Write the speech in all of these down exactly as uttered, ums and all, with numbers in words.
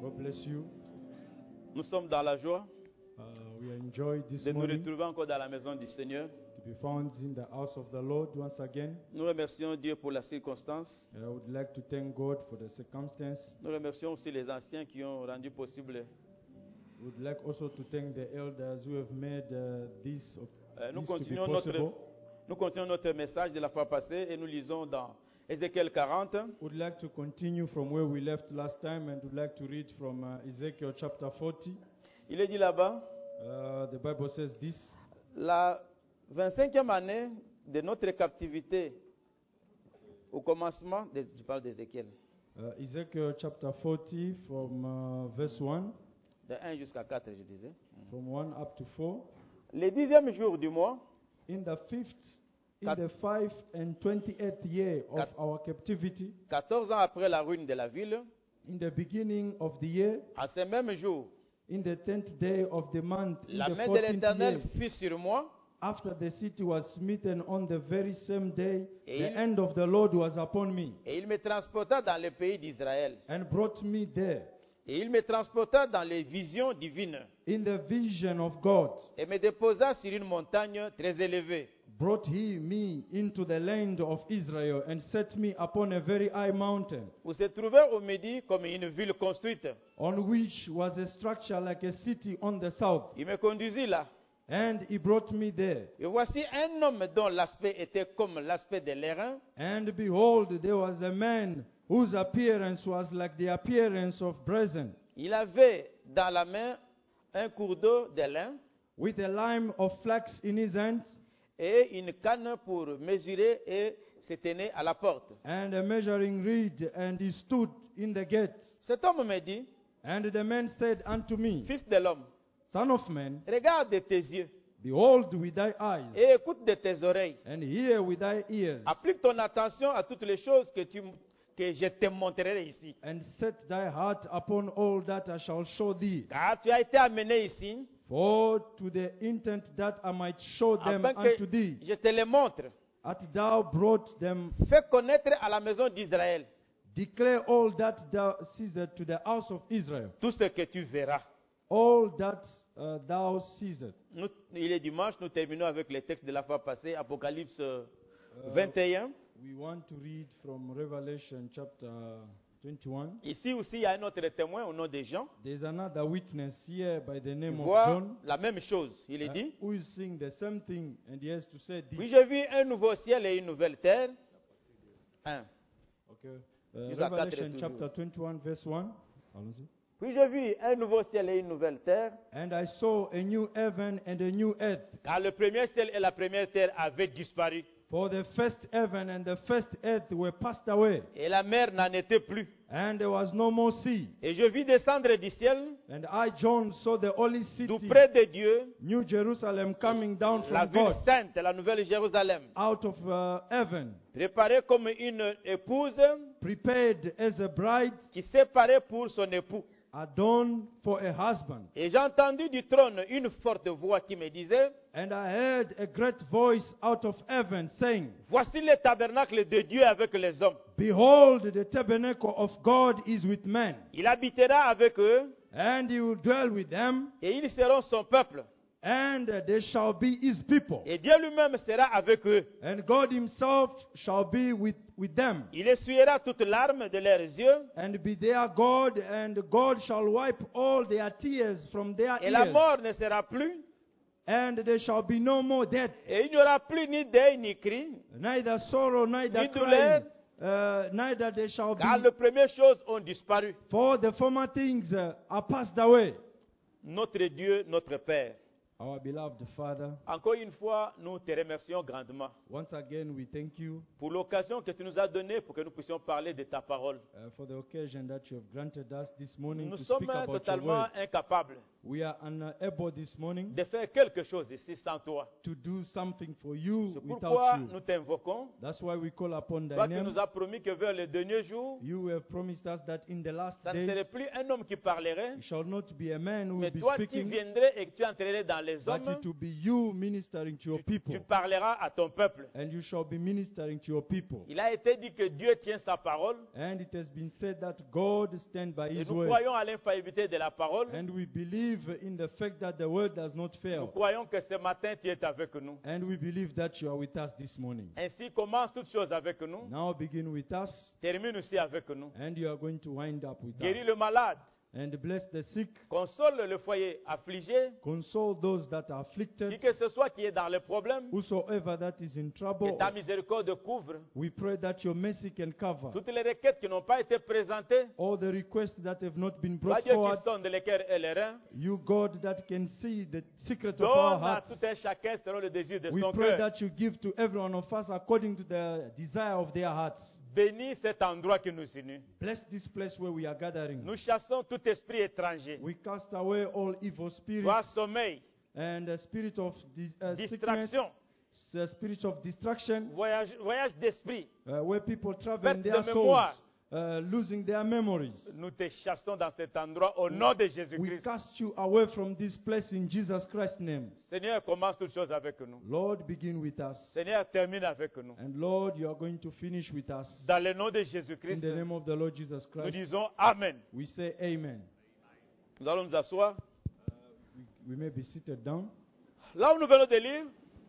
God bless you. Nous sommes dans la joie Uh, we enjoy this de nous morning retrouver encore dans la maison du Seigneur. to be found in the house of the Lord once again. Nous remercions Dieu pour la circonstance. I would like to thank God for the circumstance. Nous remercions aussi les anciens qui ont rendu possible. We would like also to thank the elders who have made uh, this, Euh, nous, this to be continuons notre, possible. nous continuons notre message de la fois passée et nous lisons dans Ézéchiel quarante. We would like to continue from where we left last time and would like to read from uh, Ezekiel chapter forty. Il est dit là-bas, Uh, the Bible says this. la vingt-cinquième année de notre captivité, au commencement, de, je parle d'Ézéchiel, Uh, Ezekiel chapter forty from uh, verse one, de un jusqu'à quatre, je disais. from one up to four. Le dixième jour du mois, In the fifth, in Cat- the five and twenty-eighth year of Cat- our captivity, quatorze ans après la ruine de la ville, in the beginning of the year, à ce même jour, in the tenth day of the month, in la the main de fourteenth l'Éternel year, fut sur moi, after the city was smitten on the very same day, Et the il- hand of the Lord was upon me, et il me transporta dans le pays d'Israël. and brought me there, Et il me transporta dans les visions divines, in the vision of God. et me déposa sur une montagne très élevée. Brought he me into the land of Israel, and set me upon a very high mountain, Où se trouvait au midi comme une ville construite. on which was a structure like a city on the south. Il me conduisit là. And he brought me there. Et voici un homme dont l'aspect était comme l'aspect de l'airain, And behold, there was a man whose appearance was like the appearance of brazen, il avait dans la main un cours d'eau de lin with a lime of flax in his hand, et une canne pour mesurer et se tenait à la porte. and a measuring reed, and he stood in the gate. Cet homme me dit, And the man said unto me, fils de l'homme, Son of man, regarde de tes yeux behold with thy eyes, et écoute de tes oreilles. and hear with thy ears, Applique ton attention à toutes les choses que, tu, que je te montrerai ici. and set thy heart upon all that I shall show thee. Car tu as été amené ici For to the intent that I might show them afin unto que thee, je te les montre. art thou brought them. Fais connaître à la maison d'Israël Declare all that thou seest to the house of Israel, tout ce que tu verras. all that uh, thou seest. Nous- il est dimanche, nous terminons avec les textes de la fois passée, Apocalypse euh, vingt et un. We want to read from Revelation chapter twenty-one. Ici aussi, il y a un autre témoin au nom de Jean. There's another witness here by the Tu name of vois John, la même chose. Il est uh, dit, who is saying the same thing, and he has to say this. puis j'ai vu un nouveau ciel et une nouvelle terre. Un. Okay. Uh, Jusqu'à quatre Revelation toujours. chapter twenty-one, verse one. Allons-y. Puis j'ai vu un nouveau ciel et une nouvelle terre, And I saw a new heaven and a new earth. car le premier ciel et la première terre avaient disparu, For the first heaven and the first earth were passed away, et la mer n'en était plus. and there was no more sea. Et je vis descendre du ciel, And I, John, saw the holy d'où city, près de Dieu, New Jerusalem, coming down la from ville God, sainte, la nouvelle Jérusalem, out of uh, heaven, préparée comme une épouse prepared as a bride, qui s'est parée pour son époux. adorned for a husband. Et j'ai entendu du trône une forte voix qui me disait, And I heard a great voice out of heaven saying, voici le tabernacle de Dieu avec les hommes. Behold, the tabernacle of God is with men, Il habitera avec eux, and he will dwell with them, et ils seront son peuple. and they shall be his people. Et Dieu lui-même sera avec eux. And God himself shall be with, with them, Il essuiera toutes larmes de leurs yeux, and be their God, and God shall wipe all their tears from their et la ears, mort ne sera plus, and there shall be no more death, et il n'y aura plus ni deuil ni cri, neither sorrow, neither Ni douleur. crying, uh, neither there shall car be, les premières choses ont disparu. for the former things uh, are passed away. Notre Dieu, notre Père. Our beloved Father, Encore une fois, nous te remercions grandement once again we thank you pour l'occasion que tu nous as donnée pour que nous puissions parler de ta parole. uh, for the occasion that you have granted us this morning Nous to sommes speak about your totalement word. incapables We are unable this morning de faire quelque chose ici sans toi. to do something for you C'est without pourquoi you. nous t'invoquons. That's why we call upon thy Toi qui name. nous as promis que vers le dernier jour, You have promised us that in the last ça ne days serait plus un homme qui parlerait, it shall not be a man who mais will be toi qui speaking, viendrais et que tu entrerais dans les but hommes, it will be you ministering to your tu people. parleras à ton peuple. And you shall be ministering to your people. Il a été dit que Dieu tient sa parole. And it has been said that God stands by Et His nous word. croyons à l'infaillibilité de la parole. And we believe in the fact that the word does not Nous fail. croyons que ce matin, tu es avec nous. And we believe that you are with us this morning. Ainsi commence toutes choses avec nous. Now begin with us, Termine aussi avec nous. and you are going to wind up with Guéris le us. malade. And bless the sick, Console le foyer affligé. console those that are Qui afflicted, que ce soit qui est dans le problème, whosoever that is in que trouble. ta miséricorde couvre. We pray that your mercy can cover Toutes les requêtes qui n'ont pas été présentées, all the requests that have not been toi brought Dieu forward. qui sonde les cœurs et les reins, You, God, that can see the secret of our donne à hearts. tout un chacun selon le désir de We son pray cœur. that you give to every one of us according to the desire of their hearts. Bénis cet endroit qui nous unit. Bless this place where we are gathering. Nous chassons tout esprit étranger. We cast away all evil spirits Toi, sommeil, and the spirit of dis- uh, sickness, distraction, the spirit of distraction, voyage, voyage d'esprit. uh, where people travel Perte in de their souls, mémoire. uh, losing their memories. Nous te chassons dans cet endroit au nom de We Jésus-Christ. cast you away from this place in Jesus Christ's name. Seigneur, commence toutes choses avec nous. Lord, begin with us. Seigneur, termine avec nous. And Lord, you are going to finish with us. Dans le nom de In Jésus-Christ, the name of the Lord Jesus nous Christ, disons Amen. we say amen. Nous allons nous asseoir. We, we may be seated down. Là où nous venons de lire,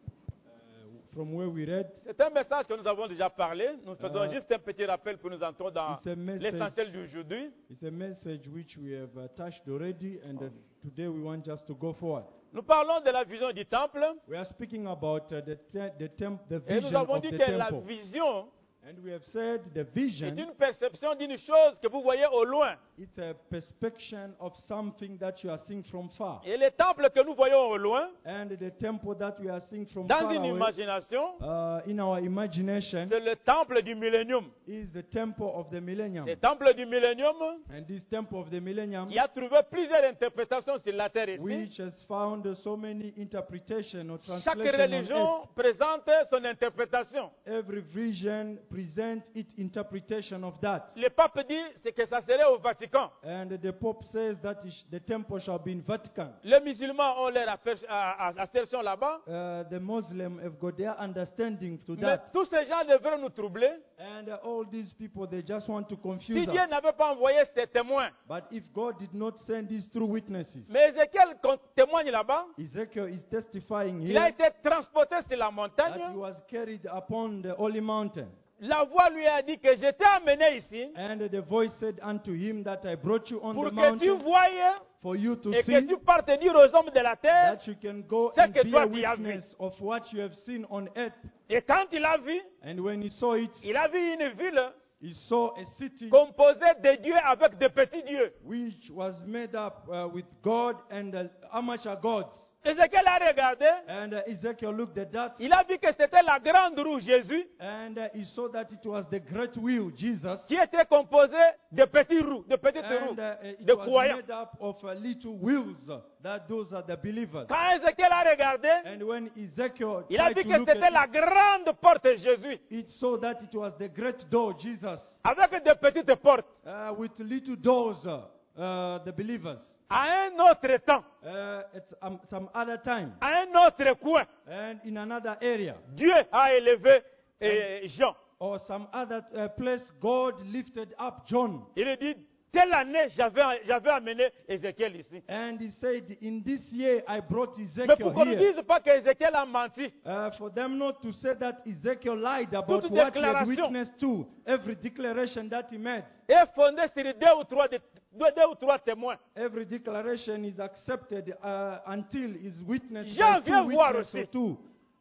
From where we read, c'est un message que nous avons déjà parlé. Nous faisons Euh, juste un petit rappel pour nous entrer dans it's a message. l'essentiel d'aujourd'hui. It's a message which we have uh, touched already, and uh, today we want just to go forward. Nous parlons de la vision du temple. We are speaking about uh, the, te- the, temp- the Et nous vision avons of dit the que la temple. vision And we have said the est vision, une perception d'une chose que vous voyez au loin. it's a perception of something that you are seeing from far. Et le temple que nous voyons au loin, And the temple that we are seeing from dans far une away, imagination, uh, in our imagination, c'est le temple du millénium. is the temple of the millennium. Le temple du millénium And this temple of the millennium, qui a trouvé plusieurs interprétations sur la terre ici. which has found so many interpretations or Chaque translations on religion présente son interprétation. earth. Every vision presents its interpretation of that. Le pape dit c'est que ça serait au Vatican. And the Pope says that is- the temple shall be in Vatican. Les musulmans ont leur aper- à- à- assertion là-bas. Uh, the Muslims have got their understanding to Mais that. tous ces gens devraient nous troubler. And uh, all these people, they just want to Si confuse Dieu us. n'avait pas envoyé ses témoins. But if God did not send these true witnesses, Mais Ézéchiel con- témoigne là-bas. Ezekiel is testifying Il a here été transporté sur la that he montagne. was carried upon the holy mountain. La voix lui a dit que je t'ai amené ici And the voice said unto him that I brought you on pour the que tu mountain voies for you to et que see tu partes dire aux hommes de la terre. that you can go ce and que be toi a tu as vu. witness of what you have seen on earth. Et quand il a vu, And when he saw it, il a vu une ville he saw a city composée de dieux avec de petits dieux. which was made up uh, with God and uh, amateur gods. Ézéchiel a regardé. And uh, Ezekiel looked at that, Il a vu que c'était la grande roue Jésus and uh, he saw that it was the great wheel, Jesus, qui était composée de petits roues, de petites roues, and uh, it de was croyants. made up of uh, little wheels, that those are the believers. Quand Ézéchiel a regardé, And when Ezekiel il a tried vu to que look c'était la at grande porte Jésus it, it saw that it was the great door, Jesus, avec de petites portes. uh, with little doors, uh, uh, the believers. À un autre temps, Uh, at um, some other time, à un autre coin, and in another area, Dieu a élevé euh, Jean. or some other uh, place, God lifted up John. Il dit, telle année, j'avais j'avais amené Ézéchiel ici. And he said, in this year I brought Mais Ezekiel pour qu'on ne here. dise pas qu'Ézéchiel a menti, Uh, for them not to say that Ezekiel lied about Toute what he had déclaration. witnessed to, every declaration that he made. est fondée sur deux ou trois, de- deux, deux ou trois témoins. Every declaration is accepted uh, until is witnessed Jean, by viens two voir witnesses aussi. or two.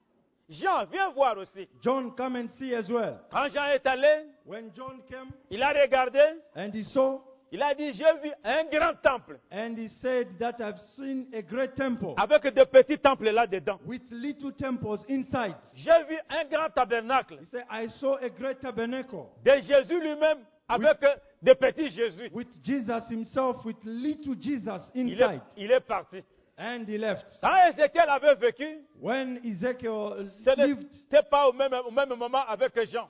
Jean, viens voir aussi. John, come and see as well. Quand Jean est allé, When John came il a regardé, and he saw, il a dit, j'ai vu un grand temple and he said that I've seen a great temple avec de petits temples là-dedans. with little temples inside. J'ai vu un grand tabernacle He said, I saw a great tabernacle de Jésus lui-même avec de petits Jésus. with Jesus himself, with little Jesus Il inside. est, il est parti. And he left. Quand Ézéchiel avait vécu, When Ezekiel ce lived, n'était pas au même, au même moment avec Jean.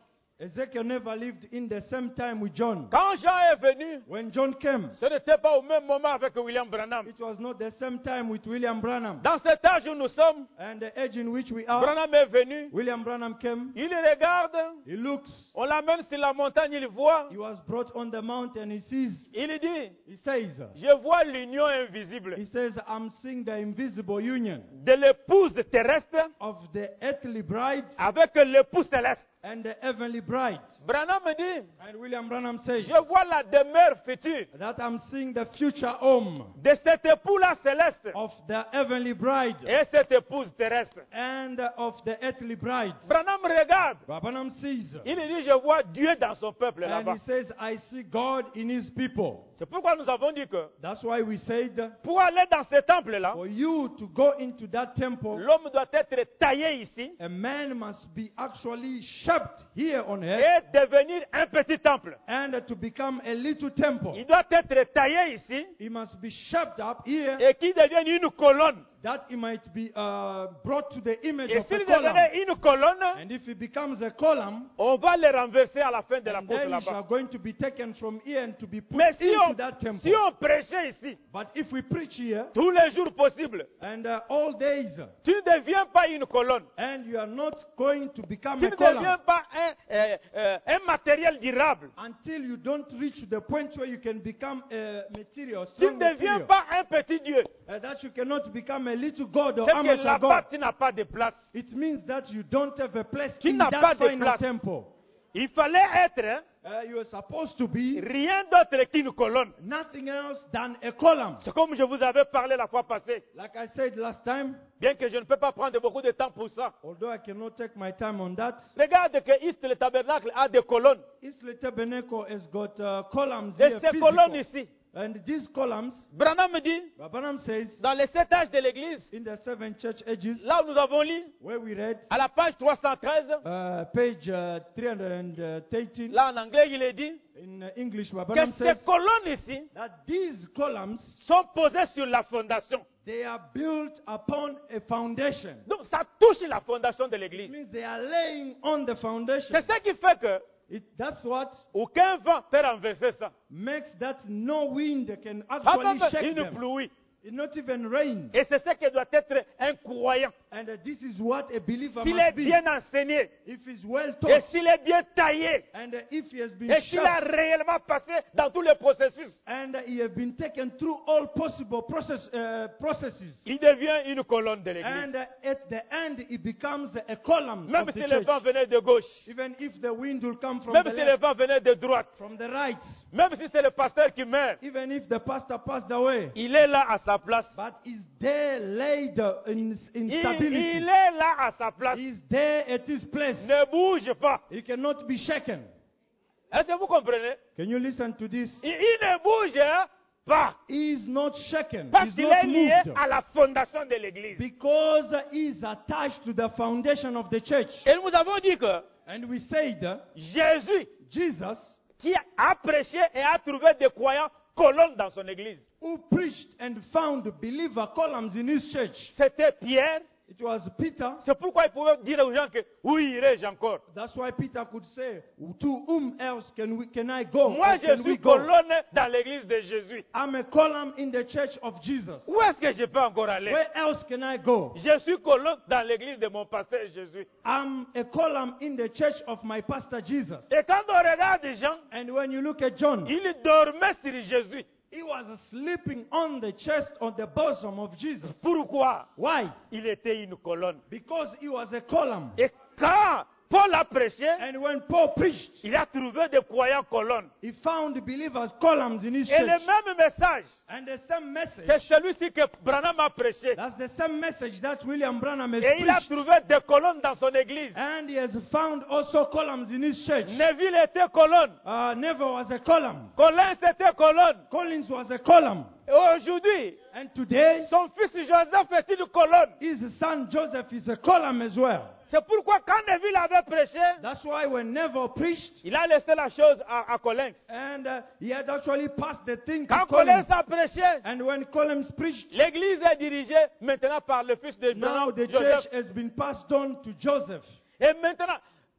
Ezekiel never lived in the same time with John. Quand Jean est venu, When John came, ce n'était pas au même moment avec William Branham. it was not the same time with William Branham. Dans cet âge où nous sommes, And the age in which we are, Branham est venu, William Branham came, il regarde, he looks, on l'amène sur la montagne, il voit, he was brought on the mountain, he sees, il dit, he says, je vois l'union invisible he says, I'm seeing the invisible union de l'épouse terrestre of the earthly bride avec l'épouse céleste. and the heavenly bride. Branham me dit, And William Branham says je vois la demeure future that I'm seeing the future home de cet époux-là céleste of the heavenly bride et cette épouse terrestre. and of the earthly bride. Branham regarde, Branham sees, il dit, je vois Dieu dans son peuple and là-bas. he says, I see God in his people. C'est pourquoi nous avons dit que That's why we said, pour aller dans ce temple-là, for you to go into that temple, l'homme doit être taillé ici a man must be actually shaped here on earth et devenir un petit temple. and to become a little temple. Il doit être taillé ici He must be shaped up here et qu'il devienne une colonne. that he might be uh, brought to the image Et of a s'il column. devenait une colonne, And if he becomes a column, on va le renverser à la fin de la and course then he shall là-bas. going to be taken from here and to be put Mais si into on, that temple. si on prêchait ici But if we preach here tous les jours possibles, and uh, all days, tu ne deviens pas une colonne. and you are not going to become Tu a ne column deviens pas un, euh, euh, un matériel durable. until you don't reach the point where you can become a material, Tu strong ne deviens material, pas un petit Dieu. uh, that you cannot become a little god or C'est que amateur là-bas, god. tu n'as pas de place. It means that you don't have a place Tu in n'as pas that de final place. temple. Il fallait être hein, Uh, you are supposed to be rien d'autre qu'une colonne. nothing else than a column. C'est comme je vous avais parlé la fois passée. Like I said last time, Bien que je ne peux pas prendre beaucoup de temps pour ça. although I cannot take my time on that, Regarde que East le tabernacle a des colonnes. Isle Tabernacle has got uh, columns Et here, ces physical. colonnes ici, And these columns, Branham me dit, Branham says, dans les sept âges de l'Église, in the seven church ages, là où nous avons lu, where we read, à la page trois cent treize, uh, page uh, three hundred thirteen, là en anglais, il est dit in uh, English, que Branham ces says colonnes ici that these columns, sont posées sur la fondation. they are built upon a foundation. Donc ça touche la fondation de It l'Église. means they are laying on the foundation. C'est ce qui fait que It, that's what aucun vent peut renverser ça. makes that no wind can Pas actually même shake une them. pluie. It's not even rain. Et c'est ce que doit être un croyant. And uh, this is what a believer S'il est must be. bien enseigné, If he's well et taught, s'il est bien taillé, and uh, if he has been et s'il a sharp, réellement passé dans tous les processus, and uh, he has been taken through all possible process, uh, processes, il devient une colonne de l'Église. and uh, at the end he becomes a column Même of the si le church. vent venait de gauche, Even if the wind will come from même the si le left, vent venait de droite, from the right, même si c'est le pasteur qui meurt, even if the pastor passed away, il est là à sa place. but is there laid uh, in, in Il, stability. il est là à sa place. He's there at his place. Ne bouge pas. He cannot be shaken. Est-ce que vous comprenez? Can you listen to this? Il, il ne bouge hein, pas. He is not shaken. Parce He's qu'il not est lié moved. à la fondation de l'Église. Because he is attached to the foundation of the church. Et nous avons dit que And we said, uh, Jésus, Jesus, qui a prêché et a trouvé des croyants colonnes dans son Église, who preached and found believer columns in his church, c'était Pierre. it was Peter. C'est pourquoi il pouvait dire aux gens que où irai-je encore? That's why Peter could say, to whom else can, we, can I go? Moi, Or je can we suis go? colonne dans l'Église de Jésus. I'm a column in the church of Jesus. Où est-ce que je peux encore aller? Where else can I go? Je suis colonne dans l'Église de mon pasteur Jésus. I'm a column in the church of my pastor Jesus. Et quand on regarde Jean, And when you look at John, il dormait sur Jésus. he was sleeping on the chest, on the bosom of Jesus. Pourquoi? Why? Il était une colonne. Because he was a column. Et quand Paul a prêché, And when Paul preached, il a trouvé des croyants colonnes. he found believers columns in his Et le church. même message, And the same message, c'est celui-ci que Branham a prêché. that's the same message that William Branham has Et il a preached. trouvé des colonnes dans son église. And he has found also columns in his church. Neville était colonne. Uh, Never was a column. Collins était colonne. Collins was a column. Et aujourd'hui, And today, son fils Joseph est une colonne. his son Joseph is a column as well. C'est pourquoi quand Neville avait prêché, That's why when Neville preached, il a laissé la chose à, à Collins. and uh, he had actually passed the thing to Quand Collins. Collins a prêché, And when Collins preached, l'église est dirigée maintenant par le fils de now Branham, the Joseph. church has been passed on to Joseph. Et maintenant,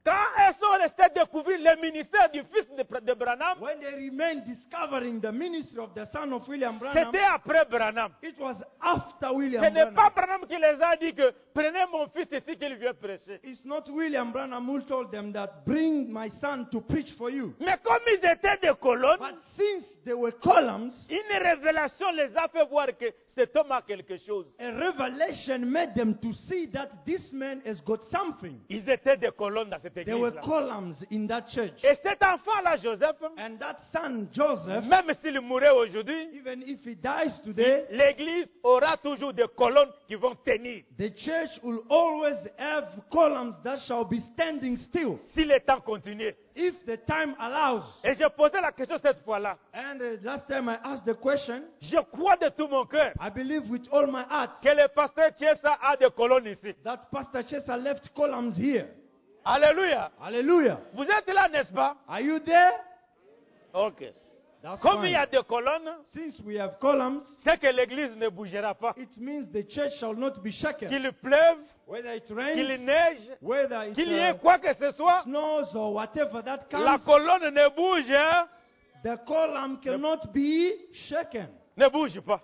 Quand elles sont restées découvrir le ministère du fils de, de Branham, when they remained discovering the ministry of the son of William Branham, c'était après Branham. it was after William Ce n'est pas Branham. Branham qui les a dit que prenez mon fils ici qu'il vient prêcher. It's not William Branham who told them that bring my son to preach for you. Mais comme ils étaient des colonnes, But since they were columns, une révélation les a fait voir que cet homme a quelque chose. a revelation made them to see that this man has got something. Ils étaient des colonnes dans cette There were église. columns in that church. Et cet enfant-là, Joseph, And that son, Joseph, même s'il mourrait aujourd'hui, even if he dies today, l'église aura toujours des colonnes qui vont tenir. the church will always have columns that shall be standing still Si le temps continue. if the time allows. Et je posais la question cette fois-là. And uh, last time I asked the question, Je crois de tout mon cœur I believe with all my heart que le pasteur Thiesa a des colonnes ici. that Pastor Chesa left columns here. Alléluia. Hallelujah. Vous êtes là, n'est-ce pas? Are you there? Ok. That's Comme il y a fine. des colonnes, Since we have columns, c'est que l'église ne bougera pas. it means the church shall not be shaken. Qu'il pleuve, Whether it qu'il rains, neige, whether it qu'il y ait uh, quoi que ce soit, snows or whatever that la comes, colonne ne bouge, hein, the column cannot be shaken. ne bouge pas.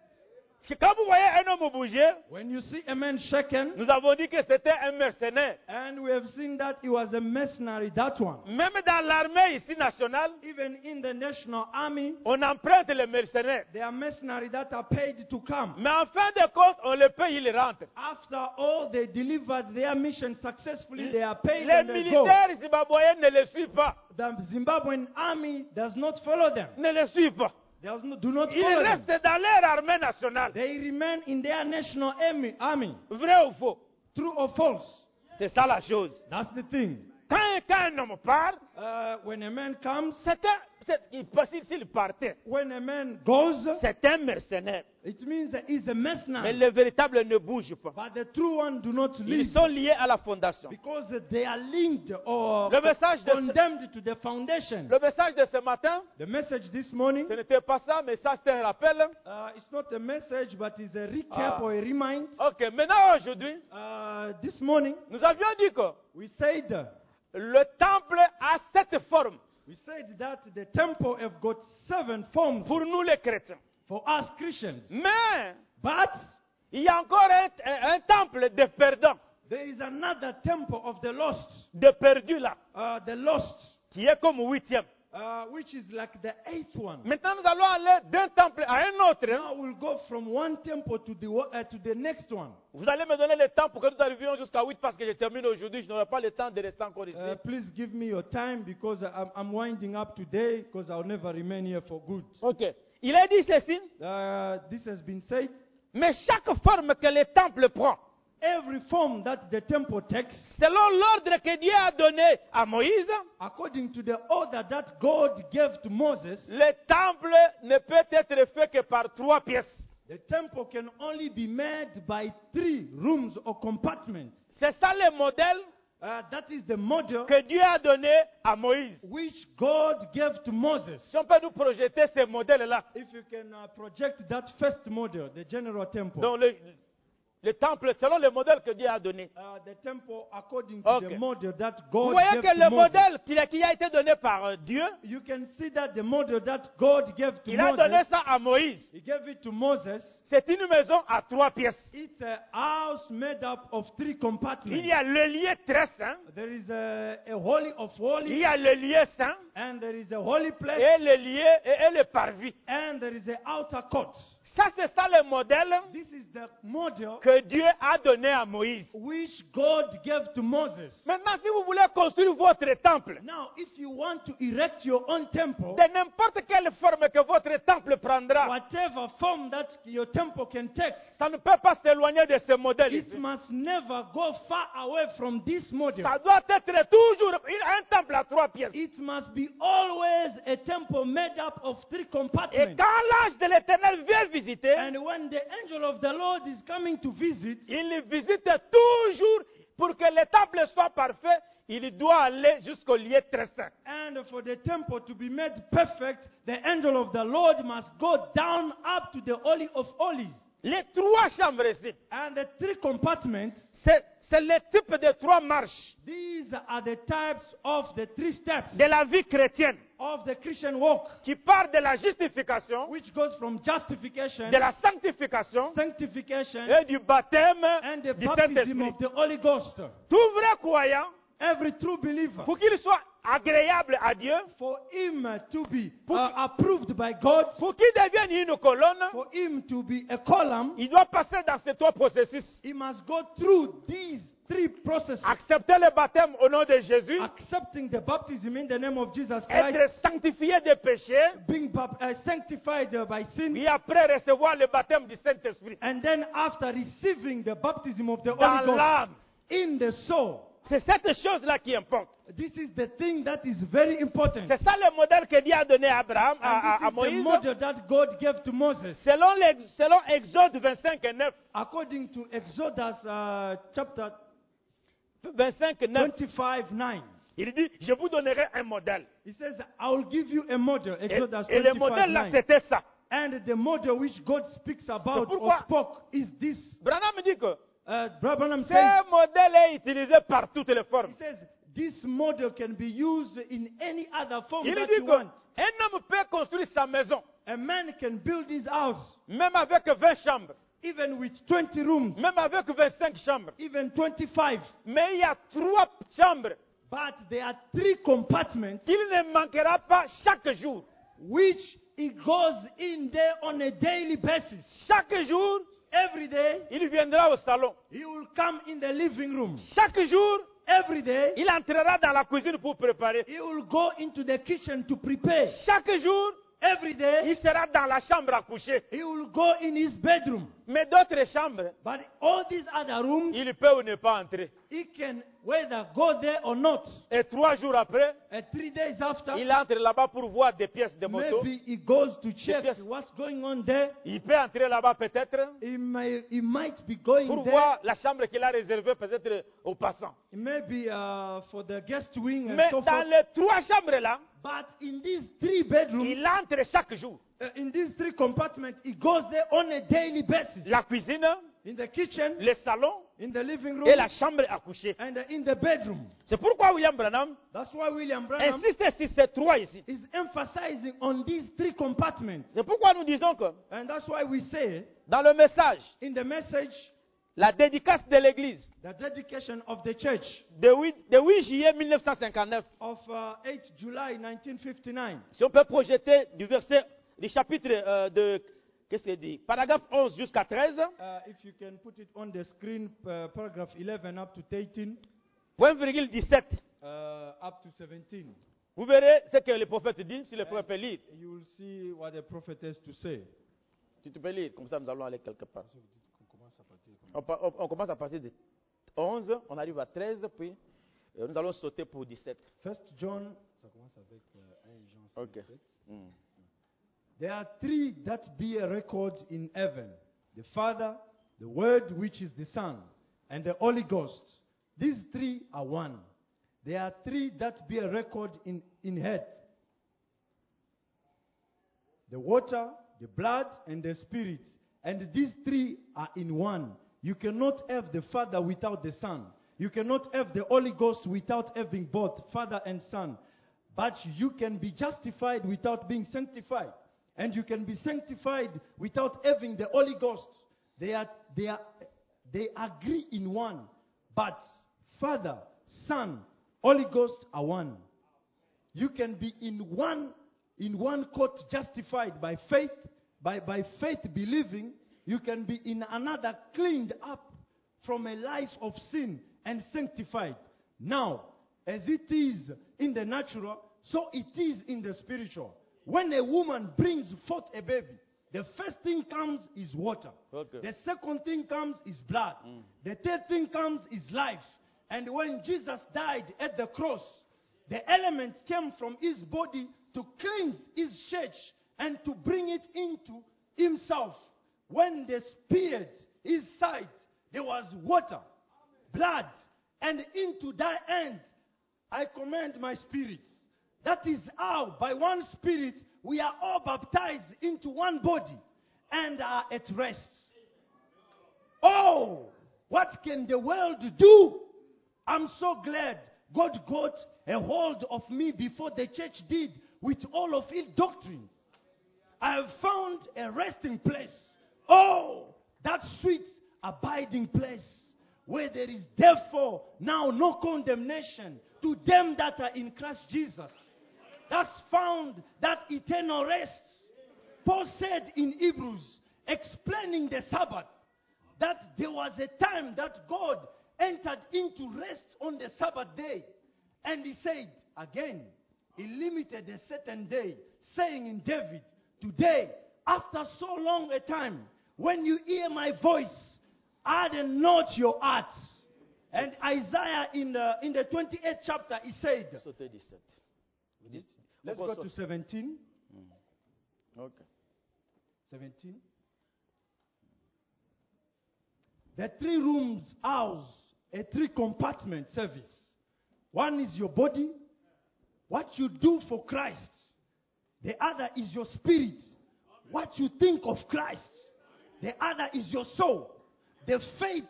Parce que quand vous voyez un homme bouger, When you see a man shaken, nous avons dit que c'était un mercenaire. and we have seen that he was a mercenary, that one. Même dans l'armée ici nationale, Even in the national army, on emprunte les mercenaires. there are mercenaries that are paid to come. Mais en fin de compte, on les paye, ils rentrent. After all, they delivered their mission successfully. They are paid Les and they go. militaires zimbabwéens ne les suivent pas. The Zimbabwean army does not follow them. Ne les suivent pas. Does not, do not Ils follow them. restent dans leur armée nationale. They remain in their national army. army. Vrai ou faux? True or false? C'est ça la chose. That's the thing. Quand, quand un homme part, Uh, when a man comes, c'est un, c'est, il, parce que s'il partait, when a man goes, c'est un mercenaire. it means that he's a Mais mercenary. le véritable ne bouge pas. But the true one do not Ils leave sont liés à la fondation. because they are linked or Le message de ce- condemned to the foundation. Le message de ce matin, The message this morning, ce n'était pas ça, mais ça c'était un rappel. uh, it's not a message, but it's a recap Ah. or a remind. Ok, maintenant aujourd'hui, Uh, this morning, nous avions dit que we said le temple a sept formes we said that the temple have got seven forms pour nous les chrétiens. for us Christians. Mais But il y a encore un, un- un temple de perdants, there is another temple of the lost, de perdus là, uh, the lost, qui est comme huitième. uh, which is like the eighth one. Maintenant, nous allons aller d'un temple à un autre. hein. Now we'll go from one temple to the wa- uh, to the next one. Vous allez me donner le temps pour que nous arrivions jusqu'à huit parce que je termine aujourd'hui. Je n'aurai pas le temps de rester encore ici. Uh, please give me your time because I'm, I'm winding up today because I'll never remain here for good. Ok. Il a dit ceci. Uh, this has been said. Mais chaque forme que le temple prend, Every form that the temple takes, selon l'ordre que Dieu a donné à Moïse, according to the order that God gave to Moses, le temple ne peut être fait que par trois pièces. the temple can only be made by three rooms or compartments. C'est ça le modèle Uh, that is the model que Dieu a donné à Moïse. which God gave to Moses. Si on peut nous projeter ce modèle-là, If you can uh, project that first model, the general temple, dans le, le temple, selon le modèle que Dieu a donné. uh, the temple according to Okay. the model that Vous God voyez gave que to le Moses. modèle qui a, qui a été donné par euh, Dieu, You can see that the model that God gave to il a donné Moses, ça à Moïse. He gave it to Moses. C'est une maison à trois pièces. It's a house made up of three compartments. Il y a le lieu très saint, There is a, a holy of il holy, y a le lieu saint, and there is a holy place, et le lieu et, et le parvis. and there is an outer court. Ça, c'est ça le modèle This is the model que Dieu a donné à Moïse. which God gave to Moses. Maintenant, si vous voulez construire votre temple, Now, if you want to erect your own temple, de n'importe quelle forme que votre temple prendra, whatever form that your temple can take, ça ne peut pas s'éloigner de ce modèle. it ici. must never go far away from this model. Ça doit être toujours un temple à trois pièces. It must be always a temple made up of three Et compartments. quand l'ange de l'Éternel vient visiter, And when the angel of the Lord is coming to visit, il visite toujours pour que le temple soit parfait. Il doit aller jusqu'au lieu très saint. and for the temple to be made perfect, the angel of the Lord must go down up to the Holy of Holies. Les trois chambres ici, And the three compartments, C'est, c'est le type de trois marches These are the types of the three steps de la vie chrétienne of the Christian walk, qui part de la justification, which goes from justification, de la sanctification sanctification, et du baptême and the du baptism Saint-Esprit. of the Holy Ghost. Tout vrai croyant, Every true believer, pour qu'il soit agréable à Dieu, for him to be Pour- uh, approved by God, pour qu'il devienne une colonne, for him to be a column, il doit passer dans ces trois processus. he must go through these three processes. Accepter le baptême au nom de Jésus, Accepting the baptism in the name of Jesus Christ, être sanctifié des péchés, being bap- uh, sanctified uh, by sin, puis après recevoir le baptême du Saint-Esprit and then after receiving the baptism of the Holy dans Ghost l'âme. in the soul. C'est cette chose-là qui importe. This is the thing that is very important. C'est ça le modèle que Dieu a donné à Abraham, à, à- And à this is the Moïse. model that God gave to Moses. Selon, l'ex- selon Exode vingt-cinq, neuf. According to Exodus uh, chapter vingt-cinq, neuf. twenty-five nine. Il dit, je vous donnerai un modèle. He says, I will give you a model. Et, Exodus et le twenty-five modèle là, nine. c'était ça. And the model which God speaks about or pourquoi- spoke is this. Branham me dit que Uh, Brother Branham ce says, modèle est utilisé par toutes les formes. he says, this model can be used in any other form Il that dit you want. qu'un homme peut construire sa maison, A man can build his house même avec vingt chambres, even with twenty rooms, même avec vingt-cinq chambres. even twenty-five. Mais il y a trois chambres But there are three compartments qu'il ne manquera pas chaque jour. which he goes in there on a daily basis. Chaque jour, Every day, il viendra au salon. he will come in the living room. Chaque jour, Every day, il entrera dans la cuisine pour préparer. he will go into the kitchen to prepare. Chaque jour, Every day, il sera dans la chambre à coucher. he will go in his bedroom. Mais d'autres chambres, But all these other rooms, il peut ou ne pas entrer. he can whether go there or not. Et trois jours après, And three days after, il entre là-bas pour voir des pièces de moto. maybe he goes to check Yes. what's going on there. Il peut entrer là-bas peut-être He, may, he might be going pour there, voir la chambre qu'il a réservée peut-être aux passants. maybe uh, for the guest wing and Mais so dans forth. les trois chambres-là, But in these three bedrooms, il entre chaque jour. uh, in these three compartments, he goes there on a daily basis. La cuisine, In the kitchen, le salon in the living et room, la chambre à coucher. and in the bedroom. C'est pourquoi William Branham That's why William Branham insiste sur ces trois ici. is emphasizing on these three compartments. C'est pourquoi nous disons que And that's why we say dans le message, in the message, la dédicace de l'Église the dedication of the church de huit, de huit juillet mille neuf cent cinquante-neuf, of uh, eighth July nineteen fifty-nine. si on peut projeter du verset, du chapitre euh, de, qu'est-ce qu'il dit, paragraphe onze jusqu'à treize, Uh, if you can put it on the screen, uh, paragraph eleven up to thirteen, point virgule dix-sept, uh, up to seventeen, vous verrez ce que le prophète dit, si le prophète peut lire. you will see what the prophet has to say. Si tu peux lire, comme ça nous allons aller quelque part. On, pa- on- on commence à partir de onze, on arrive à treize, puis euh, nous allons sauter pour dix-sept. First John, ça commence avec uh, un Jean Ok. sept. Mm. There are three that bear record in heaven: the Father, the Word, which is the Son, and the Holy Ghost. These three are one. There are three that bear record in, in earth: the water, the blood, and the Spirit. And these three are in one. You cannot have the Father without the Son. You cannot have the Holy Ghost without having both Father and Son. But you can be justified without being sanctified. And you can be sanctified without having the Holy Ghost. They are, they are, they agree in one. But Father, Son, Holy Ghost are one. You can be in one, in one court justified by faith, by, by faith believing. You can be in another cleaned up from a life of sin and sanctified. Now, as it is in the natural, so it is in the spiritual. When a woman brings forth a baby, the first thing comes is water. Okay. The second thing comes is blood. Mm. The third thing comes is life. And when Jesus died at the cross, the elements came from his body to cleanse his church and to bring it into himself. When they speared his side, there was water, blood, and into thy hand I command my spirit. That is how, by one spirit, we are all baptized into one body and are at rest. Oh, What can the world do? I'm so glad God got a hold of me before the church did with all of its doctrines. I have found a resting place. Oh, that sweet abiding place where there is therefore now no condemnation to them that are in Christ Jesus. That's found that eternal rest. Paul said in Hebrews, explaining the Sabbath, that there was a time that God entered into rest on the Sabbath day. And he said, again, he limited a certain day, saying in David, today, after so long a time, when you hear my voice, harden not your hearts. And Isaiah in the, in the twenty-eighth chapter, he said, let's go to seventeen. Mm. Okay. seventeen. The three rooms house a three compartment service. One is your body, what you do for Christ. The other is your spirit, what you think of Christ. The other is your soul, the faith.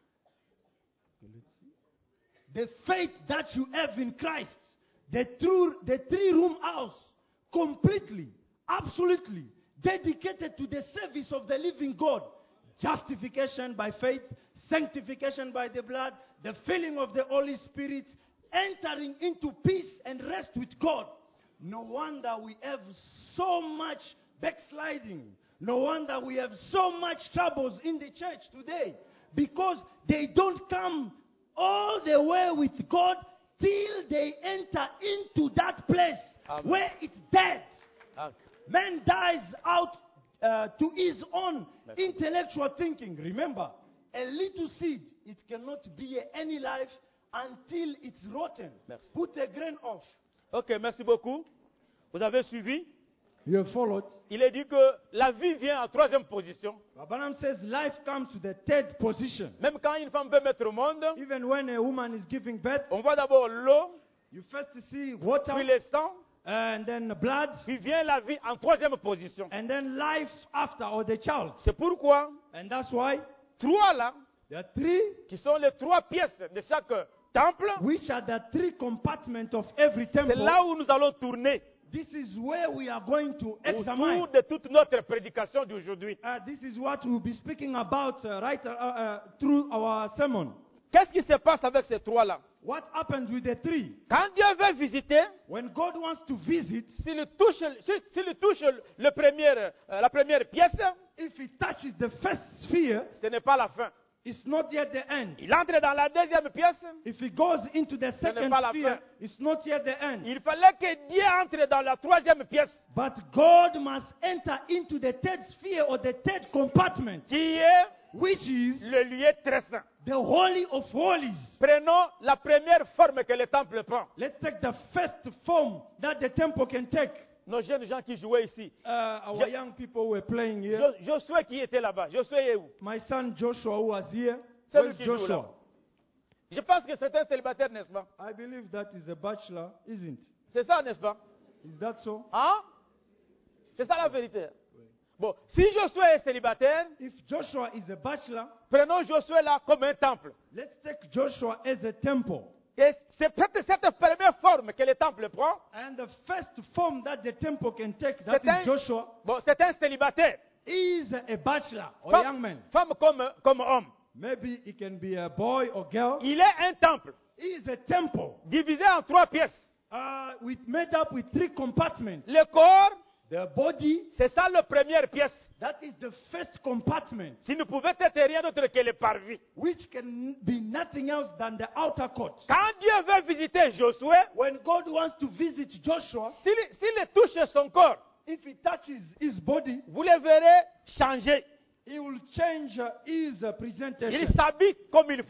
The faith that you have in Christ. The true, the three room house, completely, absolutely dedicated to the service of the living God. Justification by faith, sanctification by the blood, the filling of the Holy Spirit, entering into peace and rest with God. No wonder we have so much backsliding. No wonder we have so much troubles in the church today. Because they don't come all the way with God till they enter into that place Amen. Where it's dead. Okay. Man dies out uh, to his own Merci. Intellectual thinking. Remember, a little seed, it cannot be any life until it's rotten. Merci. Put a grain off. Ok, merci beaucoup. Vous avez suivi? You have followed. Il est dit que la vie vient en troisième position. Abraham says life comes to the third position. Même quand une femme veut mettre au monde, even when a woman is giving birth, on voit d'abord l'eau, you first see water, puis le sang, and then the blood, puis vient la vie en troisième position. And then life after, or the child. C'est pourquoi, and that's why, trois là, there are three, qui sont les trois pièces de chaque temple, which are the three compartments of every temple. C'est là où nous allons tourner. This is where we are going to examine. Autour de toute notre prédication d'aujourd'hui. Uh, this is what we'll be speaking about uh, right uh, uh, through our sermon. Qu'est-ce qui se passe avec ces trois-là? What happens with the three? Quand Dieu veut visiter, when God wants to visit, s'il touche, s'il touche le premier, euh, la première pièce, if he touches the first sphere, ce n'est pas la fin. It's not yet the end. Il entre dans la deuxième pièce. If he goes into the second sphere, it's not yet the end. Il fallait que Dieu entre dans la troisième pièce. But God must enter into the third sphere or the third compartment. Qui est which is le lieu très saint. The Holy of Holies. Prenons la première forme que le temple prend. Let's take the first form that the temple can take. Nos jeunes gens qui jouaient ici. Uh, our Je, young people were playing here. Jo, Josué qui était là-bas. Josué est où? My son Joshua who was here. Where's Joshua? Je pense que c'est un célibataire, n'est-ce pas? I believe that is a bachelor, isn't? C'est ça, n'est-ce pas? Is that so? Hein? C'est ça la vérité. Oui. Bon, si Josué est célibataire, if Joshua is a bachelor, prenons Josué là comme un temple. Let's take Joshua as a temple. Et c'est peut-être cette première forme que le temple prend. And the first form that the temple can take, that is un, Joshua. Bon, c'est un célibataire. He is a bachelor or femme, young man. Femme comme, comme homme. Maybe he can be a boy or girl. Il est un temple. He is a temple. Divisé en trois pièces. Uh, with, made up with three compartments. Le corps, the body, c'est ça la première pièce. That is the first compartment. Qui ne pouvait être rien d'autre que le parvis. Which can be nothing else than the outer court. Quand Dieu veut visiter Josué, when God wants to visit Joshua, s'il, s'il touche son corps, if he touches his body, vous le verrez changer. He will change his uh, presentation. Il s'habille comme il faut.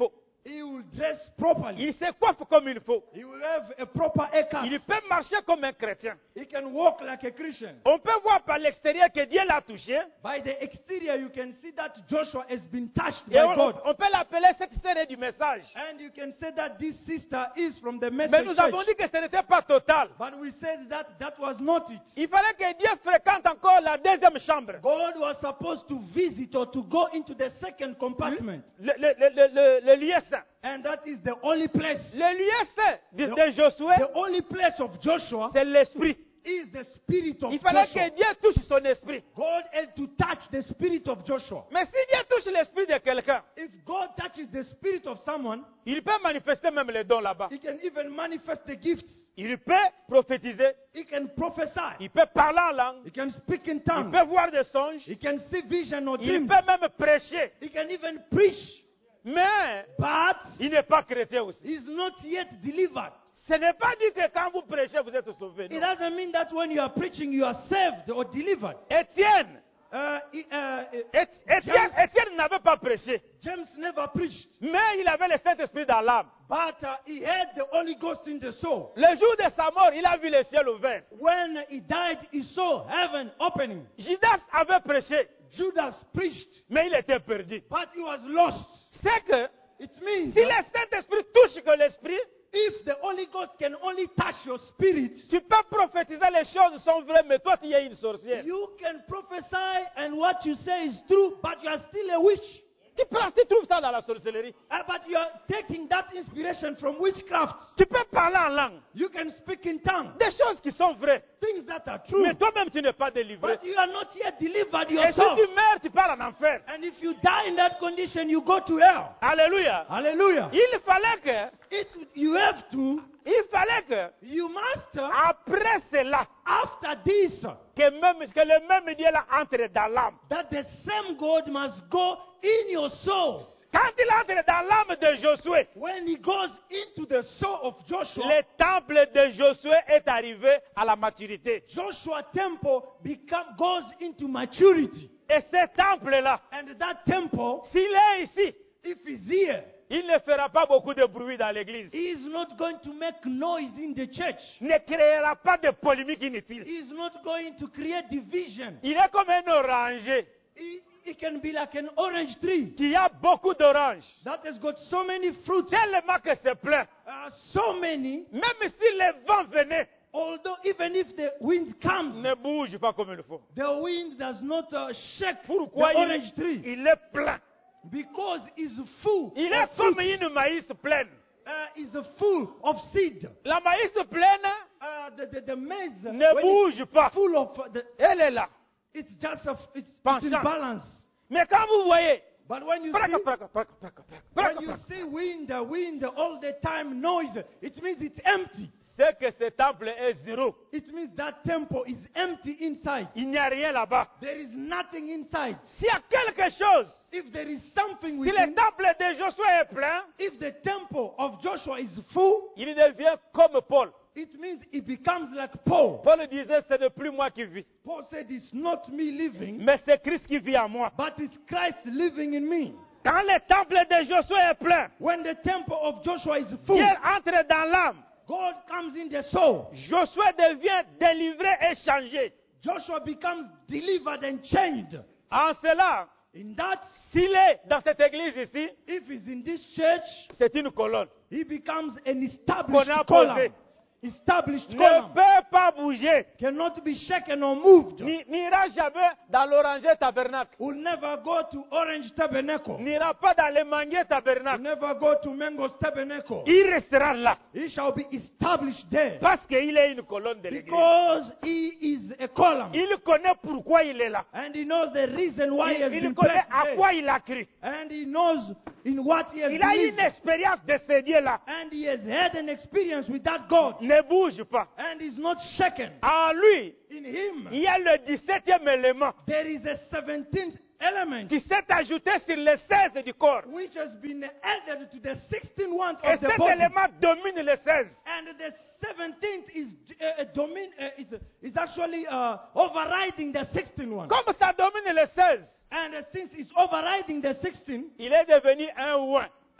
He will dress properly. Il se coiffe comme il faut. He will have a proper haircut. Il peut marcher comme un chrétien. He can walk like a Christian. On peut voir par l'extérieur que Dieu l'a touché. By the exterior, you can see that Joshua has been touched Et by on, God. on peut l'appeler cette série du message. And you can say that this sister is from the Mais message nous avons church. dit que ce n'était pas total. But we said that that was not it. Il fallait que Dieu fréquente encore la deuxième chambre. God was supposed to visit or to go into the second compartment. Le, le, le, le, le, le lieu saint. And that is the only place. Le lieu saint de, The- de Josué, The only place of Joshua c'est l'esprit. is the spirit of Il fallait Joshua. que Dieu touche son esprit. God had to touch the spirit of Joshua. Mais si Dieu touche l'esprit de quelqu'un, If God touches the spirit of someone, il peut manifester même les dons là-bas. he can even manifest the gifts. Il peut prophétiser, He can prophesy. il peut parler en langue, He can speak in il tongues. peut voir des songes, He can see vision or il dreams. peut même prêcher. He can even preach. Mais But il n'est pas chrétien aussi. he's not yet delivered. Ce n'est pas dit que quand vous prêchez, vous êtes sauvé. It non. doesn't mean that when you are preaching, you are saved or delivered. Étienne, Uh, he- uh, Ét- Étienne, James, Étienne n'avait pas prêché, James never preached, mais il avait le Saint-Esprit dans l'âme. but uh, he had the Holy Ghost in the soul. Le jour de sa mort, il a vu le ciel ouvert. When he died, he saw heaven opening. Judas avait prêché, Judas preached, mais il était perdu. but he was lost. C'est que It means si that le Saint-Esprit touche que l'Esprit, if the Holy Ghost can only touch your spirit, tu peux prophétiser les choses sont vraies, mais toi tu es une sorcière. you can prophesy and what you say is true, but you are still a witch. Tu, prends, tu trouves ça dans la sorcellerie. Uh, but you are taking that inspiration from witchcraft. Tu peux parler en langue, You can speak in tongues, des choses qui sont vraies, things that are true, mais toi-même tu n'es pas délivré. but you are not yet delivered Et si yourself. tu meurs, tu pars en enfer. And if you die in that condition, you go to hell. Alléluia. Hallelujah. Il fallait que, It, you have to, il fallait que, you must, uh, après cela, after this, que, même, que le même Dieu là entre dans l'âme. that the same God must go in your soul. Quand il entre dans l'âme de Josué, When he goes into the soul of Joshua, le temple de Josué est arrivé à la maturité. Joshua temple become, goes into maturity. Et ce temple-là, And that temple, s'il est ici, if he's here, il ne fera pas beaucoup de bruit dans l'église. he is not going to make noise in the church. Ne créera pas de polémique inutile. He is not going to create division. Il est comme un oranger He, he can be like an orange tree qui a beaucoup d'oranges. that has got so many fruits, Tellement que c'est plein. uh, so many, Même si le vent venait, although even if the wind comes, ne bouge pas comme il faut. the wind does not uh, shake the Pourquoi il, orange tree il est plein? because it's full Il of est comme fruit. une maïs pleine. Uh, is full of seed. La maïs pleine Uh, the, the, the maize ne when bouge pas. it's full of uh, the, Elle est là. it's just a, it's, it's Penchant. in balance. Mais quand vous voyez, But when you praca, see praca, praca, praca, praca, when praca, you praca, see wind, uh, wind all the time noise, it means it's empty. c'est que ce temple est zéro. It means that temple is empty inside. Il n'y a rien là-bas. There is nothing inside. S'il y a quelque chose, If there is something si le within, temple de Josué est plein, if the temple of Joshua is full, il devient comme Paul. it means it becomes like Paul. Paul disait, ce n'est plus moi qui vis, Paul said, it's not me living, mais c'est Christ qui vit en moi. but it's Christ living in me. Quand le temple de Josué est plein, When the temple of Joshua is full, Dieu entre dans l'âme. God comes in the soul. Josué devient délivré et changé. Joshua becomes delivered and changed. En cela, In that, s'il est dans cette église ici, if he's in this church, c'est une colonne. he becomes an Qu'on a established posé. column. Established Ne column. peut pas bouger. Cannot be shaken or moved. Ni- N'ira jamais dans l'oranger tabernacle. Will never go to Orange Tabernacle. N'ira pas dans le manguier Will tabernacle. never go to Mango's Tabernacle. Il restera là. He shall be established there. Parce qu'il est une colonne de l'église. Because he is a column. Il connaît pourquoi il est là. And he knows the reason why he has Il, il been connaît placed à there. quoi il a cru. And he knows in what he has Il a une believed. expérience de ce Dieu-là. And he has had an experience with that God. Ne bouge pas. And he's not shaken. En lui, In him, il y a le dix-septième élément there is a seventeenth element qui s'est ajouté sur les seize du corps. which has been added to the sixteenth one Et of the cet body. élément domine les seize. And the seventeenth is uh, domin, uh, is, is actually uh, overriding the sixteenth one. Comme ça domine les seize, And uh, since it's overriding the sixteenth, il est devenu un oin.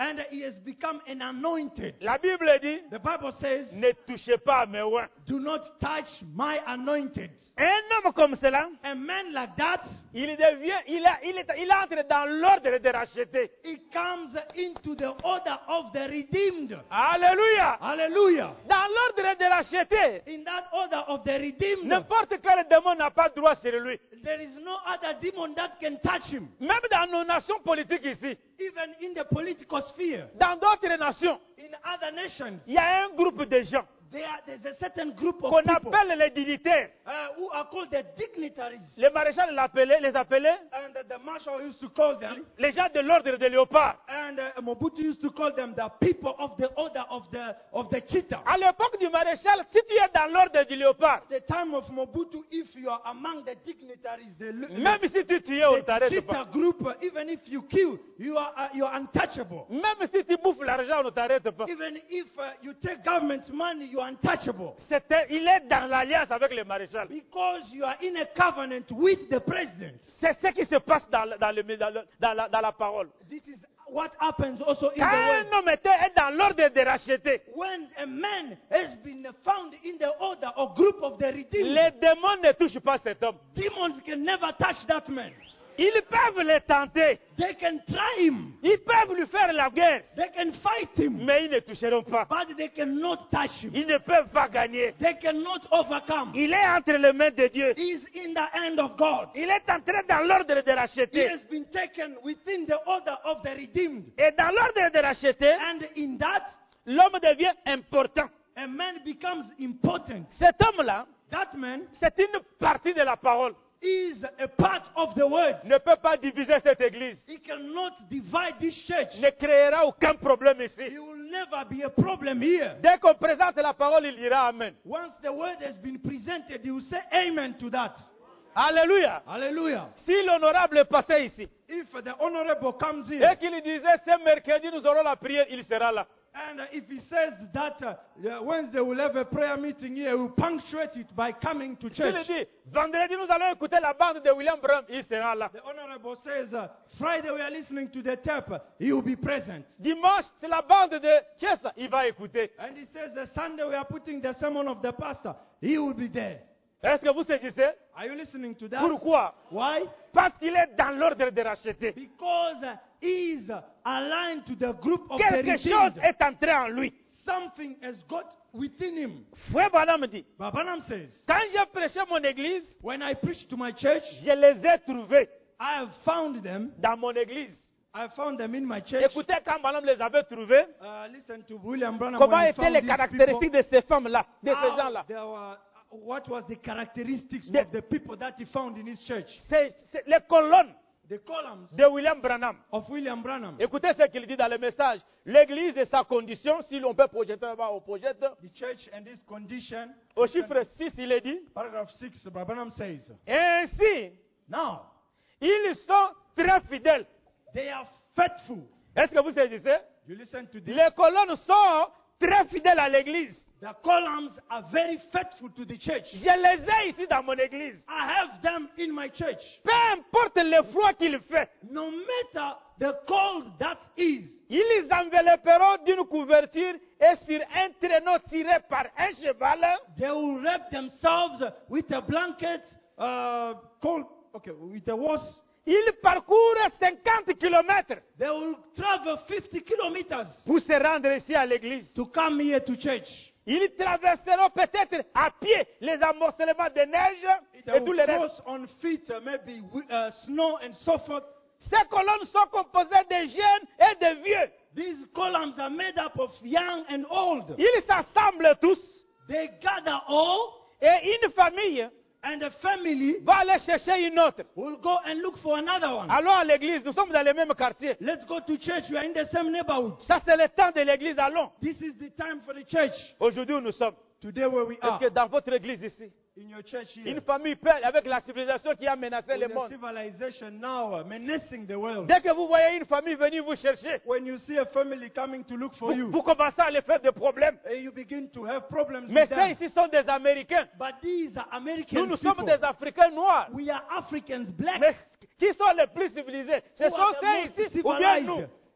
And he has become an anointed. La Bible dit, The Bible says, ne touchez pas à mes oins. do not touch my anointed. Un homme comme cela, A man like that, il devient, il, a, il, est, il entre dans l'ordre des rachetés. he comes into the order of the redeemed. Alléluia. Hallelujah. Dans l'ordre des rachetés, In that order of the redeemed, n'importe quel démon n'a pas droit sur lui. there is no other demon that can touch him. Même dans nos nations politiques ici, Even in the political sphere, dans d'autres nations, in other nations, il y a un groupe de gens there are, there's a certain group of qu'on people appelle les dignitaires. uh, who are called the dignitaries. Les maréchals l'appelaient- les appelaient And uh, the marshal used to call them, les gens de l'ordre de léopard. and uh, Mobutu used to call them the people of the order of the of the cheetah. À l'époque du maréchal, si tu es dans l'ordre du léopard, The time of Mobutu, if you are among the dignitaries, the, même si tu tues, on the t'arrête cheetah pas. group, uh, even if you kill, you are uh, you are untouchable. Même si tu bouffes l'argent, on ne t'arrête pas. Even if uh, you take government money, you are untouchable. C'était- il est dans l'alliance avec le maréchal. Because you are in a covenant with the president. C'est ce qui se passe dans, le- dans, le- dans le- dans la, dans la parole. This is what happens also in Quand the world. un homme était est dans l'ordre des rachetés, When a man has been found in the order or group of the redeemed, les démons ne touchent pas cet homme. demons can never touch that man. Ils peuvent le tenter. They can try him. Ils peuvent lui faire la guerre. They can fight him. Mais ils ne toucheront pas. But they cannot touch him. Ils ne peuvent pas gagner. They cannot overcome. Il est entre les mains de Dieu. He is in the hand of God. Il est entré dans l'ordre de He racheter. has been taken within the order of the redeemed. Et dans l'ordre de racheter, And in that, l'homme devient important. a man becomes important. Cet homme-là, That man c'est une partie de la parole. is a part of the word. Ne peut pas diviser cette église. He cannot divide this church. Ne créera aucun problème He ici. will never be a problem here. Dès qu'on présente la parole, il dira Amen. Once the word has been presented, he will say amen to that. Alléluia. Hallelujah. Si l'honorable passait ici If the honorable comes et here qu'il disait ce mercredi nous aurons la prière, il sera là. and uh, if he says that uh, uh, Wednesday we'll have a prayer meeting here, we'll punctuate it by coming to S'il church. dit vendredi nous allons écouter la bande de William Branham, il sera là. The honorable says uh, Friday we are listening to the tape, he will be present. Dimanche, c'est la bande de Chessa, il va écouter. And he says uh, Sunday we are putting the sermon of the pastor, he will be there. Est-ce que vous saisissez? Are you listening to that? Pourquoi? Why? Parce qu'il est dans l'ordre de racheter. Because uh, he is uh, aligned to the group of the Quelque chose redeemed. est entré en lui. Something has got within him. Frère Branham dit, Babanam says, quand j'ai prêché mon église, when I preach to my church, je les ai trouvés I have found them. dans mon église. I found them in my church. Écoutez quand Branham les avait trouvés, Uh, listen to William Branham. comment when he étaient found les these caractéristiques people. de ces femmes-là, de ces How gens-là. there were- what was the characteristics The- of the people that he found in his church? C'est c'est les colonnes The columns de William Branham. of William Branham. Écoutez ce qu'il dit dans le message. L'église et sa condition, si l'on peut projeter, on projette. The church and this condition. Au chiffre six, il est dit, Paragraph six, Branham says, ainsi, now ils sont très fidèles. they are faithful. Est-ce que vous saisissez? You listen to this. Les colonnes sont très fidèles à l'église. The columns are very faithful to the church. Je les ai ici dans mon église. I have them in my church. Peu importe le froid qu'il fait, No matter the cold that is, ils les envelopperont d'une couverture et sur un traîneau tiré par un cheval. they will wrap themselves with a blanket, uh, cold, okay, with a horse. Ils parcourent cinquante kilomètres They will travel fifty kilometers pour se rendre ici à l'église. to come here to church. Ils traverseront peut-être à pied les amoncellements de neige They et tout will le reste. cross on feet, uh, maybe wi- uh, snow and so forth. Ces colonnes sont composées de jeunes et de vieux. These columns are made up of young and old. Ils s'assemblent tous They gather all, et une famille and the family va aller chercher une autre. will go and look for another one. Allons à l'église, nous sommes dans le même quartier. Let's go to church. We are in the same neighborhood. Ça, c'est le temps de l'église, allons. This is the time for the church. Aujourd'hui, où nous sommes. Today, where we Est-ce are, que dans votre église ici, in your church here, une famille perd avec la civilisation qui a menacé le with the monde? civilization now uh, menacing the world. Dès que vous voyez une famille venir vous chercher, When you see a family coming to look for vous, you, vous commencez à les faire des problèmes. eh, you begin to have problems Mais with ceux them. ici sont des Américains. But these are American Nous, nous people. sommes des Africains noirs. We are Africans, black. Mais qui sont les plus civilisés? Ce Who sont are the ceux most ici ou bien civilized? nous?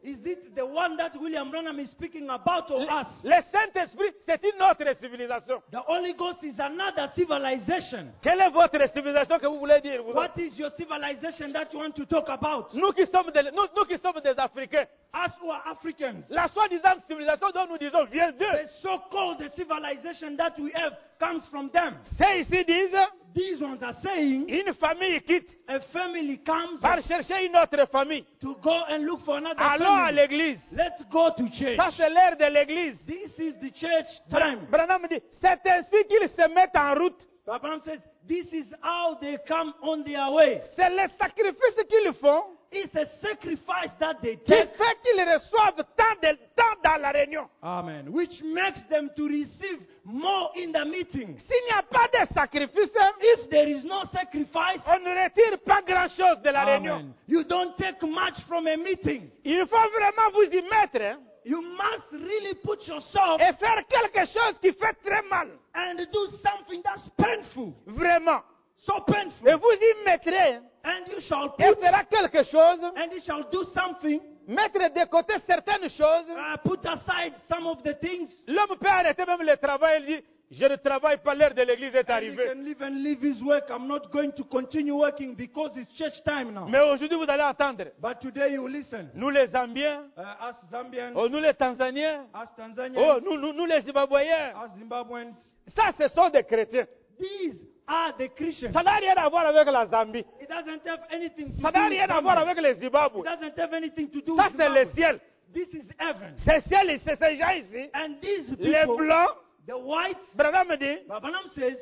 Is it the one that William Branham is speaking about or us? Le Saint-Esprit, c'est une autre civilisation. The Holy Ghost is another civilization. Quelle est votre civilisation que vous voulez dire? Vous What is your civilization that you want to talk about? Nous qui sommes des, nous, nous qui sommes des Africains, Us who are Africans. la soi-disant civilisation dont nous disons vient d'eux. The so-called civilization that we have comes from them. Ces ici disent, These ones are saying une famille quitte a family comes par chercher une autre famille. to go and look for another Allons à family. l'église. Let's go to church. Ça, c'est l'heure de l'église. This is the church time. Branham dit, c'est ainsi qu'ils se mettent en route. Abraham says, this is how they come on their way. C'est le sacrifice qu'ils font It's a sacrifice that they qui take. fait qu'ils reçoivent tant de temps dans la réunion. Amen. Which makes them to receive more in the meeting. S'il n'y a pas de sacrifice, If there is no sacrifice, on ne retire pas grand-chose de la réunion. Amen, you don't take much from a meeting. Il faut vraiment vous y mettre hein, You must really put yourself et faire quelque chose qui fait très mal. and do something that's painful. Vraiment. So Et painful. vous y mettrez And you shall et put, fera quelque chose, and you shall do something. mettre de côté certaines choses. Uh, put aside some of the things. L'homme peut arrêter même le travail et dire, je ne travaille pas, l'heure de l'église est And he arrivée. can live and leave his work. I'm not going to continue working because it's church time now. Mais aujourd'hui, vous allez entendre, But today you listen. nous les Zambiens, Uh, us Zambians, oh, nous les Tanzaniens, us Tanzanians, oh, nous, nous, nous les Zimbabwéens. us Zimbabweans. Ça, ce sont des chrétiens. These are the Christians. Ça n'a rien à voir avec la Zambie. It doesn't have anything to Ça do n'a with rien à voir Zambia. avec les It Zimbabwe. doesn't have anything to do Ça, with c'est le Zimbabwe. ciel. This is heaven. C'est ciel, c'est ces gens ici. And these Les people, blancs, the whites, Branham me dit, Babanam says,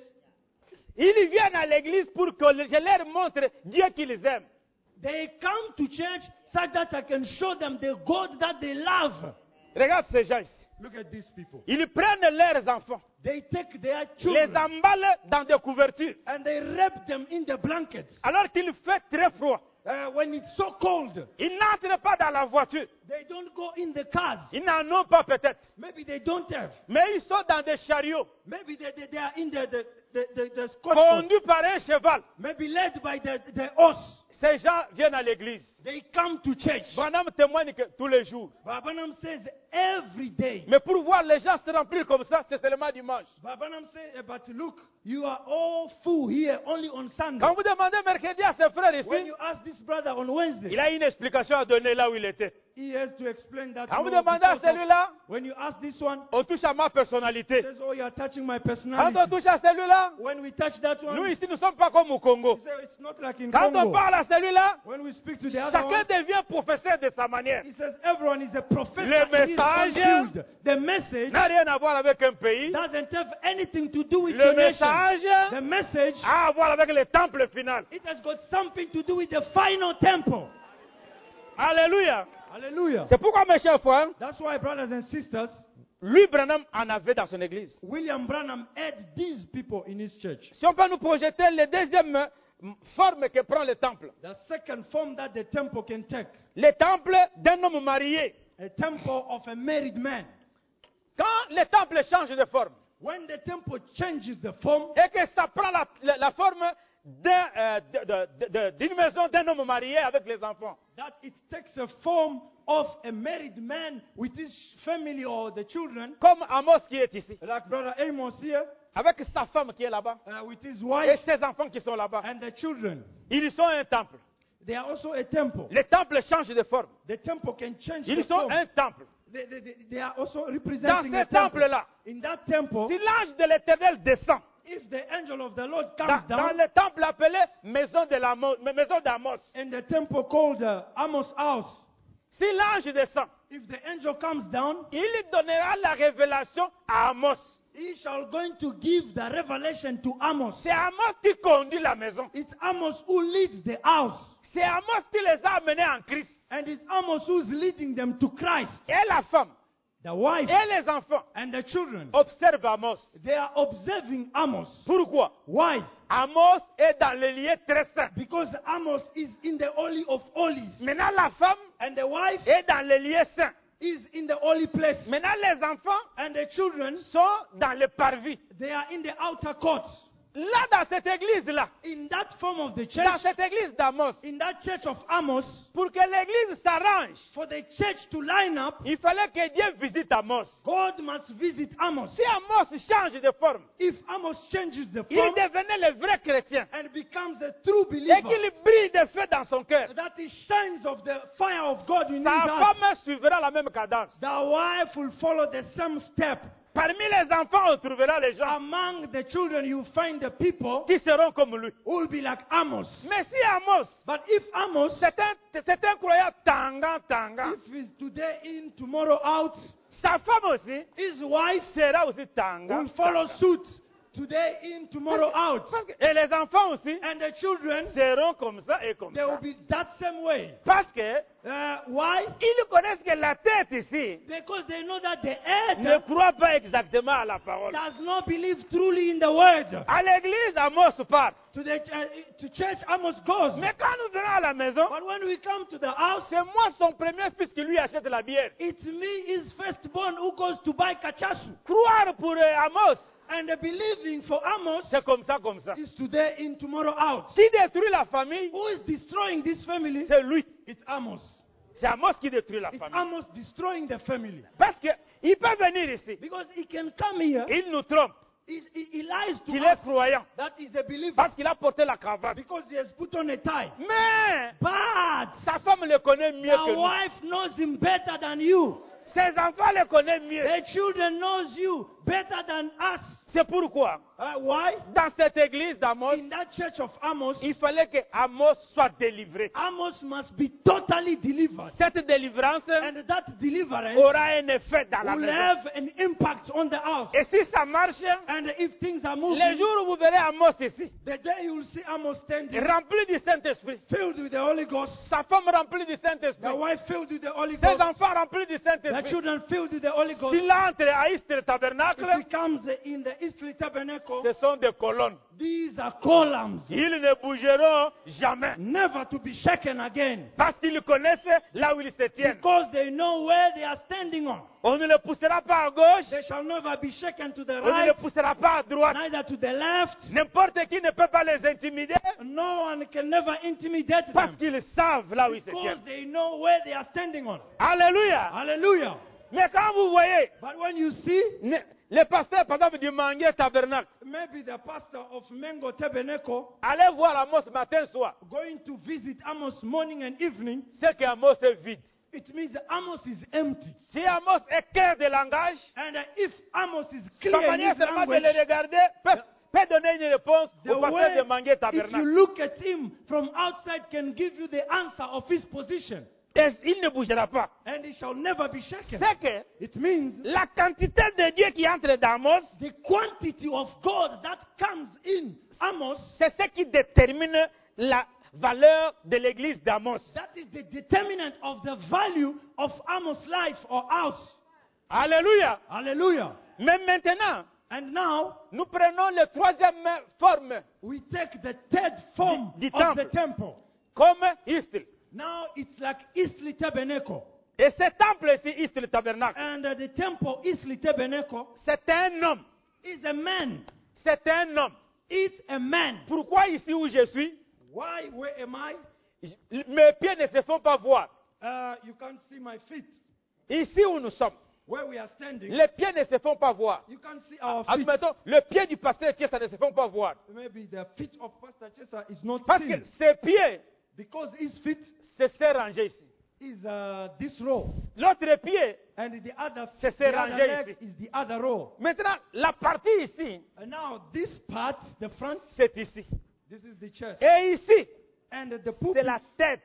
ils viennent à l'église pour que je leur montre Dieu qu'ils aiment. they come to church so that I can show them the God that they love. Regarde ces gens ici. Look at these people. Ils prennent leurs enfants, They take their les children emballent dans des couvertures, and they wrap them in the blankets. alors qu'il fait très froid. Uh, when it's so cold, Ils n'entrent pas dans la voiture. they don't go in the cars. Ils n'en ont pas peut-être. Maybe they don't have. Mais ils sont dans des chariots, Maybe they, they, they are in the, the, the, the, the Scotch boat. conduits par un cheval. Maybe led by the, the horse. Ces gens viennent à l'église. They come to church. Branham témoigne que tous les jours. Babanam says every day. Mais pour voir les gens se remplir comme ça, c'est seulement dimanche. Babanam says, but look, you are all full here only on Sunday. Quand vous demandez mercredi à ses frères ici, When you ask this brother on Wednesday, il a une explication à donner là où il était. he has to explain that. Quand vous no, demandez à because of- celui-là, when you ask this one, on touche à ma he personnalité. says, oh, you are touching my Quand personality. on touche à celui-là, When we touch that one, nous ici, nous ne sommes pas comme au Congo. he says, it's not like in Quand on Congo. parle à celui-là, When we speak to the other chacun one, devient professeur de sa manière. he says everyone is a professor Le in his own message field. The message N'a rien à voir avec un pays. doesn't have anything to do with Le your nation. message The message, a à voir avec le temple final. it has got something to do with the final temple. Alléluia. Hallelujah. C'est pourquoi, mes chers frères, That's why, brothers and sisters, lui, Branham, en avait dans son église. William Branham had these people in his church. Si on peut nous projeter la deuxième euh, forme que prend le temple. The second form that the temple can take, Le temple d'un homme marié. a temple of a married man. Quand le temple change de forme When the temple changes the form et que ça prend la, la- la forme d'un, euh, de- de- de- d'une maison d'un homme marié avec les enfants. that it takes a form of a married man with his family or the children, Comme Amos qui est ici. like Brother Amos here, Avec sa femme qui est là-bas. uh, with his Et wife ses enfants qui sont là-bas. and the children. Ils sont un temple. They are also a temple. Le temple change de forme. The temple can change the Ils sont form. un temple. They, they, they, they are also Dans representing ce a temple. temple-là, In that temple, si l'ange de l'éternel descend, if the angel of the Lord dans, comes dans down le temple appelé maison de la mo- maison d'Amos, in the temple called uh, Amos' house, si l'ange descend, if the angel comes down, il donnera la révélation à Amos. he shall going to give the revelation to Amos. C'est Amos qui conduit la maison. It's Amos who leads the house. C'est Amos qui les a amenés en Christ. And it's Amos who's leading them to Christ. Et la femme The wife et les enfants and the children, observent Amos. they are observing Amos. Pourquoi? Why? Amos est dans le lieu très saint. Because Amos is in the Holy of Holies. Maintenant, la femme And the wife est dans le lieu saint. is in the holy place. Maintenant, les enfants And the children, sont dans le parvis. they are in the outer court. Là, dans cette église-là, In that form of the dans church, cette église d'Amos, in that church of Amos, pour que l'église s'arrange, for the church to line up, il fallait que Dieu visite Amos. God must visit Amos. Si Amos change de forme, If Amos changes the il form devenait le vrai chrétien. and becomes a true Et believer, qu'il brille de feu dans son cœur. that he shines of the fire of God in his Sa heart, femme suivra la même cadence. the wife will follow the same step. Parmi les enfants, on trouvera les gens Among the children, you find the people qui seront comme lui. who will be like Amos. Mais si Amos, But if Amos, c'est un, c'est un croyant tangant, tangant, if he's today in, tomorrow out, sa femme aussi his wife sera aussi tangant. will follow suit. Today in, tomorrow out. Parce que- Et les enfants aussi And the children, seront comme ça et comme they will ça. be that same way. Parce que Uh, why? ils connaissent que la tête ici Because they know that the ne head croit pas exactement à la parole. does not believe truly in the word. À l'église, Amos parle. To the uh, to church, Amos goes. Mais quand nous venons à la maison, But when we come to the house, c'est moi son premier fils qui lui achète la bière. it's me, his firstborn, who goes to buy kachasu. Croire pour euh, Amos, And the believing for Amos c'est comme ça, comme ça. is today in, tomorrow out. Qui détruit la famille, Who is destroying this family? c'est lui. It's Amos. C'est Amos qui détruit la It's famille. Amos destroying the family. Parce qu'il peut venir ici. Because he can come here, Il nous trompe he, he, he lies to qu'il est us croyant. that he's a believer. Parce qu'il a porté la cravate. Because he has put on a tie. Mais But sa femme le connaît mieux que the nous. wife knows him better than you. Ses enfants le connaissent mieux. The children knows you better than us. C'est pourquoi, Uh, why? dans cette église d'Amos, In that church of Amos, il fallait que Amos soit délivré. Amos must be totally delivered. Cette délivrance And that deliverance aura un effet dans la will maison. have an impact on the house. Et si ça marche, And if things are moving, les jours où vous verrez Amos ici, the day you will see Amos standing, rempli du Saint-Esprit, filled with the Holy Ghost, sa femme remplie du the Saint-Esprit, wife filled with the Holy ses Ghost, enfants remplis du the Saint-Esprit, children filled with the Holy Ghost. s'il entre à Istre Tabernacle, If he comes in the Eastly Tabernacle, ce sont des colonnes. these are columns, Ils ne bougeront jamais. never to be shaken again, Parce qu'ils connaissent là où ils se tiennent. because they know where they are standing on. On ne le poussera pas à gauche, They shall never be shaken to the on ne le right, poussera pas à droite. neither to the left. N'importe qui ne peut pas les intimider No one can never intimidate parce them, qu'ils savent là où ils se because tiennent. they know where they are standing on. Alléluia. Hallelujah. Mais quand vous voyez But when you see, ne- les pasteurs, par exemple, du Mangué Tabernacle, maybe the pastor of Mengo Tabernacle allez voir Amos matin, soir. going to visit Amos morning and evening, C'est qu'Amos est vide. it means that Amos is empty. Si Amos est clair de langage, And uh, if Amos is sa clear in manière his seulement de language, les regarder peut, peut donner une réponse the au pasteur way, de Mangué if you Tabernacle. look at him from outside, can give you the answer of his position. Et il ne bougera pas. And he shall never be shaken. C'est que It means la quantité de Dieu qui entre dans Amos, the quantity of God that comes in Amos, c'est ce qui détermine la valeur de l'église d'Amos. that is the determinant of the value of Amos' life or house. Alléluia. Hallelujah. Mais maintenant, And now nous prenons la troisième forme we take the third form Du- du of the temple. temple. comme Istre. Now it's like Eastly Tabernacle. Et ce temple-ci, Istre Tabernacle, And uh, the temple, Eastly Tabernacle, c'est un homme. is a man. C'est un homme. It's a man. Pourquoi ici où je suis, Why? Where am I? je- mes pieds ne se font pas voir. Uh, you can't see my feet. Ici où nous sommes, Where we are standing, les pieds ne se font pas voir. you can't see our feet. Admettons, le pied du pasteur Thiès, ça ne se font pas voir. Maybe the feet of Pastor Chesa is not Parce seen. que ses pieds, Because his feet c'est se ranger ici. is uh, this row. L'autre pied, And the other, C'est the se other ranger leg ici. is the other row. maintenant, la partie ici, And now this part, the front, c'est ici. this is the chest. Et ici, And the c'est pulpit la tête.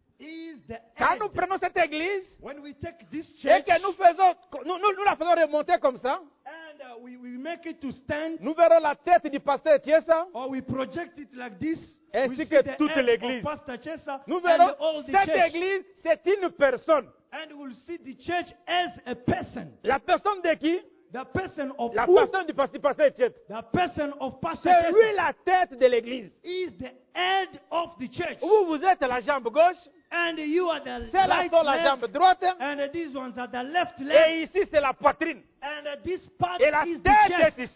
is the Quand head. nous prenons cette église When we take this et church que nous faisons, nous, nous, nous la faisons remonter comme ça, and uh, we, we make it to stand, nous verrons la tête du pasteur Thiesa, or we project it like this, Ainsi we see que the toute head l'église. of Pastor Chesa nous and verrons all the cette church. église, c'est une personne. And we'll see the church as a person. La personne de qui? The person of La who? personne du pasteur, pasteur Thiesa. The person of Pastor C'est lui Chesa la tête de l'église. is the head of the church. Vous, vous êtes la jambe gauche, And you are the c'est la right seule la leg, jambe droite, and uh, these ones are the left leg, et ici c'est la poitrine. and uh, this part Et la is the tête chest, est ici.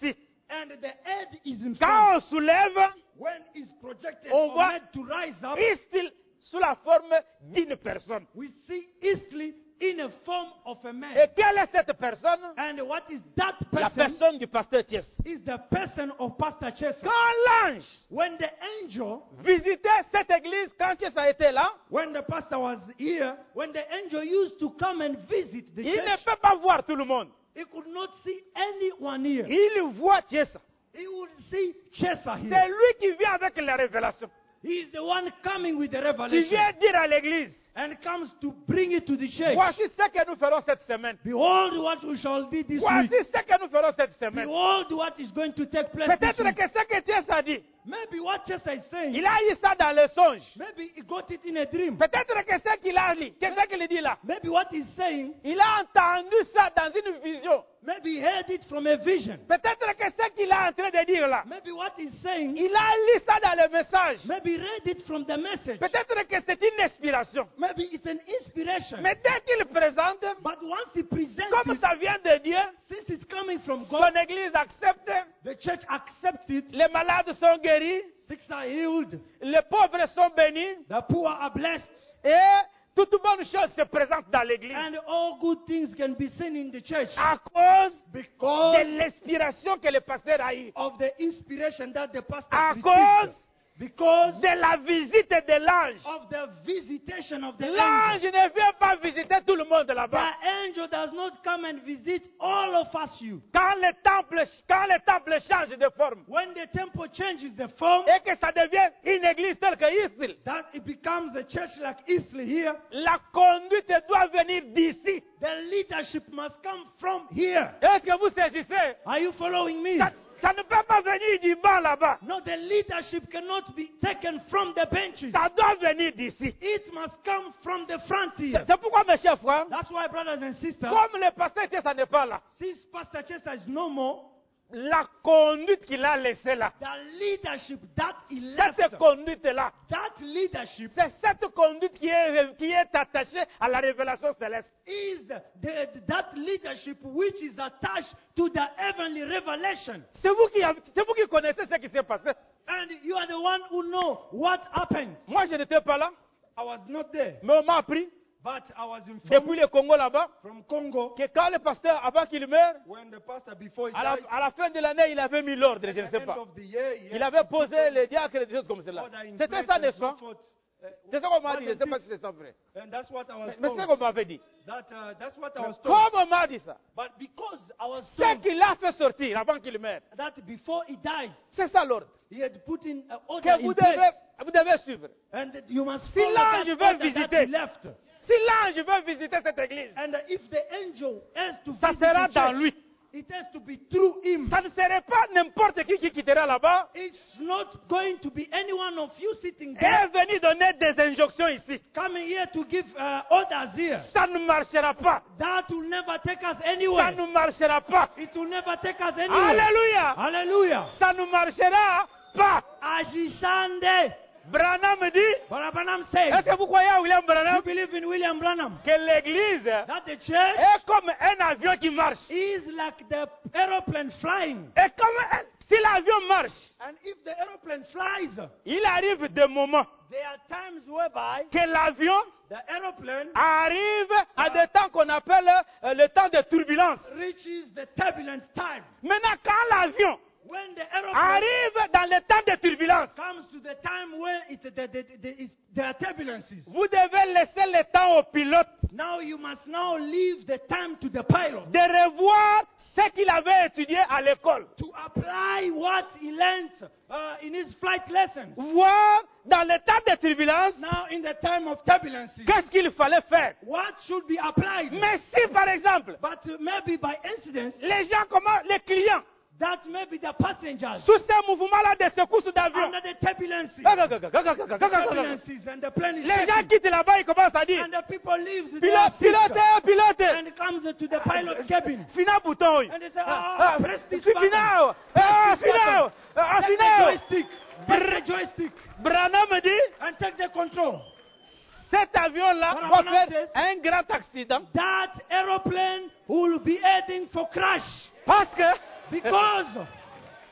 And the head is in Quand on front. soulève, When it's projected on or voit made to rise up, Istil sous la forme d'une personne. we see easily in a form of a Et man. quelle est cette personne? And what is that La person? personne du pasteur Thiès. Is the person of Pastor Chesa. Quand l'ange When the angel, visitait cette église, quand Thiès a été là, when the pastor was here, when the angel used to come and visit the il ne church, peut pas voir tout le monde. he could not see anyone here. Il voit Thiès. He would see Chesa C'est here. lui qui vient avec la révélation. He is the one coming with the Qui revelation vient dire à l'église, and comes to bring it to the church. voici ce que nous ferons cette semaine. Behold what we shall do this Voici week. ce que nous ferons cette semaine. Behold what is going to take place this Peut-être week. que ce que Thiès a dit, Maybe what Chesa is saying, il a eu ça dans le songe. maybe he got it in a dream. Peut-être que ce qu'il a dit, qu'est-ce qu'il dit là? Maybe what he's saying, Il a entendu ça dans une vision. maybe he heard it from a vision. Peut-être que ce qu'il est en train de dire là, Maybe what he's saying, il a lu ça dans le message. maybe he read it from the message. Peut-être que c'est une inspiration. Maybe it's an inspiration. Mais dès qu'il présente, But once he presents comme it, ça vient de Dieu, since it's coming from son God, église accepte, the church accepts it. les malades sont guéris, Sick are healed. les pauvres sont bénis, The poor are blessed. et toute bonne chose se présente dans l'église. And all good things can be seen in the church À cause because de l'inspiration que le pasteur a eue. of the inspiration that the pastor À received. cause Because de la visite de l'ange. of the visitation of the L'ange angel. ne vient pas visiter tout le monde là-bas. The angel does not come and visit all of us you. Quand le temple, quand le temple change de forme When the temple changes the form, et que ça devient une église telle que Israël, that it becomes a church like Eastleigh here, la conduite doit venir d'ici. the leadership must come from here. Est-ce que vous saisissez? Are you following me? Ça, ça ne peut pas venir du bas là-bas. No, the leadership cannot be taken from the benches. Ça doit venir d'ici. It must come from the front C'est here. c'est pourquoi, mes chers frères, That's why, brothers and sisters, comme le pasteur ça n'est pas là, since Pastor Chester is no more, la conduite qu'il a laissée là, the leadership that he left, cette conduite-là, that leadership c'est cette conduite qui est, qui est attachée à la révélation céleste. is the, the, that leadership which is attached to the heavenly revelation. C'est vous qui, avez- c'est vous qui connaissez ce qui s'est passé. And you are the one who know what happened. Moi, je n'étais pas là, I was not there, mais on m'a appris but I was informed depuis le Congo là-bas from Congo que quand le pasteur, avant qu'il meure, when the pastor, before he à la, died, à la fin de l'année, il avait mis l'ordre, je ne at sais the pas. end of the year, he Il had avait to posé put les diacres et des choses comme cela. order in C'était place ça, and n'est-ce so pas? forth. Uh, C'est ça qu'on m'a dit, je ne what sais I pas think- si c'est ça vrai. And that's what I was Mais c'est ce told. qu'on m'avait dit. That, uh, that's what I was told. Comme on m'a dit ça, But because I was ce told qu'il a fait sortir avant qu'il meure, that before he died, c'est ça l'ordre he had put in an order que vous in devez, place, vous devez suivre. and that you must Si follow l'ange that veut order that visiter, he left. Si l'ange veut visiter cette église, And if the angel has to ça visit sera the dans church, lui. it has to be through him. Ça ne serait pas n'importe qui qui quittera là-bas It's not going to be any one of you sitting et there venir donner des injonctions ici. coming here to give uh, orders here. Ça ne marchera pas. That will never take us Ça anywhere. ne marchera pas. It will never take us anywhere. Alléluia. Hallelujah. Ça ne marchera pas. Ajishande. Branham dit, Brother Branham est-ce says, que vous croyez à William you Branham believe in William Branham, que l'église that the church est comme un avion qui marche. is like the aeroplane flying. Et comme un- si l'avion marche, And if the aeroplane flies, il arrive des moments there are times whereby que l'avion the aeroplane arrive à des temps qu'on appelle euh, le temps de turbulence. reaches the turbulent time. Maintenant, quand l'avion When the aeroplane arrive dans le temps de turbulence, comes to the time where it, the, the, the, it's, there are turbulences, vous devez laisser le temps au pilote now you must now leave the time to the pilot de revoir ce qu'il avait étudié à l'école. to apply what he learned uh, in his flight lessons. Voir dans le temps de turbulence Now in the time of turbulences, qu'est-ce qu'il fallait faire. what should be applied? Mais si, par exemple, But uh, maybe by incident, les gens, comment, les clients, that maybe the passengers sous ces mouvements-là de secousse d'avion, under the turbulences, les turbulences and the plane is gens shaking, quittent là-bas, ils commencent à dire, and the people leave the pilote, pilote, pilote, and comes to the pilot's cabin. final bouton, oui. And they say, Ah, ah, ah, press this c'est button. final, ah, Press this final, button. ah, Take the final. joystick. Take the joystick Branham dit, and take the control. cet avion-là Voilà, va Branham faire says- un grand accident That aeroplane will be heading for crash parce que because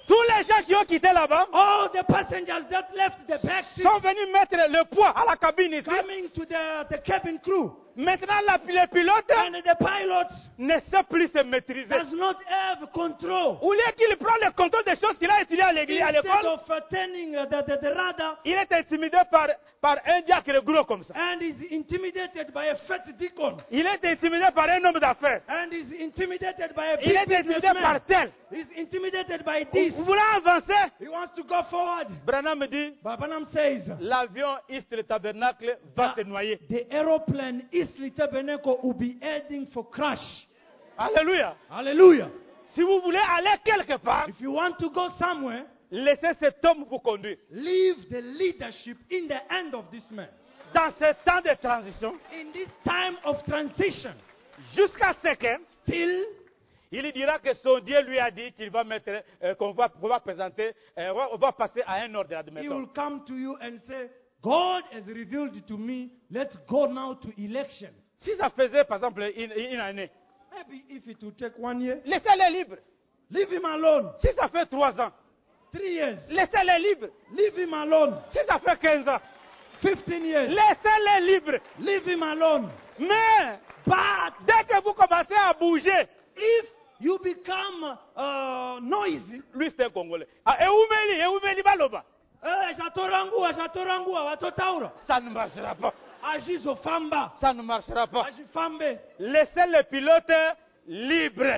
Tous les gens qui ont quitté là-bas all the passengers that left the back seat, sont venus mettre le poids à la cabine ici. coming to the, the cabin crew. Maintenant, la, le pilote And the pilot ne sait plus se maîtriser. does not have control. Au lieu qu'il prenne le contrôle des choses qu'il a étudiées à l'église, à Instead l'école, of uh, turning uh, the, the, the radar, il est intimidé par, par un diacre gros comme ça. and is intimidated by a fat deacon. Il est intimidé par un homme d'affaires. And is intimidated by a Il big est intimidé businessman. par tel. He's intimidated by this. Vous voulez avancer? He wants to go forward. Branham me dit, But Branham says, l'avion East le tabernacle va se noyer. the aeroplane Eastleigh Tabernacle will be heading for crash. Alléluia. Hallelujah. Si vous voulez aller quelque part, If you want to go somewhere, laissez cet homme vous conduire. leave the leadership in the hand of this man. Dans ce temps de transition, In this time of transition, jusqu'à ce que till il dira que son Dieu lui a dit qu'il va mettre, euh, qu'on va, qu'on va présenter, euh, on, va, on va passer à un ordre he admettons. will come to you and say, God has revealed to me, let's go now to election. Si ça faisait par exemple une, une année, Maybe if it will take one year, laissez-les libres. leave him alone. Si ça fait trois ans, Three years, laissez-les libres. leave him alone. Si ça fait quinze ans, Fifteen years, laissez-les libres. leave him alone. Mais But dès que vous commencez à bouger, if you become uh, noisy, lui c'est un Congolais. Ah, et Oumeli, et Oumeli Baloba, eh, chatorangua, chatorangua, watotaura, ça ne marchera pas. ajizofamba, Ça ne marchera pas. ajifambe, Laissez le pilote libre.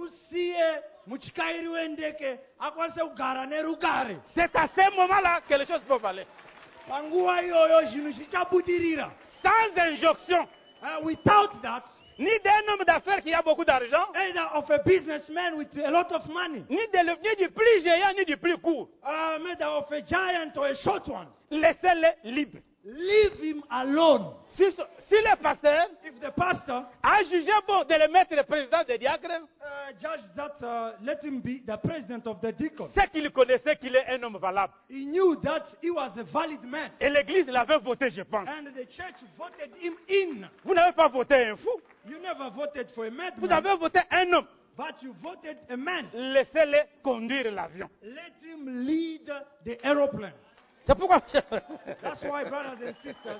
musiye muchikairiwe ndeke akwanise kugara nerugare. C'est à ce moment-là que les choses peuvent aller. Panguwa iyoyo zvinhu zvichabudirira. Sans injonction, Uh, without that, ni d'un homme d'affaires qui a beaucoup d'argent, either of a businessman with a lot of money, ni, de le- ni du plus géant, ni du plus court. uh, either of a giant or a short one, Laissez-les libres. leave him alone. Si, si le pasteur If the pastor a jugé bon de le mettre le président des diacres, uh, judged that, uh, let him be the president of the deacon, c'est qu'il connaissait qu'il est un homme valable. he knew that he was a valid man. Et l'église l'avait voté, je pense. And the church voted him in. Vous n'avez pas voté un fou, You never voted for a vous madman, avez voté un homme. but you voted a man. Laissez-le conduire l'avion. Let him lead the aeroplane. C'est pourquoi, That's why, brothers and sisters,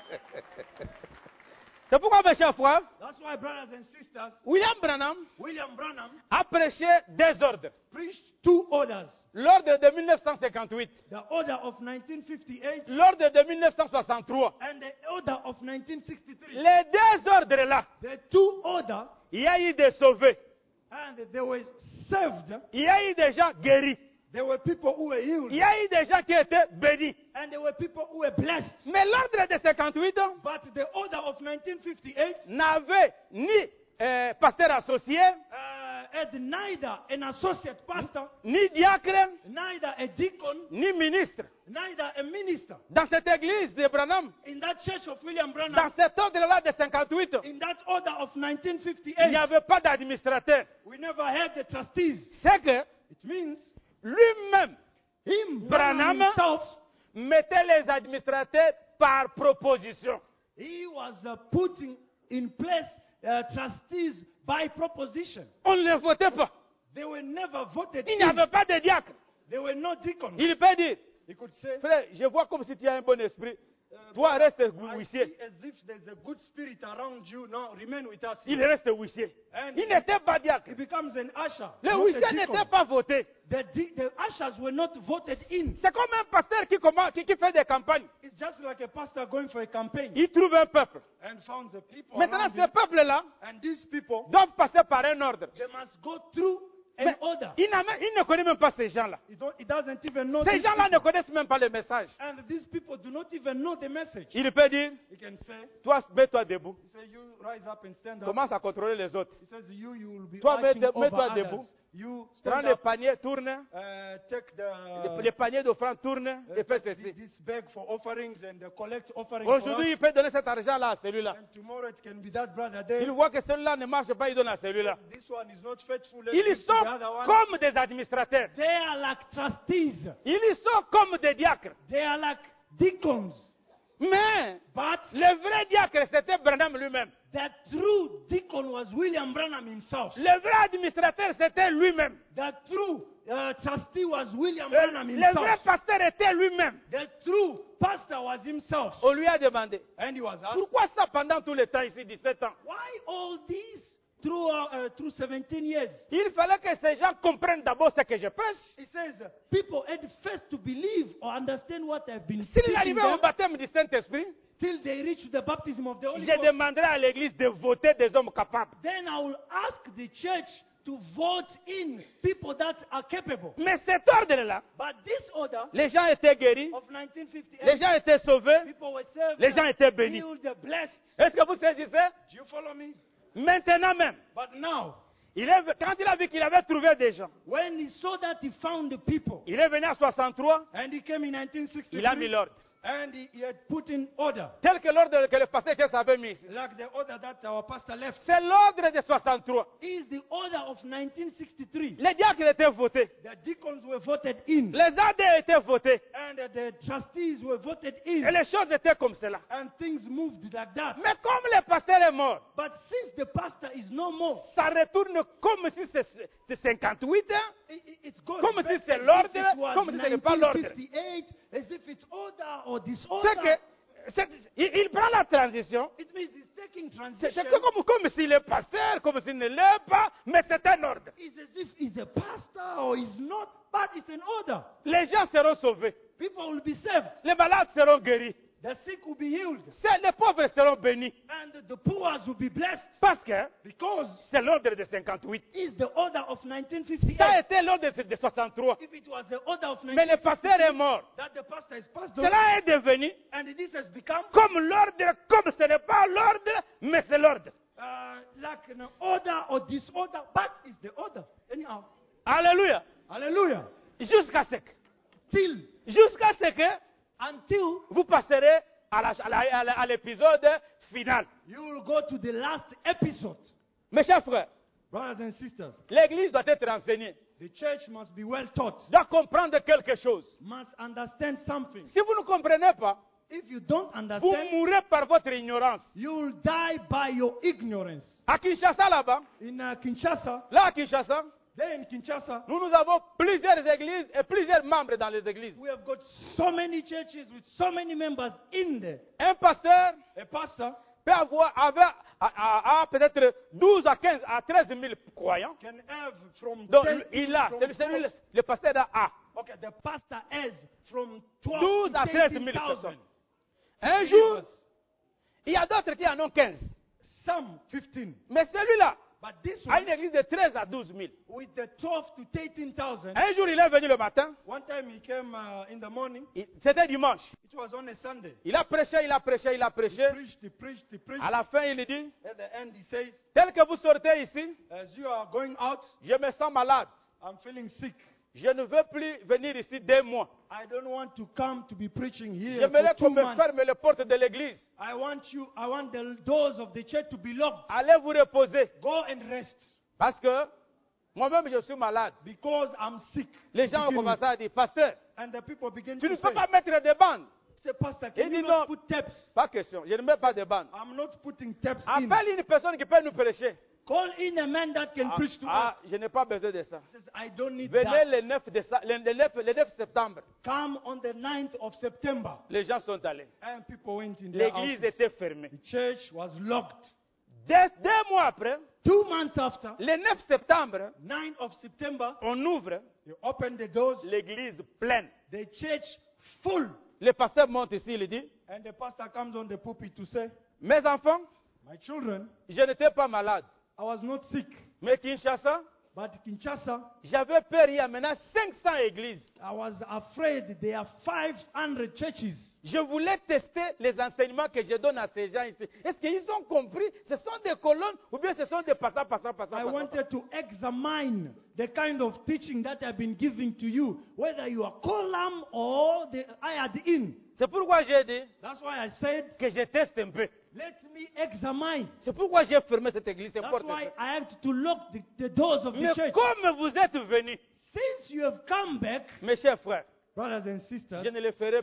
c'est pourquoi, mes chers frères, that's why, brothers and sisters, William Branham William Branham a prêché des ordres. preached two orders. L'ordre de mille neuf cent cinquante-huit, The order of nineteen fifty-eight l'ordre de mille neuf cent soixante-trois. and the order of nineteen sixty-three. Les deux ordres-là, The two orders, il y a eu des sauvés, and they were saved. il y a eu des gens guéris, There were people who were healed, il y a eu des gens qui étaient bénis. and there were people who were blessed. Mais l'ordre de cinquante-huit But the order of nineteen fifty-eight n'avait ni euh, pasteur associé, uh, had neither an associate pastor, ni diacre, neither a deacon, ni ministre. neither a minister. Dans cette église de Branham, In that church of William dans Branham, cet ordre-là de cinquante-huit, in that order of nineteen il n'y fifty-eight, avait pas d'administrateur. we never had the trustees. C'est que It means lui-même, him, Branham, Branham himself, mettait les administrateurs par proposition. he was uh, putting in place uh, trustees by proposition. On ne les votait pas. They were never voted Il n'y in. avait pas de diacre. They were not deacons. Il peut dire, He could say, frère, je vois comme si tu as un bon esprit. uh, Toi, reste I huissier. see as if there's a good spirit around you. No, remain with us. Il here. reste huissier. And Il n'était pas diacre. he becomes an usher. Les not a huissiers deacon. n'étaient pas votés. The, de- the ushers were not voted in. C'est comme un pasteur qui, commence, qui, qui fait des campagnes. It's just like a pastor going for a campaign Il trouve un peuple. and found the people Maintenant, around ce him. peuple-là And these people, doivent passer par un ordre. they must go through an Mais order. il, n'a même- il ne connaît même pas ces gens-là. He, don't, he doesn't even know Ces these gens-là ne people. connaissent même pas le message. And these people do not even know the message. Il peut dire, He can say, toi, mets-toi debout. he say, you rise up and stand up. Commence à contrôler les autres. He says, you, you will be Toi, watching mets- over mets-toi others. debout. You Prends stand les up, paniers, tourne. uh, take Les, the, les paniers d'offrande tournent uh, et fais take ceci. thi- this bag for offerings and uh, collect offerings for Aujourd'hui, il us. peut donner cet argent-là à celui-là. And tomorrow it can be that brother there. Il voit que celui-là ne marche pas, il donne à celui-là. This one is not faithful. Let Ils me give sont the other one. comme des administrateurs. They are like trustees. Ils sont comme des diacres. They are like deacons. Mais But le vrai diacre, c'était Branham lui-même. the true deacon was William Branham himself. Le vrai administrateur, c'était lui-même. The true uh, trustee was William Le, Branham le vrai himself. pasteur était lui-même. The true pastor was himself. On lui a demandé, And he was asked, pourquoi ça pendant tout le temps ici, dix-sept ans? why all these through, uh, through seventeen years? Il fallait que ces gens comprennent d'abord ce que je prêche. He says, uh, people had first to believe or understand what I've been S'il teaching arrivait them au baptême du Saint-Esprit, till they reach the baptism of the Holy je Ghost. demanderai à l'Église de voter des hommes capables. Then I will ask the church to vote in people that are capable. Mais cet ordre-là, But this order les gens étaient guéris, of nineteen fifty-eight, les gens étaient sauvés, people were saved, les gens étaient bénis. healed, blessed. Est-ce que vous saisissez? Do you follow me? Maintenant même, But now, il est, quand il a vu qu'il avait trouvé des gens, when he saw that he found the people, il est venu en soixante-trois, and he came in nineteen il a mis sixty-three, l'ordre. and he, he had put in order, Tel que l'ordre que le pasteur Jess avait mis ici. like the order that our pastor left, C'est l'ordre de soixante-trois. is the order of nineteen sixty-three. Les diacres étaient votés. The deacons were voted in, Les A D étaient votés. and the trustees were voted Et in, les choses étaient comme cela. and things moved like that. Mais comme le pasteur est mort, But since the pastor is no more, ça retourne comme si c'est c'est cinquante-huit ans, it, it- it's going Comme back si c'est as if l'ordre, it was comme si ce n'est pas l'ordre. nineteen fifty-eight, as if it's order or c'est disorder. que c'est- il, il prend la transition. It means he's taking C'est transition. c'est comme, comme s'il est pasteur, comme s'il ne l'est pas, mais c'est un ordre. It's as if he's a pastor or he's not, but it's an order. Les gens seront sauvés. People will be saved. Les malades seront guéris. The sick will be healed. C'est- Les pauvres seront bénis. And the poor will be blessed. Parce que Because c'est l'ordre de cinquante-huit. it's the order of nineteen Ça a fifty-eight. été l'ordre de soixante-trois. If it was the order of Mais le nineteen pasteur est mort. that the pastor is passed on, Cela est devenu and this has become comme l'ordre, comme ce n'est pas l'ordre, mais c'est l'ordre. uh, like an order or disorder, but it's the order. Anyhow. Alléluia. Hallelujah. Jusqu'à ce que, Till, jusqu'à ce que until vous passerez à la- à la- à la- à l'épisode final. you will go to the last episode. Mes chers frères, Brothers and sisters, l'Église doit être enseignée, the church must be well taught, doit comprendre quelque chose. must understand something. Si vous ne comprenez pas, If you don't vous understand, mourrez par votre ignorance. you will die by your ignorance. À Kinshasa, là-bas, In uh, Kinshasa, là à Kinshasa, there in Kinshasa, nous, nous avons plusieurs églises et plusieurs membres dans les églises. we have got so many churches with so many members in there. Un pasteur A pastor peut avoir, avoir à, à- à peut-être douze à quinze à treize mille croyants. can have from Donc, ten- il a, from c'est lui, c'est lui, twelve- le, le pasteur là a okay, the pastor has from twelve douze to à treize thirteen mille thousand. personnes. Un jour, il y a d'autres qui en ont quinze. Some fifteen. Mais celui-là But this a one, une église de treize à douze mille. with the twelve to thirteen thousand, Un jour, il est venu le matin. one time he came uh, in the morning. il- C'était dimanche. It was on a Sunday. Il a prêché, il a prêché, il a He prêché. preached, he preached, he preached. À la fin, il dit, At the end, he says, tel que vous sortez ici, as you are going out, je me sens malade. I'm feeling sick. Je ne veux plus venir ici deux mois. I don't want to come to be preaching here J'aimerais for two qu'on me months. ferme les portes de l'église. I want you, I want the doors of the church to be locked. Allez vous reposer. Go and rest. Parce que moi-même, je suis malade. Because I'm sick. Les gens ont Begin commencé with. à dire, pasteur, And the people begin tu ne to peux say, pas mettre des bandes. say, Pastor, Il can dit you non. not put tapes? Pas question, je ne mets pas de bandes. I'm not putting tapes in. Appelle une personne qui peut nous prêcher. Call in a man that can Ah, preach to ah, us. je n'ai pas besoin de ça. He says, I don't need Venez that. le neuf, déce- le- le neuf- le neuf septembre. Come on the ninth of September. Les gens sont allés. And people went in their L'église houses. était fermée. The church was locked. Deux, deux mois après, Two months after, le neuf septembre, ninth of September, on ouvre they opened the doors. l'église pleine. The church full. Le pasteur monte ici, il dit, And the pastor comes on the pulpit to say, mes enfants, my children, je n'étais pas malade. I was not sick. Mais Kinshasa, But Kinshasa, j'avais peur, il y a maintenant cinq cents églises. I was afraid there are five hundred churches. Je voulais tester les enseignements que je donne à ces gens ici. Est-ce qu'ils ont compris? Ce sont des colonnes ou bien ce sont des passants, passants, passants, I passants? wanted to examine the kind of teaching that I've been giving to you, whether you are column or the hired in. C'est pourquoi j'ai dit That's why I said, que je teste un peu. let me examine. C'est pourquoi j'ai fermé cette église. C'est That's porte. why I had to lock the, the doors of the Mais church. comme vous êtes venus, Since you have come back, mes chers frères, brothers and sisters, je ne le ferai plus.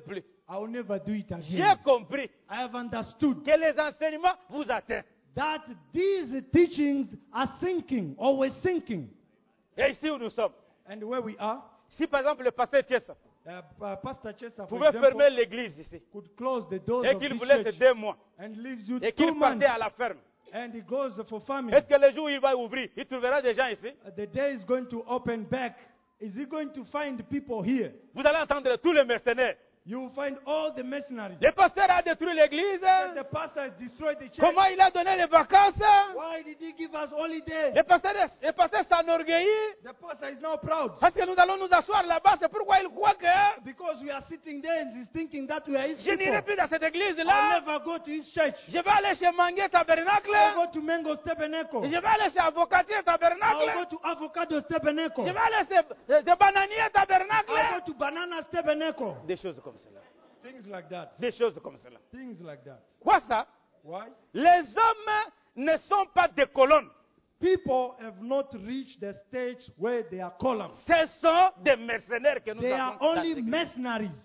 I will never do it J'ai again. compris I have understood que les enseignements vous atteignent. that these teachings are sinking, always sinking. Et ici où nous sommes, And where we are, si par exemple le pasteur Thiès uh, uh, Pastor Chesa, for pouvait example, fermer l'église ici could close the doors et of qu'il this vous laisse church deux mois and leaves you et two qu'il months, partait à la ferme, and he goes for famine. est-ce que le jour où il va ouvrir, il trouvera des gens ici? Uh, the day is going to open back. Is he going to find people here? Vous allez entendre tous les mercenaires. You will find all the mercenaries. Le pasteur a détruit l'église. The pastor has destroyed the church. Comment il a donné les vacances? Why did he give us holiday? Le pasteur, le pasteur s'enorgueillit The pastor is now proud parce que nous allons nous asseoir là-bas. C'est pourquoi il croit que because we are sitting there and he's thinking that we are his je n'irai people. plus dans cette I'll église-là. never go to his church. Je vais aller chez Mangué Tabernacle. I'll go to Mango's Tabernacle. Je vais aller chez Avocatier I'll Tabernacle. go to Avocado's Tabernacle. Je vais aller chez, chez Bananier I'll Tabernacle. go to Banana's Tabernacle. Des choses comme cela. Things like that. Des choses comme cela. Things like that. Quoi ça? Why? Les hommes ne sont pas des colonnes. People have not reached the stage where they are columns. Ce sont des mercenaires que nous They avons. are dans only l'église. mercenaries.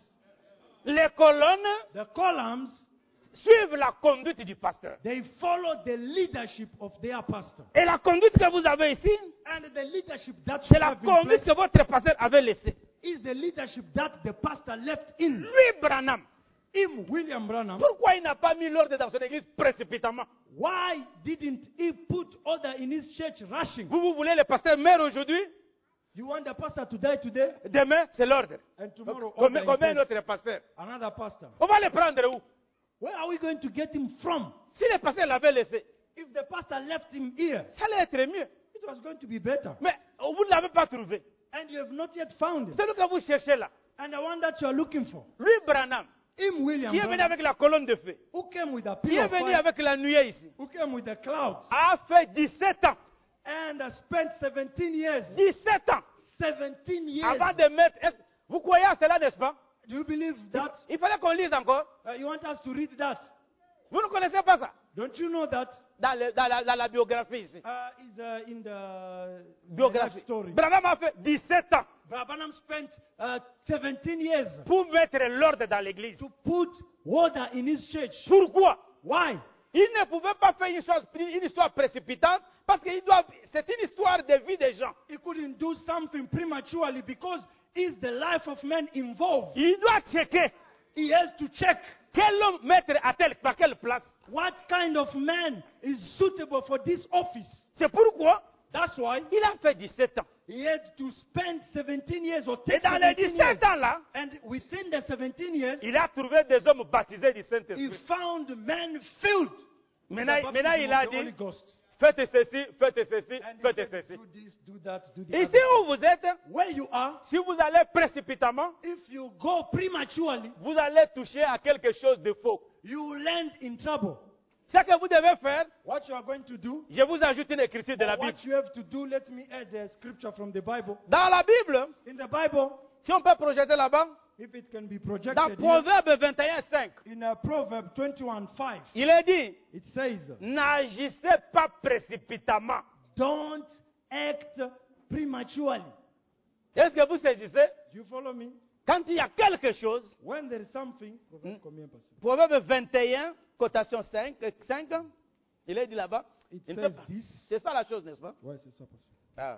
Les colonnes The columns, suivent la conduite du pasteur. they follow the leadership of their pastor. Et la conduite que vous avez ici, And the leadership that c'est you la have in conduite place que votre pasteur avait laissée. is the leadership that the pastor left in. Lui, Branham, Him, William Branham, pourquoi il n'a pas mis l'ordre dans son église précipitamment? why didn't he put order in his church rushing? Vous, vous voulez le pasteur meurt aujourd'hui? You want the pastor to die today Demain, c'est l'ordre. and tomorrow Combien, order in combien place? d'autres pasteurs? Another pastor. On va le prendre où? Where are we going to get him from? Si le pasteur l'avait laissé, If the pastor left him here, ça allait être mieux. it was going to be better. Mais vous ne l'avez pas trouvé. And you have not yet found him. C'est lui que vous cherchez là. And the one that you are looking for, Lui, Branham, him, William qui est venu Branham, avec la colonne de feu, who came with a qui pillar est of venu fire, avec la nuée ici, who came with the clouds, a fait dix-sept ans. and uh, spent seventeen years. dix-sept ans. seventeen years. Avant de mettre. est-ce- Vous croyez à cela, n'est-ce pas? Do you believe that? Il fallait qu'on lise encore. Uh, you want us to read that? Vous ne connaissez pas ça? Don't you know that? Dans, le- dans la, dans la biographie ici. Uh, is uh, in the, the life Biographie. story. Branham a fait dix-sept ans Branham spent uh, seventeen years pour mettre l'ordre dans l'église. to put order in his church. Pourquoi? Why? Il ne pouvait pas faire une, chose, une histoire précipitante parce que il doit- c'est une histoire de vie des gens. He couldn't do something prematurely because it's the life of men involved. Il doit checker He has to check quel homme mettre à telle, par quelle place. what kind of man is suitable for this office. C'est pourquoi That's why il a fait dix-sept ans. he had to spend seventeen years or Et take dans les seventeen years. dix-sept ans là, And within the seventeen years, il a trouvé des hommes baptisés du he Saint-Esprit. found men filled. with the Maintenant, baptism maintenant, il of a the Holy dit, Ghost. faites ceci, faites ceci, And he faites said, ceci. do this, do that, do the Ici other. où vous êtes, Where you are, si vous allez précipitamment, if you go prematurely, vous allez toucher à quelque chose de faux. you will land in trouble. Ce que vous devez faire, What you are going to do, je vous ajoute une écriture de la or Bible. what you have to do, let me add a scripture from the Bible. Dans la Bible, In the Bible, si on peut projeter là-bas, if it can be dans projected here, Proverbe vingt et un, cinq, in uh, Proverb twenty-one five, il est dit, it says, n'agissez pas précipitamment. don't act prematurely. Est-ce que vous saisissez? Do you follow me? Quand il y a quelque chose, When there is something, Proverbe combien passé? Proverbe vingt et un, cotation cinq, euh, cinq, il est dit là-bas. It Il ne says sait pas. this. C'est ça la chose, n'est-ce pas? Ouais, c'est ça, passé. Ah.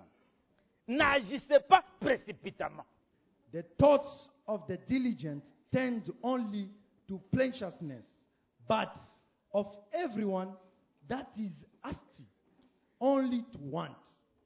N'agissez pas précipitamment. The thoughts of the diligent tend only to plenteousness, but of everyone that is hasty, only to want.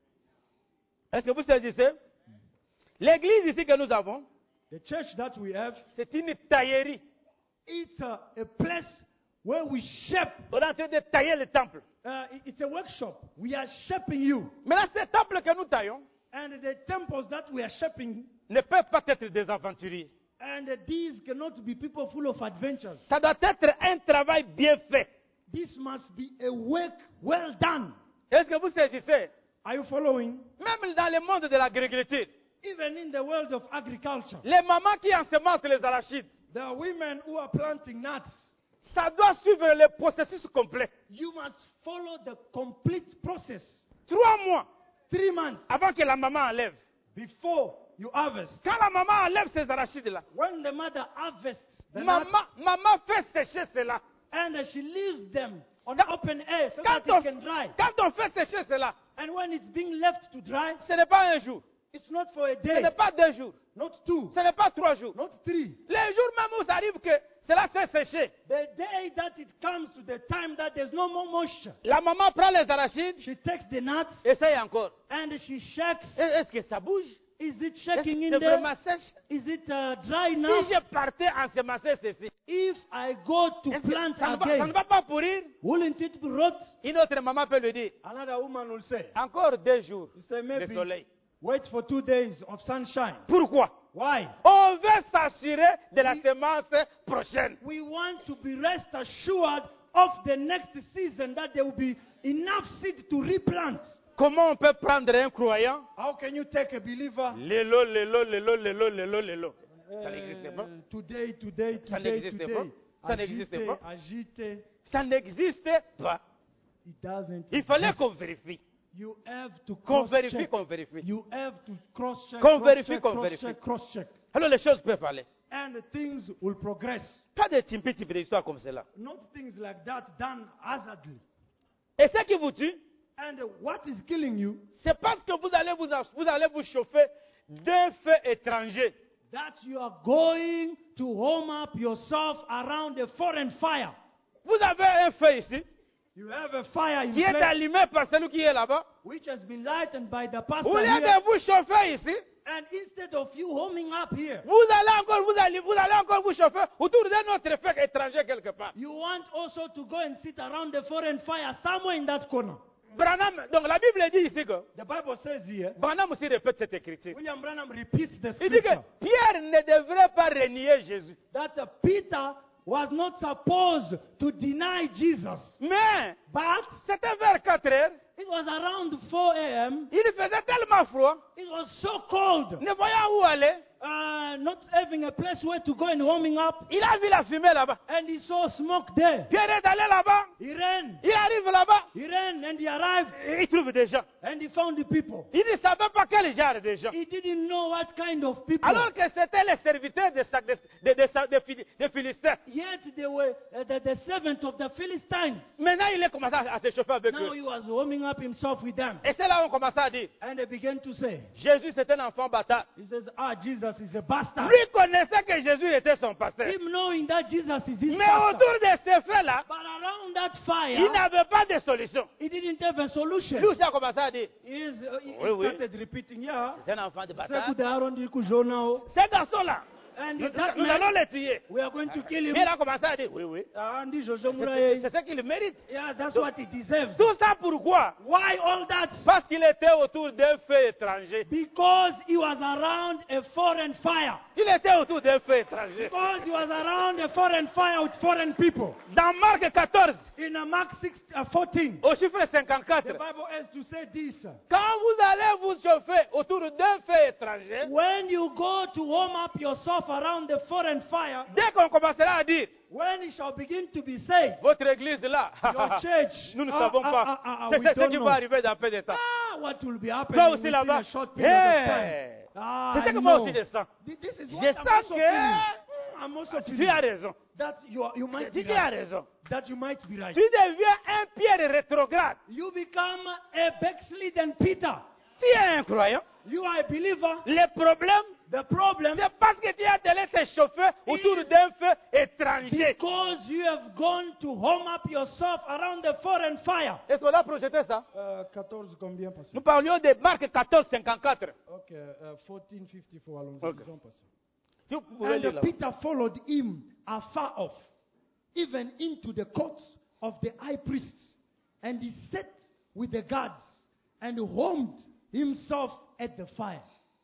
Est-ce que vous saisissez? L'église ici que nous avons, The church that we have, c'est une taillerie. it's a, a place where we shape. On est en train de tailler le temple. Uh, it- it's a workshop. We are shaping you. Maintenant, ce temple que nous taillons And the temples that we are shaping, ne peuvent pas être des aventuriers. and these cannot be people full of adventures. Ça doit être un travail bien fait. This must be a work well done. Est-ce que vous saisissez? Are you following? Même dans le monde de l'agriculture, Even in the world of agriculture, les mamans qui ensemencent les arachides, there are women who are planting nuts. ça doit suivre le processus complet. You must follow the complete process. Trois mois Three months avant que la maman enlève. before you harvest. Quand la maman enlève ces arachides-là, When the mother harvests the nuts, Maman, maman fait sécher cela. and uh, she leaves them on Quand- open air so Quand that on, it can dry. quand on fait sécher cela, And when it's being left to dry, ce n'est pas un jour, it's not for a ce day, n'est pas deux jours, not two, ce n'est pas trois jours. not three. Les jours même où ça arrive que cela s'est séché, The day that it comes to the time that there's no more moisture, la maman prend les arachides, she takes the nuts essaye encore. and she shakes. Et- Est-ce que ça bouge? Is it Est-ce shaking que in c'est there? vraiment sèche? Is it uh, dry Si enough? je partais en semencer ceci, If I go to est-ce que plant ça ne, va, ça ne again, va pas pourrir? wouldn't it be rot? Une autre maman peut lui dire, Another woman will say, encore deux jours you say de maybe soleil. wait for two days of sunshine. Pourquoi? Why? On veut s'assurer de la semence prochaine. We want to be rest assured of the next season that there will be enough seed to replant. Comment on peut prendre un croyant? How can you take a believer? Lélo, lélo, lélo, lélo, lélo, lélo. Ça n'existe pas. Uh, today, today, Ça today, n'existe today. pas. Ça n'existe Agite, pas. agite. Ça n'existe pas. It doesn't. Il fallait exist. qu'on vérifie. You have to Qu'on cross vérifie, check. qu'on vérifie. You have to cross check. Qu'on cross vérifie, check, qu'on cross vérifie. check, cross check. Alors les choses peuvent aller. And things will progress. Pas de timpi type d'histoire comme cela. Not things like that done haphazardly. Et ce qui vous tue, And what is killing you? c'est parce que vous allez vous, vous allez vous chauffer d'un feu étranger. That you are going to warm up yourself around a foreign fire. Vous avez un feu ici You have a fire in qui est place allumé par celui qui est là-bas. which has been lightened by the Au pastor lieu here. de vous chauffer ici, And instead of you warming up here, vous allez encore vous allez, vous allez encore vous chauffer autour d'un autre feu étranger quelque part. you want also to go and sit around the foreign fire somewhere in that corner. Branham, donc la Bible dit ici que The Bible says here, Branham aussi répète cette écriture. William Branham repeats the Il dit que scripture, Pierre ne devrait pas renier Jésus. that uh, Peter was not supposed to deny Jesus. Mais But c'était vers quatre heures. it was around four a.m. Il faisait tellement froid. It was so cold. Ne voyant où aller, Uh, not having a place where to go and warming up. il a vu la fumée là-bas. And he saw smoke there. Pierre est allé là-bas. He ran. Il arrive là-bas. He ran and he arrived Et il trouve des gens. and he found the people. Il ne savait pas quel genre de gens. He didn't know what kind of people. Alors que c'était les serviteurs de, Sa- de, de, de, de, Phili- de Philistins. Yet they were uh, the, the servants of the Philistines. Maintenant, il a commencé à, à se chauffer avec Now eux. he was warming up himself with them. Et c'est là où on commençait à dire, And they began to say, Jésus c'est un enfant bâtard. he says, ah, Jesus is a bastard. Lui connaissait que Jésus était son pasteur. Him knowing that Jesus is his Mais pastor. autour de ces faits-là, But around that il fire, n'avait pas de solution. he didn't have a solution. Lui aussi a commencé à dire, He, is, uh, he Oui, oui. started repeating, yeah. c'est un enfant de bâtard. Seku de Aaron di kujona. Ces garçons-là, And nous, that nous man, allons les tuer. we are going to kill him. Mais il a commencé à dire, oui, oui. Ah, ndi Jojo C'est Muraye. c'est ce qu'il mérite. Yeah, that's what he deserves. Tout ça pourquoi? Why all that? Parce qu'il était autour d'un feu étranger. Because he was around a foreign fire. Il était autour d'un feu étranger. Because he was around a foreign fire with foreign people. Dans Marc quatorze, In uh, Mark six, uh, fourteen, au chiffre the cinquante-quatre, Bible has to say this. quand vous allez vous chauffer autour d'un feu étranger, When you go to warm up yourself around the foreign fire, dès qu'on commencera à dire, when it shall begin to be said, votre église là, your church, nous ne ah, savons ah, pas. ah, ah, ah, C'est we c'est ce don't qui know. va arriver dans peu de temps. Ah, what will be happening Toi aussi within là-bas, a short period of time. hey, Ah, c'est ce I que moi know. aussi je sens. Thi- This is Je what I'm sens also feeling. que I'm also tu feeling as raison. that you, are, you might Tu be tu as right. raison. That you might be right. Tu deviens un Pierre rétrograde. You become a backslidden Peter. Tu es un croyant. You are a believer. Le problème, The problem c'est parce que tu as allé te chauffer autour d'un feu étranger. because you have gone to warm up yourself around the foreign fire. Est-ce qu'on a projeté ça? Uh, quatorze combien passé? Nous parlions de Marc quatorze, cinquante-quatre. Okay, uh, fourteen fifty-four, allons-y. Okay. disons passé. Tu pouvais And lire là. Peter followed him afar off, even into the courts of the high priests. And he sat with the guards and warmed himself at the fire.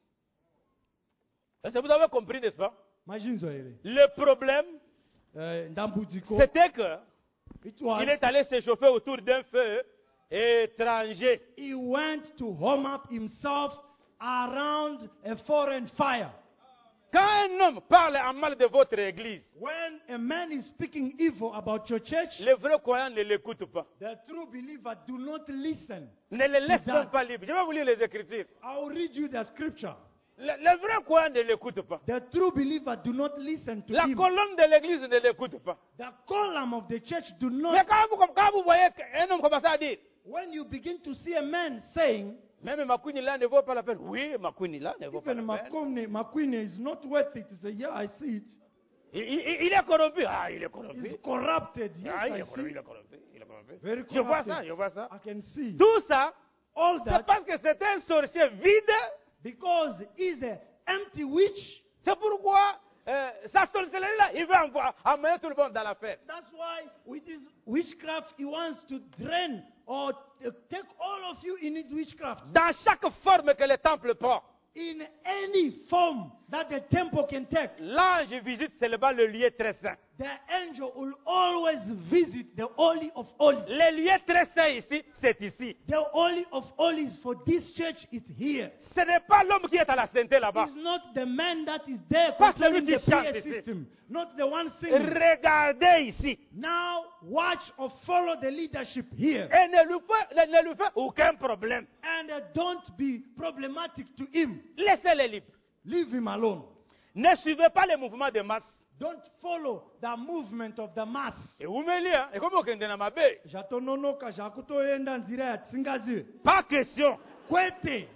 Est-ce que vous avez compris, n'est-ce pas? Imagine Zoé. Le problème, Uh, Ndambudiko, c'était que it was, il est allé se chauffer autour d'un feu étranger. he went to warm up himself around a foreign fire. Quand un homme parle en mal de votre église, When a man is speaking evil about your church, les vrais croyants ne l'écoutent pas. the true believer do not listen. Ne les laisse Exact. pas libre. Je vais vous lire les Écritures. I'll read you the scripture. Le, le vrai croyant ne l'écoute pas. The true believer do not listen to La him. colonne de l'église ne l'écoute pas. The column of the church do Mais not. quand vous, quand vous voyez un homme commencer à dire, When you begin to see a man saying, même Makwini là ne vaut pas la peine. Oui, Makwini là ne vaut pas even la peine. McCombney, McQueen is not worth it. He say, yeah, I see it. Il, il- il est corrompu. Ah, il est corrompu. He's corrupted. Yes, Ah, il I est corrompu, see. il est corrompu. Il est corrompu. Very Je vois corrupted. ça, je vois ça. I can see. Tout ça, All c'est that parce que c'est un sorcier vide. because he's an empty witch. C'est pourquoi euh, sa sorcellerie-là, il veut envoyer, emmener tout le monde dans la fête. That's why with his witchcraft, he wants to drain or uh, take all of you in his witchcraft. Dans chaque forme que le temple prend, In any form that the temple can take, l'ange visite seulement le lieu très saint. the angel will always visit the Holy of Holies. Le lieu très saint ici, c'est ici. The Holy of Holies for this church is here. Ce n'est pas l'homme qui est à la sainteté là-bas. It's not the man that is there Pas controlling celui the qui chante prayer ici. system, not the one singing. Regardez ici. Now watch or follow the leadership here, Et ne lui fait, ne, ne lui fait aucun problème. and uh, don't be problematic to him. Laissez-le libre. Leave him alone. Ne suivez pas les mouvements de masse. Don't follow the movement of the mass. Et vous me dites, hein, et comment okende na mabe? Jatononoka, jakutoenda nzira ya tsingazi. Pas question. Kwete.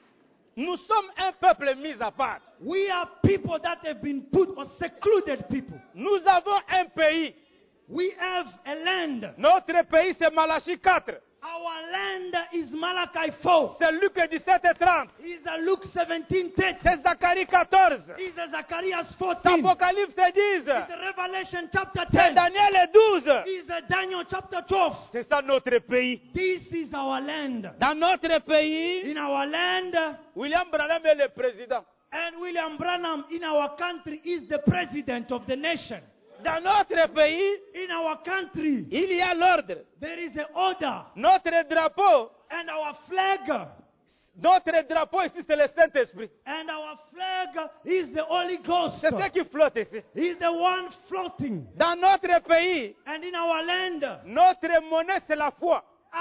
Nous sommes un peuple mis à part. We are people that have been put or secluded people. Nous avons un pays. We have a land. Notre pays, c'est Malachie quatre. Our land is Malachi four. C'est Luc dix-sept et trente. Is a Luke seventeen thirty. C'est Zacharie quatorze. Is a Zacharias C'est fourteen. Apocalypse dix. Is a Revelation chapter C'est ten. Daniel douze. Is a Daniel chapter twelve. C'est ça notre pays. This is our land. Dans notre pays, In our land, William Branham est le président. and William Branham in our country is the president of the nation. Dans notre pays, In our country, il y a l'ordre. there is an order, Notre drapeau, and our flag, notre drapeau ici, c'est le Saint-Esprit. and our flag is the Holy Ghost. C'est ce qui flotte ici. He's the one floating. Dans notre pays, And in our land, notre monnaie, c'est la foi.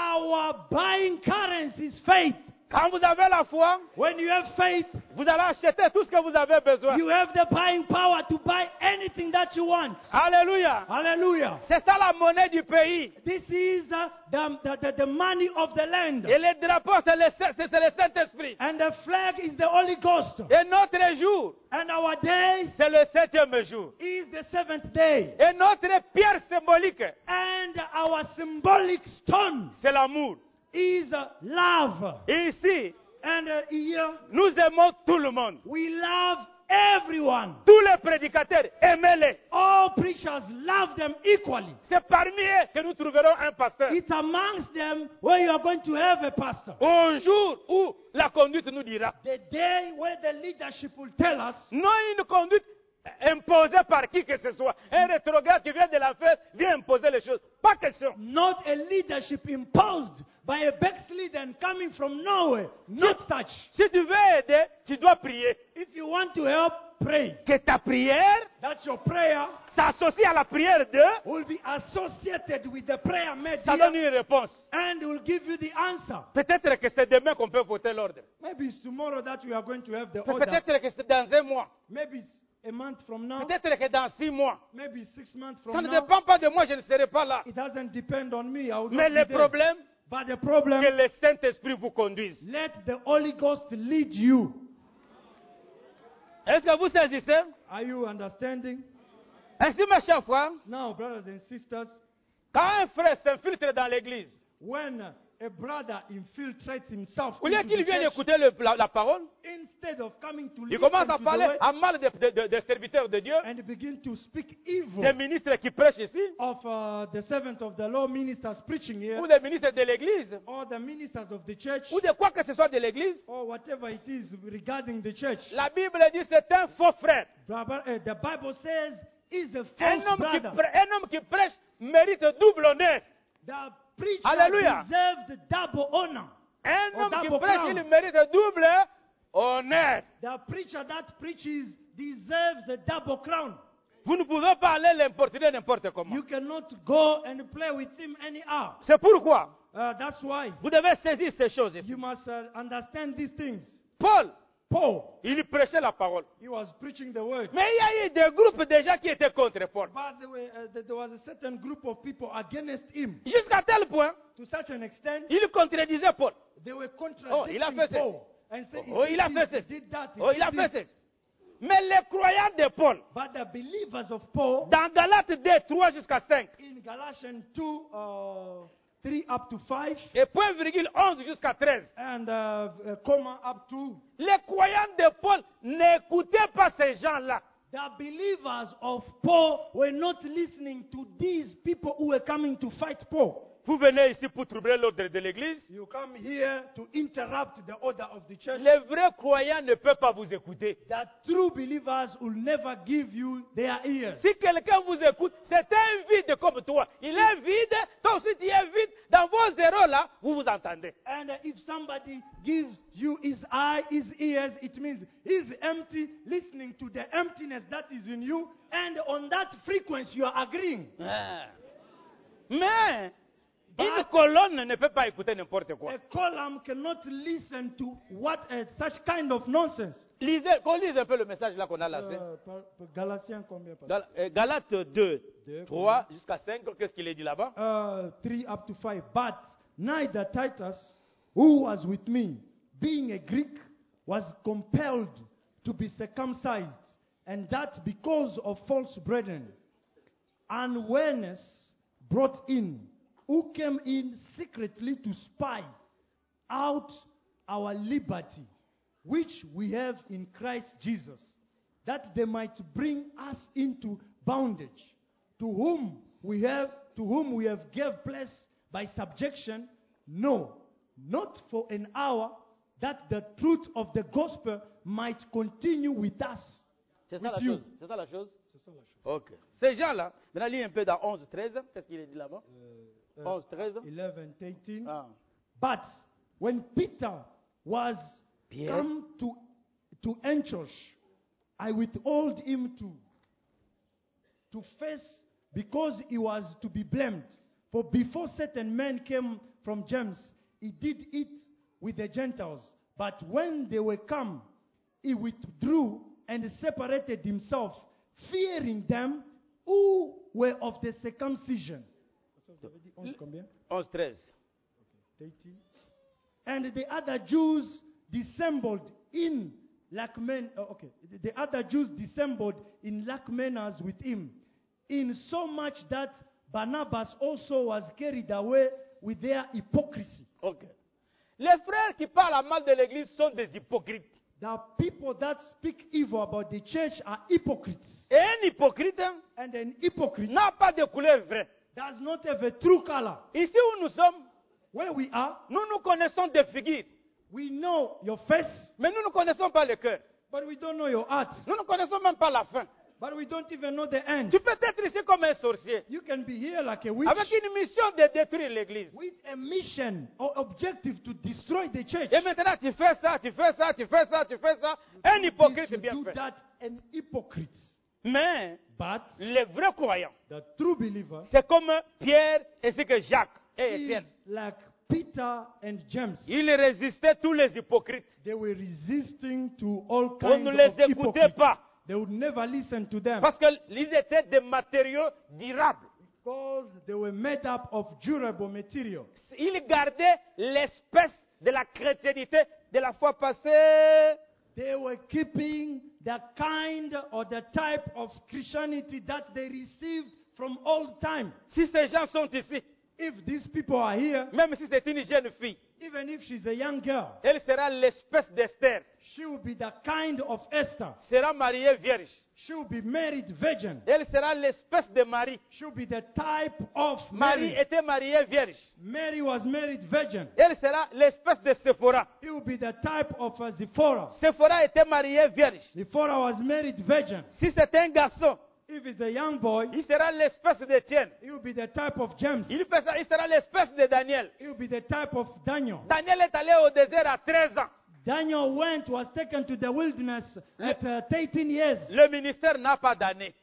our buying currency is faith. Quand vous avez la foi, When you have faith, vous allez acheter tout ce que vous avez besoin. you have the buying power to buy anything that you want. Alléluia. Hallelujah. C'est ça la monnaie du pays. This is uh, the, the, the, the money of the land. Et le drapeau, c'est le, Saint- c'est le Saint-Esprit. And the flag is the Holy Ghost. Et notre jour, And our day c'est le septième jour. is the seventh day. Et notre pierre symbolique, And our symbolic stone c'est l'amour. is uh, love. Et ici, And uh, here nous aimons tout le monde. we love everyone. Tous les prédicateurs, aimez-les. All preachers love them equally. C'est parmi eux que nous trouverons un pasteur. It's amongst them where you are going to have a pastor. Au jour où la conduite nous dira. The day where the leadership will tell us, Non une conduite imposée par qui que ce soit. Un rétrograde qui vient de la fête vient imposer les choses. Pas question. not a leadership imposed by a backslider and coming from nowhere. Not such. Si tu veux aider, tu dois prier. If you want to help, pray. Que ta prière That your prayer s'associe à la prière de, will be associated with the prayer made ça donne here une réponse. and will give you the answer. Peut-être que c'est demain qu'on peut voter l'ordre. Maybe it's tomorrow that we are going to have the order. Peut-être que c'est dans un mois. Maybe it's a month from now. Peut-être que dans six mois. Maybe six months Ça from ne now. dépend pas de moi, je ne serai pas là. It doesn't depend on me. I will Mais not le be there. problème, But the que problem, le Saint-Esprit vous conduise. let the Holy Ghost lead you. Est-ce que vous saisissez? Are you understanding? Ainsi, mes chers frères, Now, brothers and sisters, quand un frère s'infiltre dans l'église, when a brother infiltrates himself au lieu into qu'il the vienne church, écouter le- la, la parole, instead of coming to il listen commence to à the parler word à mal des de, de- des serviteurs de Dieu, and begin to speak evil des ministres qui prêchent ici, of uh, the servant of the law ministers preaching here, ou des ministres de l'église, or the ministers of the church, ou de quoi que ce soit de l'église. or whatever it is regarding the church. La Bible dit c'est un faux frère. Brother, uh, the Bible says, is a Un false homme, qui brother. prê- un homme qui prêche mérite double honneur. The preacher Hallelujah. deserved double honor. Un Oh, homme qui double prêche, crown. il mérite double honneur. The preacher that preaches deserves a double crown. Vous ne pouvez pas aller l'importuner n'importe comment. You cannot go and play with him anyhow. C'est pourquoi Uh, that's why vous devez saisir ces choses ici. you must uh, understand these things. Paul, Paul. Il prêchait la parole. He was preaching the word. Mais il y a eu des groupes déjà qui étaient contre Paul. But there, were, uh, there was a certain group of people against him. Jusqu'à tel point, To such an extent, il contredisait Paul. they were Oh, il a contradicting fait ça. Paul. And say, Oh, he il a did fait this, ça. he did that, he Oh, did il a fait this. ça. Mais les croyants de Paul, But the believers of Paul, dans Galates deux, trois jusqu'à cinq, in Galatians two, uh, three up to five, et point virgule onze jusqu'à treize, and uh, uh, comma up to, les croyants de Paul n'écoutaient pas ces gens-là. the believers of Paul were not listening to these people who were coming to fight Paul. Vous venez ici pour troubler l'ordre de l'église. You come here to interrupt the order of the church. Les vrais croyants ne peuvent pas vous écouter. The true believers will never give you their ears. Si quelqu'un vous écoute, c'est un vide comme toi. Il est vide, toi aussi tu es vide. Dans vos zéros là, vous vous entendez. And uh, if somebody gives you his eye, his ears, it means he's empty, listening to the emptiness that is in you, and on that frequency you are agreeing. Ah. Mais une But- colonne ne peut pas écouter n'importe quoi. A column cannot listen to what uh, such kind of nonsense. Lisez, qu'on lise un peu le message là qu'on a là. c'est- Uh, par- par Galatiens combien? par- Gal- euh, Galates deux, Deux, trois jusqu'à cinq, qu'est-ce qu'il est dit là-bas? Uh, three up to five. But neither Titus, who was with me, being a Greek, was compelled to be circumcised, and that because of false brethren, unawareness brought in, who came in secretly to spy out our liberty, which we have in Christ Jesus, that they might bring us into bondage, to whom we have to whom we have gave place by subjection, no, not for an hour, that the truth of the gospel might continue with us. C'est ça With la you. chose. C'est ça la chose? Ok. Ces gens-là, maintenant lis un peu dans onze, treize, qu'est-ce qu'il est dit là-bas? Uh, onze, treize. eleven, eighteen. Ah. But when Peter was Pierre. come to, to Antioch, I withhold him to, to face because he was to be blamed. For before certain men came from James, he did it with the Gentiles. But when they were come, he withdrew and separated himself, fearing them who were of the circumcision. onze, treize. eighteen. And the other Jews dissembled in like men. oh, okay. The the other Jews dissembled in like manners with him, in so much that Barnabas also was carried away with their hypocrisy. Ok. Les frères qui parlent mal de l'église sont des hypocrites. The people that speak evil about the church are hypocrites. Et un hypocrite hein, And an hypocrite n'a pas de couleur vraie. does not have a true color. Ici où nous sommes, Where we are, nous nous connaissons des figures, we know your face, mais nous ne connaissons pas le cœur. but we don't know your heart. Nous ne connaissons même pas la fin. But we don't even know the end. Tu peux être ici comme un sorcier, You can be here like a witch. avec une mission de détruire l'église. With a mission or objective to destroy the church. Et maintenant tu fais ça, tu fais ça, tu fais ça, tu fais ça. Un This, hypocrite you bien do fait. that, an hypocrite. Mais But les vrais croyants, the true believer c'est comme Pierre ainsi que Jacques et is Étienne. like Peter and James. Ils résistaient tous les hypocrites. They were resisting to all On kinds ne les of écoutait hypocrites. pas They would never listen to them parce qu'ils étaient des matériaux durables. because they were made up of durable material. Ils gardaient l'espèce de la chrétienité de la foi passée. They were keeping the kind or the type of Christianity that they received from old time. Si ces gens sont ici, If these people are here, même si c'est une jeune fille, even if she's a young girl, elle sera l'espèce d'Esther, she will be the kind of Esther. sera mariée vierge. She will be married virgin. Elle sera l'espèce de Marie. She will be the type of Marie Mary. était mariée vierge. Mary was married virgin. Elle sera l'espèce de Sephora. It will be the type of uh, Zephora. Sephora était mariée vierge. Zephora was married virgin. Si c'est un garçon, If it's a young boy, il sera l'espèce d'Étienne. it will be the type of James. Il sera, il sera l'espèce de Daniel. It will be the type of Daniel. Daniel est allé au désert à treize ans. Daniel went, was taken to the wilderness at uh, eighteen years. Le ministère n'a pas d'année.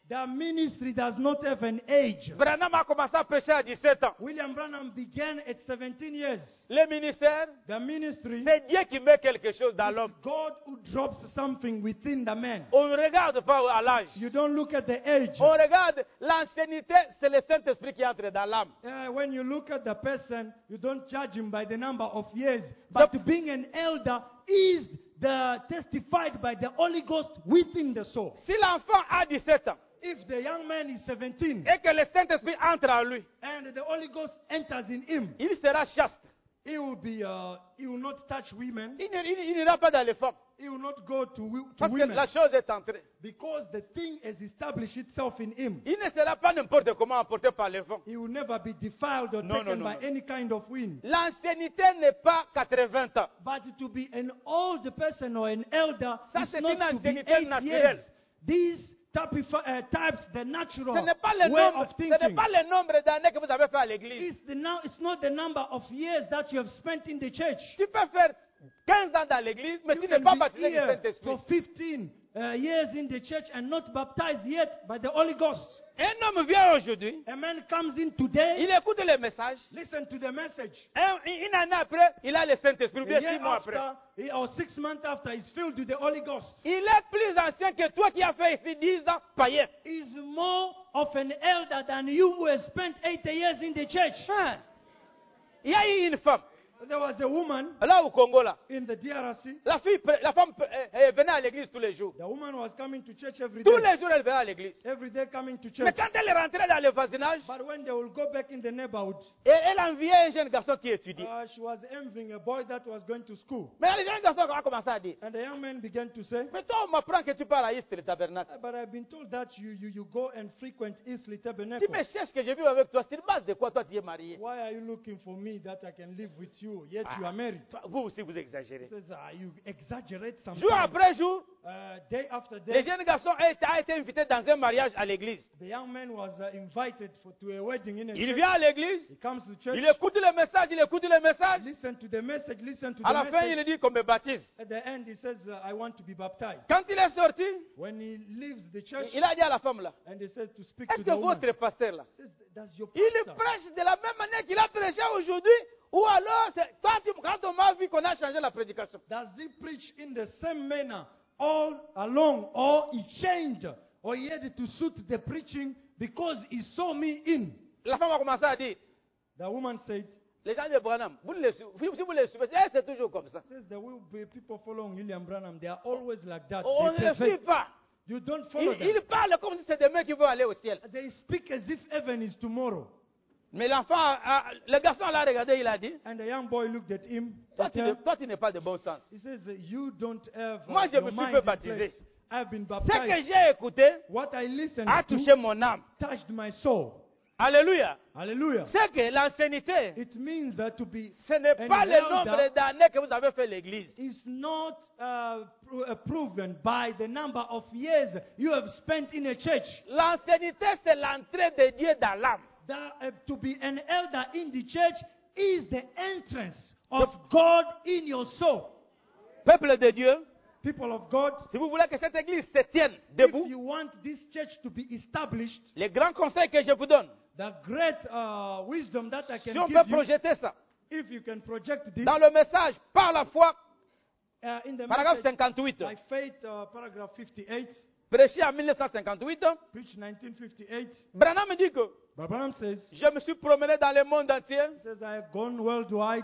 The ministry does not have an age. Branham a commencé à prêcher à dix-sept ans. William Branham began at seventeen years. Le ministère, The ministry c'est Dieu qui met quelque chose dans is l'homme. God who drops something within the man. On ne regarde pas à l'âge. You don't look at the age. On regarde l'ancienneté, c'est le Saint-Esprit qui entre dans l'âme. Uh, when you look at the person, you don't judge him by the number of years. But being an elder is the testified by the Holy Ghost within the soul. Si l'enfant a dix-sept ans If the young man is seventeen et que le Saint-Esprit entre en lui, and the Holy Ghost enters in him, il sera chaste. he will be. Uh, he will not touch women. Il ne- il- il n'ira pas dans les femmes. He will not go to, wi- to Parce que women la chose est entrée. because the thing has established itself in him. Il ne sera pas n'importe comment emporté par les vents. He will never be defiled or No, taken no, no, by no. any kind of wind. L'ancienneté n'est pas quatre-vingts ans. But to be an old person or an elder Ça, is c'est not une to be ancienneté eight naturelle. years. These typifi- uh, types, the natural Ce n'est pas le way nombre, of ce n'est thinking. pas le nombre d'années que vous avez fait à l'église. It's, the now, it's not the number of years that you have spent in the church. Tu peux faire quinze ans dans l'église, mais You tu n'es can pas be baptisé du here Saint-Esprit. for fifteen uh, years in the church and not baptized yet by the Holy Ghost. Un homme vient aujourd'hui, A man comes in today, il écoute le message. listen to the message. Un- une année après, il a le Saint-Esprit, ou A bien year six mois après. after, he- or six months after, he's filled with the Holy Ghost. Il est plus ancien que toi qui as fait ici dix ans païen. Is more of an elder than you who has spent eighty years in the church. Hein? Il y a eu une femme, There was a woman là au Congo, là. in the D R C. La, fille, pre- la femme euh, euh, venait à l'église tous les jours. The woman was coming to church every Tous day. les jours, elle venait à l'église. Every day coming to Mais church. quand elle est rentrée dans le voisinage, But when they will go back in the neighborhood, et elle enviait un jeune garçon qui étudie. uh, she was envying a boy that was going to school. Mais le jeune garçon a commencé à dire, And the young man began to say, mais toi, on m'apprend que tu pars à East, le tabernacle. "Ah, but I've been told that you, you, you go and frequent Eastleigh Tu Tabernacle. me cherches que je vis avec toi. C'est une base de quoi toi tu es marié. Why are you looking for me that I can live with you, yet you are married?" Toi, vous aussi, vous He exagérez. says, ah, you exaggerate sometimes. Jour après jour, Uh, day after le day, jeune garçon a été, a été invité dans un mariage à l'église. the young man was uh, invited for, to a wedding in a Il church. vient à l'église, He comes to church, il écoute le message, il écoute le message. listen to the message, listen to À the la fin, il message. dit qu'on me baptise. At the end, he says, uh, I want to be baptized. Quand il est sorti, When he leaves the church, il a dit à la femme là, and he says to speak est-ce to que the woman, votre pasteur là, he says, does your il pastor, prêche de la même manière qu'il a prêché aujourd'hui? Ou alors, c'est- quand, il- quand on m'a vu qu'on a changé la prédication? does he preach in the same manner all along, or he changed, or he had to suit the preaching because he saw me in? La femme a commencé à dire, The woman said, les gens de Branham, vous ne les su- si si vous les suivez, eh, c'est toujours comme ça. says there will be people following William Branham. They are always like that. On They ne les suit perfect. pas. You don't follow Ils, them. ils parlent comme si c'était demain qu'ils vont aller au ciel. They speak as if heaven is tomorrow. Mais l'enfant, a- a- le garçon l'a regardé, il a dit, And the young boy looked at him. toi at tu, her. ne, toi, tu n'es pas de bon sens. He says, you don't have uh, Moi, je your me suis mind fait in baptiser. place. I've been Ce que baptized. j'ai écouté What I listened a to touché mon âme. touched my soul. Alléluia. Hallelujah. C'est que l'ancienneté, It means that to be ce n'est an pas le elder nombre d'années que vous avez fait l'église. is not uh, pro- uh, proven by the number of years you have spent in a church. L'ancienneté, c'est l'entrée de Dieu dans l'âme. That, uh, to be an elder in the church is the entrance of God in your soul. Peuple de Dieu, People of God, si vous voulez que cette église se tienne if debout, you want this church to be established, les grands conseils que je vous donne, the great uh, wisdom that I can si on give peut you, projeter ça if you can project this dans le message, par la foi, uh, in the paragraphe message, cinquante-huit, by faith, uh, paragraph fifty-eight, prêché en mille neuf cent cinquante-huit, preach nineteen fifty-eight, Branham me dit que Branham says, je me suis promené dans le monde entier. he says, I have gone worldwide.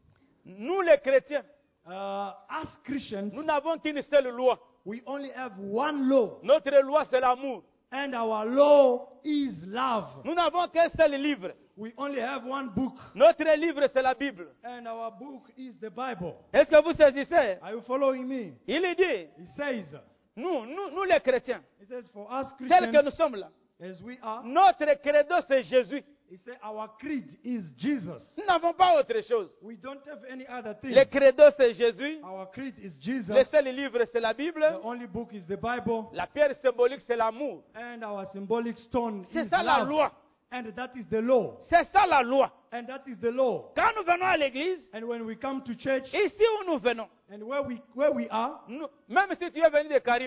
Nous les chrétiens, Uh, as Christians, nous n'avons qu'une seule loi. we only have one law, Notre loi, c'est l'amour. and our law is love. Nous n'avons qu'un seul livre. We only have one book, Notre livre, c'est la Bible. and our book is the Bible. Est-ce que vous saisissez? Are you following me? Il dit, He says, nous, nous, nous les chrétiens, he says, for us tels que Christians, nous sommes là, as we are, notre credo, c'est Jésus. he said, our creed is Jesus. Nous n'avons pas autre chose. We don't have any other thing. Le credo, c'est Jésus. Our creed is Jesus. Le seul livre, c'est la Bible. The only book is the Bible, La pierre symbolique, c'est l'amour. and our symbolic stone C'est is ça la love. loi. And that is the law. C'est ça la loi. And that is the law. Quand nous venons à l'église, And when we come to church, ici où nous venons, and where we where we are, nous- même si tu es venu de Caraïbes,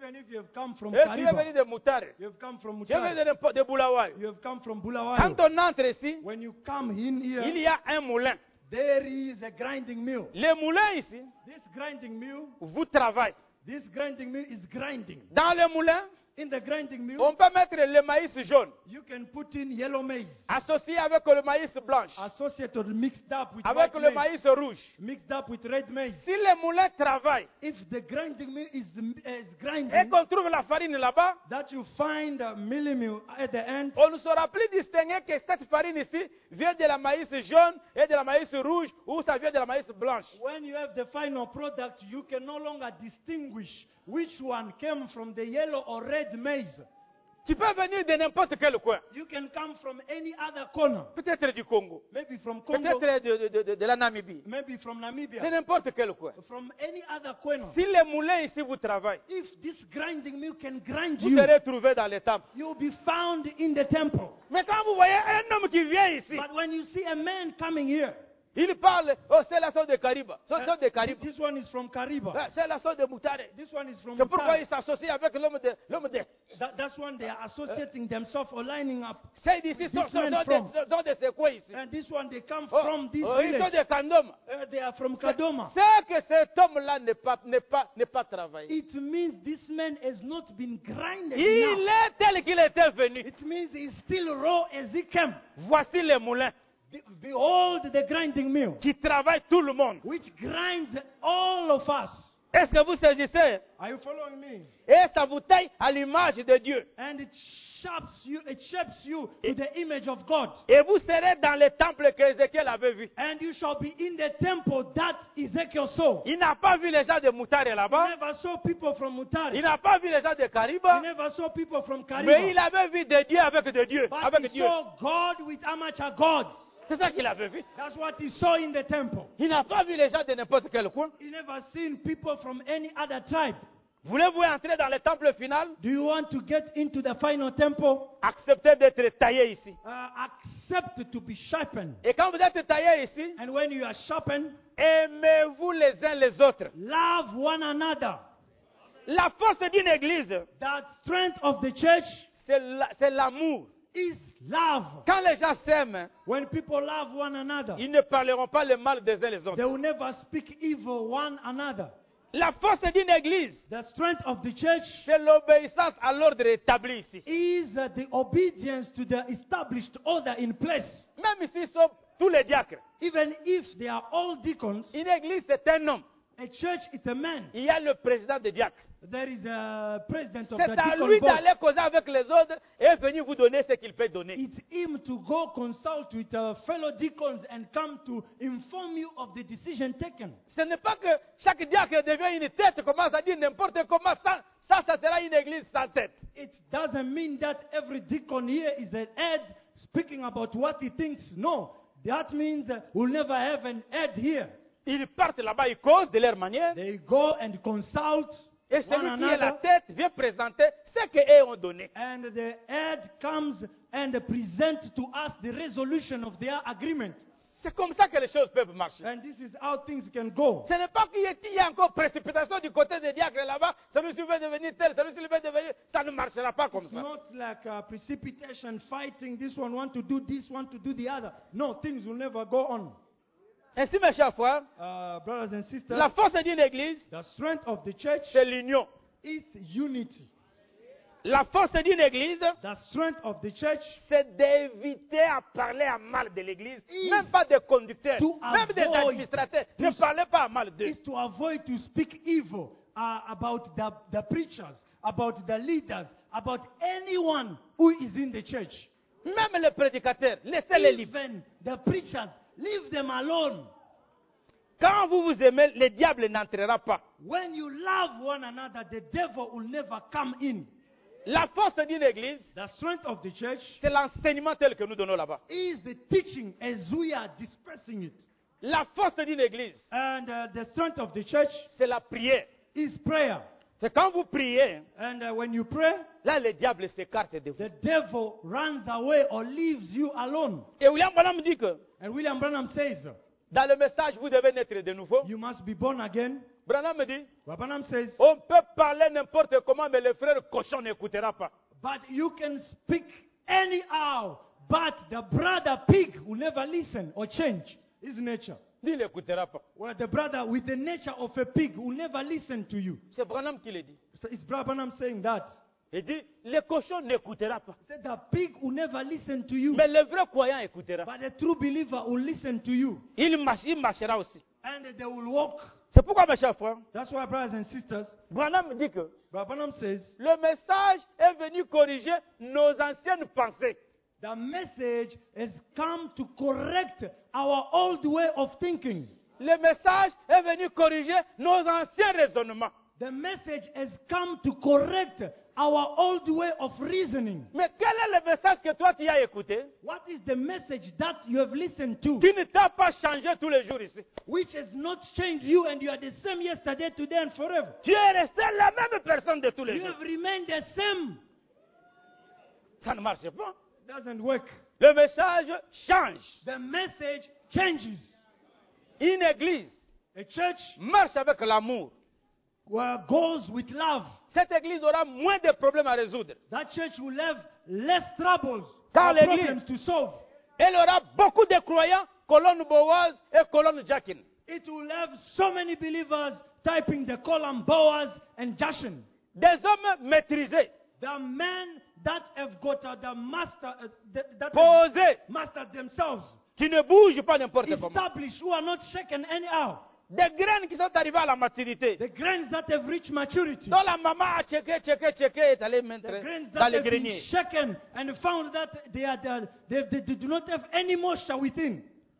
Even if you have come from Et tu es venu Kariba, de Moutare. you have come from Tu es venu Mutare, de, de Boulawai. you have come from Quand Bulawayo. on entre ici, When you come in here, il y a un moulin. there is a grinding mill. Le moulin ici This grinding mill, vous travaillez. this grinding mill is grinding. Dans le moulin, In the grinding mill, on peut mettre le maïs jaune you can put in yellow maize, associé avec le maïs blanc, associated, mixed up with avec white le maize, maïs rouge. mixed up with red maize. Si le moulin travaille If the grinding mill is, is et grinding, qu'on trouve la farine là-bas, that you find a milling mill at the end, on ne saura plus distinguer que cette farine ici vient de la maïs jaune et de la maïs rouge ou ça vient de la maïs blanche. when you have the final product, you can no longer distinguish which one came from the yellow or red maize. Tu peux venir de n'importe quel coin, You can come from any other corner, peut-être du Congo, maybe from Congo, peut-être de, de- de- de la Namibie, maybe from de Namibia, n'importe quel coin. from any other corner. Si le moulin ici vous travaille, If this grinding mill can grind vous you, serez trouvé dans les temples. you'll be found in the temple. Mais quand vous voyez un homme qui vient ici, But when you see a man coming here, il parle, oh c'est la sorte de Cariba, c'est la uh, sorte de Cariba, this one is from Kariba, Ah, c'est la sorte de Moutare. this one is from C'est pourquoi Mutare. il s'associe avec l'homme de, l'homme de. That, that's when they are associating themselves or lining up. C'est d'ici, sont, This sont, man sont, from- de, sont de ces coins ici. And this one, they come Oh, from this oh, ils sont village. de Kandom. Uh, they are from Kadoma. C'est que cet homme-là n'est pas, n'est pas, n'est pas travaillé. It means this man has not been grinded Il enough. est tel qu'il était venu. It means he's still raw as he came. Voici les moulins Be- Behold the grinding mill, qui travaillent tout le monde. which grinds all of us. Est-ce que vous saisissez? Are you following me? Et ça vous taille à l'image de Dieu. And it shapes you, it shapes you to the image of God. Et vous serez dans le temple qu'Ézéchiel avait vu. And you shall be in the temple that Ezekiel saw. Il n'a pas vu les gens de Moutare He là-bas. never saw people from Mutare. Il n'a pas vu les gens de He Cariba. never saw people from Mais il Kariba. avait vu des dieux avec des dieux. But Avec he Dieu. saw God with amateur gods. C'est ça qu'il avait vu. That's what he saw in the temple. Il n'a pas vu les gens de n'importe quel coin. He never seen people from any other tribe. Voulez-vous entrer dans le temple final? Do you want to get into the final temple? Acceptez d'être taillé ici. Uh, accept to be sharpened. Et quand vous êtes taillé ici, And when you are sharpened, aimez-vous les uns les autres. love one another. La force d'une église, That strength of the church c'est la- c'est l'amour. is love. Quand les gens s'aiment, When people love one another, ils ne parleront pas le mal des uns les they autres. will never speak evil one another. La force d'une église, The strength of the church c'est l'obéissance à l'ordre établi ici. is uh, the obedience to the established order in place. Même ici sont tous les diacres. Even if they are all deacons, Une église, c'est un homme. a church is a man. Il y a le président des diacres. There is a president of C'est the à deacon lui board. d'aller causer avec les autres et venir vous donner ce qu'il peut donner. It's him to go consult with uh, fellow deacons and come to inform you of the decision taken. Ce n'est pas que chaque diacre devient une tête, commence à dire n'importe comment, ça, ça, ça sera une église sans tête. It doesn't mean that every deacon here is an head speaking about what he thinks. No, that means uh, we'll never have an head here. Ils partent là-bas, ils causent de leur manière. They go and consult Et one celui qui est la another, tête vient présenter ce qu'eux ont donné. and the head comes and present to us the resolution of their agreement. C'est comme ça que les choses peuvent marcher. And this is how things can go. Ce n'est pas qu'il y ait- qu'il y a encore précipitation du côté des diacres là-bas. Celui-ci veut devenir tel, celui-ci veut devenir. Ça ne marchera pas comme It's ça. not like uh, precipitation, fighting. This one want to do this, want to do the other. No, things will never go on. Ainsi, mes chers frères, Uh, brothers and sisters, la force d'une église, the strength of the church c'est l'union. is unity. La force d'une église, The strength of the church c'est d'éviter à parler à mal de l'église, Is même pas des conducteurs, to même des avoid administrateurs. to- Ne parlez pas à mal d'eux. is to avoid to speak evil uh, about the, the preachers, about the leaders, about anyone who is in the church. Même les prédicateurs, laissez-les libres. Even the preachers, leave them alone. Quand vous vous aimez, le diable n'entrera pas. When you love one another, the devil will never come in. La force d'une église, The strength of the church c'est l'enseignement tel que nous donnons là-bas. is the teaching as we are dispersing it. La force d'une église, And uh, the strength of the church c'est la prière. is prayer. C'est quand vous priez, And uh, when you pray, là le diable s'écarte de vous. the devil runs away or leaves you alone. Et William Branham dit que And William Branham says, dans le message, vous devez naître de nouveau. you must be born again. Branham me dit, Branham says, on peut parler n'importe comment, mais le frère cochon n'écoutera pas. but you can speak anyhow, but the brother pig will never listen or change his nature. Il n'écoutera pas. Well, the brother with the nature of a pig will never listen to you. C'est Branham qui le dit. So it's Branham saying that. Il dit, le cochon n'écoutera pas. He said the pig will never listen to you, Mais le vrai croyant écoutera. but the true believer will listen to you, Il, marche, il marchera aussi. and they will walk. C'est pourquoi, mes chers frères, That's why, brothers and sisters, Branham dit que Branham says le message est venu corriger nos anciennes pensées. the message has come to correct our old way of thinking. Le message est venu corriger nos anciens raisonnements. The message has come to correct our old way of reasoning. Mais quel est le message que toi tu as écouté, What is the message that you have listened to, qui ne t'a pas changé tous les jours ici? which has not changed you, and you are the same yesterday, today, and forever? Tu es resté la même personne de tous les You jours. have remained the same. Ça ne marche pas. Doesn't work. Le message change. The message changes. Une église A church marche avec l'amour. where goes with love. Cette église aura moins de problèmes à résoudre. That church will have less troubles, Car or l'église- problems to solve. Elle aura beaucoup de croyants, colonne Boaz et colonne Jachin. It will have so many believers typing the column Boaz and Jashin. Des hommes maîtrisés, The men that have got uh, the master, uh, that, that have posés, mastered themselves, qui ne bougent pas n'importe comment. established, who are not shaken anyhow. Des graines qui sont arrivées à la maturité. The grains that have reached maturity. Dont la maman a checké, checké, checké, est allée mettre The grains dans that les have been greniers. shaken and found that they, are the, they, they, they do not have any moisture within.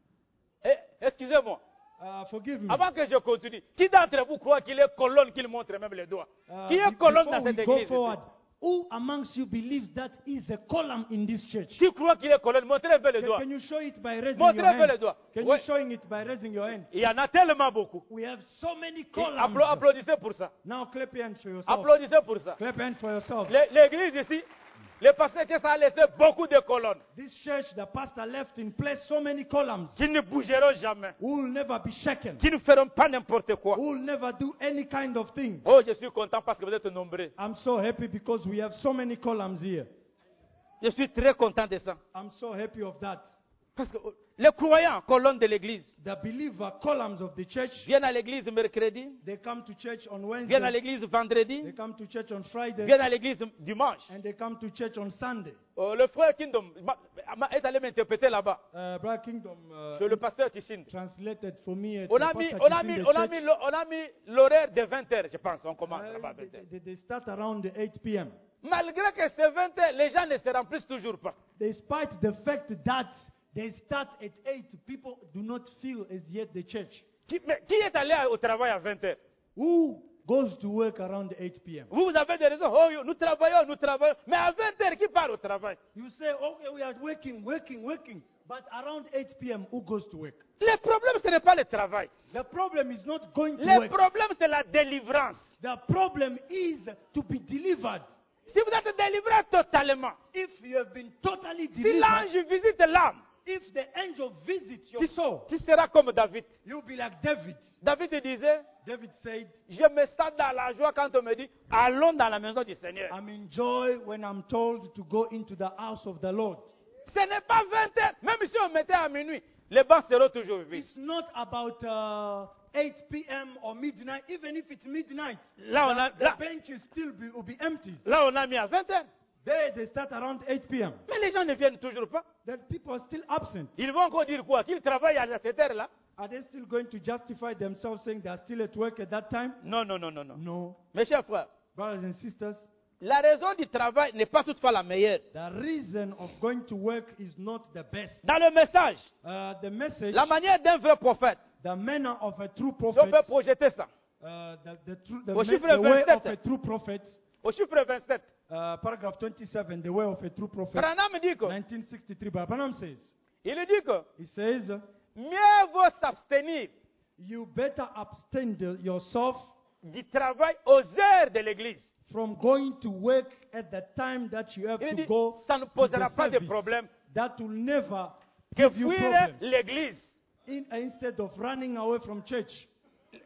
Eh, excusez-moi, Uh, forgive me. avant que je continue, qui d'entre vous croit qu'il est colonne, qu'il montre même les doigts? Uh, Qui be- est colonne before dans we cette go église forward, ici? who amongst you believes that is a column in this church? Qui croit qu'il est colonne? Montrez un peu les Can, doigts. can you show it by raising Montrez your un peu les hand? doigts. Can Ouais. you showing it by raising your hand? Il y en a tellement beaucoup. We have so many Et columns. appla- applaudissez pour ça. Now clap your hands for yourself. Applaudissez pour ça. Clap your hands for yourself. L'é- L'église ici, le pasteur que ça a laissé beaucoup de colonnes This church, the pastor left in place so many columns qui ne bougeront jamais, who will never be shaken, qui ne feront pas n'importe quoi. who will never do any kind of thing. Oh, je suis content parce que vous êtes nombreux. I'm so happy because we have so many columns here. Je suis très content de ça. I'm so happy of that. Parce que oh, les croyants, colonnes de l'église, The believer columns of the church, viennent à l'église mercredi, they come to church on viennent à Wednesday, l'église they vendredi, come to church on Friday, viennent à l'église dimanche. and they come to church on Sunday. Oh, le frère Kingdom ma- ma- est allé m'interpréter là-bas. Uh, Brother Kingdom uh, C'est le pasteur Tissind. translated for me at On the a mis, pastor on a Kissinger mis, on a church. mis, le- on a mis l'horaire de vingt heures, je pense. On commence Uh, là-bas à they, vingt heures. they- they start around eight p.m. Malgré que c'est vingt heures, les gens ne se remplissent toujours pas. Despite the fact that they start at eight, people do not feel as yet the church. Qui, mais qui est allé au travail à vingt heures? Who goes to work around eight p.m.? Vous, vous avez des raisons. Oh, yo, nous travaillons, nous travaillons. Mais à vingt heures, qui part au travail? You say, okay, we are working, working, working. But around eight p.m., who goes to work? Le problème, ce n'est pas le travail. The problem is not going to Le work. problème, c'est la délivrance. The problem is to be delivered. Si vous êtes délivré totalement, If you have been totally si delivered, l'ange visite l'âme, if the angel visits your tu, soul, tu seras comme David. you'll be like David. David disait, David said, je me sens dans la joie quand on me dit, allons dans la maison du Seigneur. I'm in joy when I'm told to go into the house of the Lord. Ce n'est pas vingt heures, même si on mettait à minuit, les bancs seront toujours vides. It's not about uh, eight p.m. or midnight. Even if it's midnight, Là, on a, the là, benches still be, will be empty. là, on a mis à vingt heures. They, they start around eight p.m. Mais les gens ne viennent toujours pas. Then people are still absent. Ils vont encore dire quoi? Qu'ils travaillent à cette heure-là? Are they still going to justify themselves saying they are still at work at that time? Non, non, non, non, non. No. Mes chers frères, Brothers and sisters, la raison du travail n'est pas toutefois la meilleure. the reason of going to work is not the best. Dans le message, Uh, the message, la manière d'un vrai prophète, the manner of a true si on prophet, peut projeter ça, uh, the, the, true, the, Au ma- chiffre the way vingt-sept. of a true prophet, au chiffre vingt-sept, uh, paragraph twenty-seven, the way of a true prophet, Branham dit que, nineteen sixty-three, Brother Branham says, il dit que he says, mieux vaut s'abstenir you better abstain the- yourself du travail aux heures de l'église. from going to work at the time that you have Il to dit, go ça ne to posera the pas de service. problème That will never que give you fuir problems. l'église. In, instead of running away from church.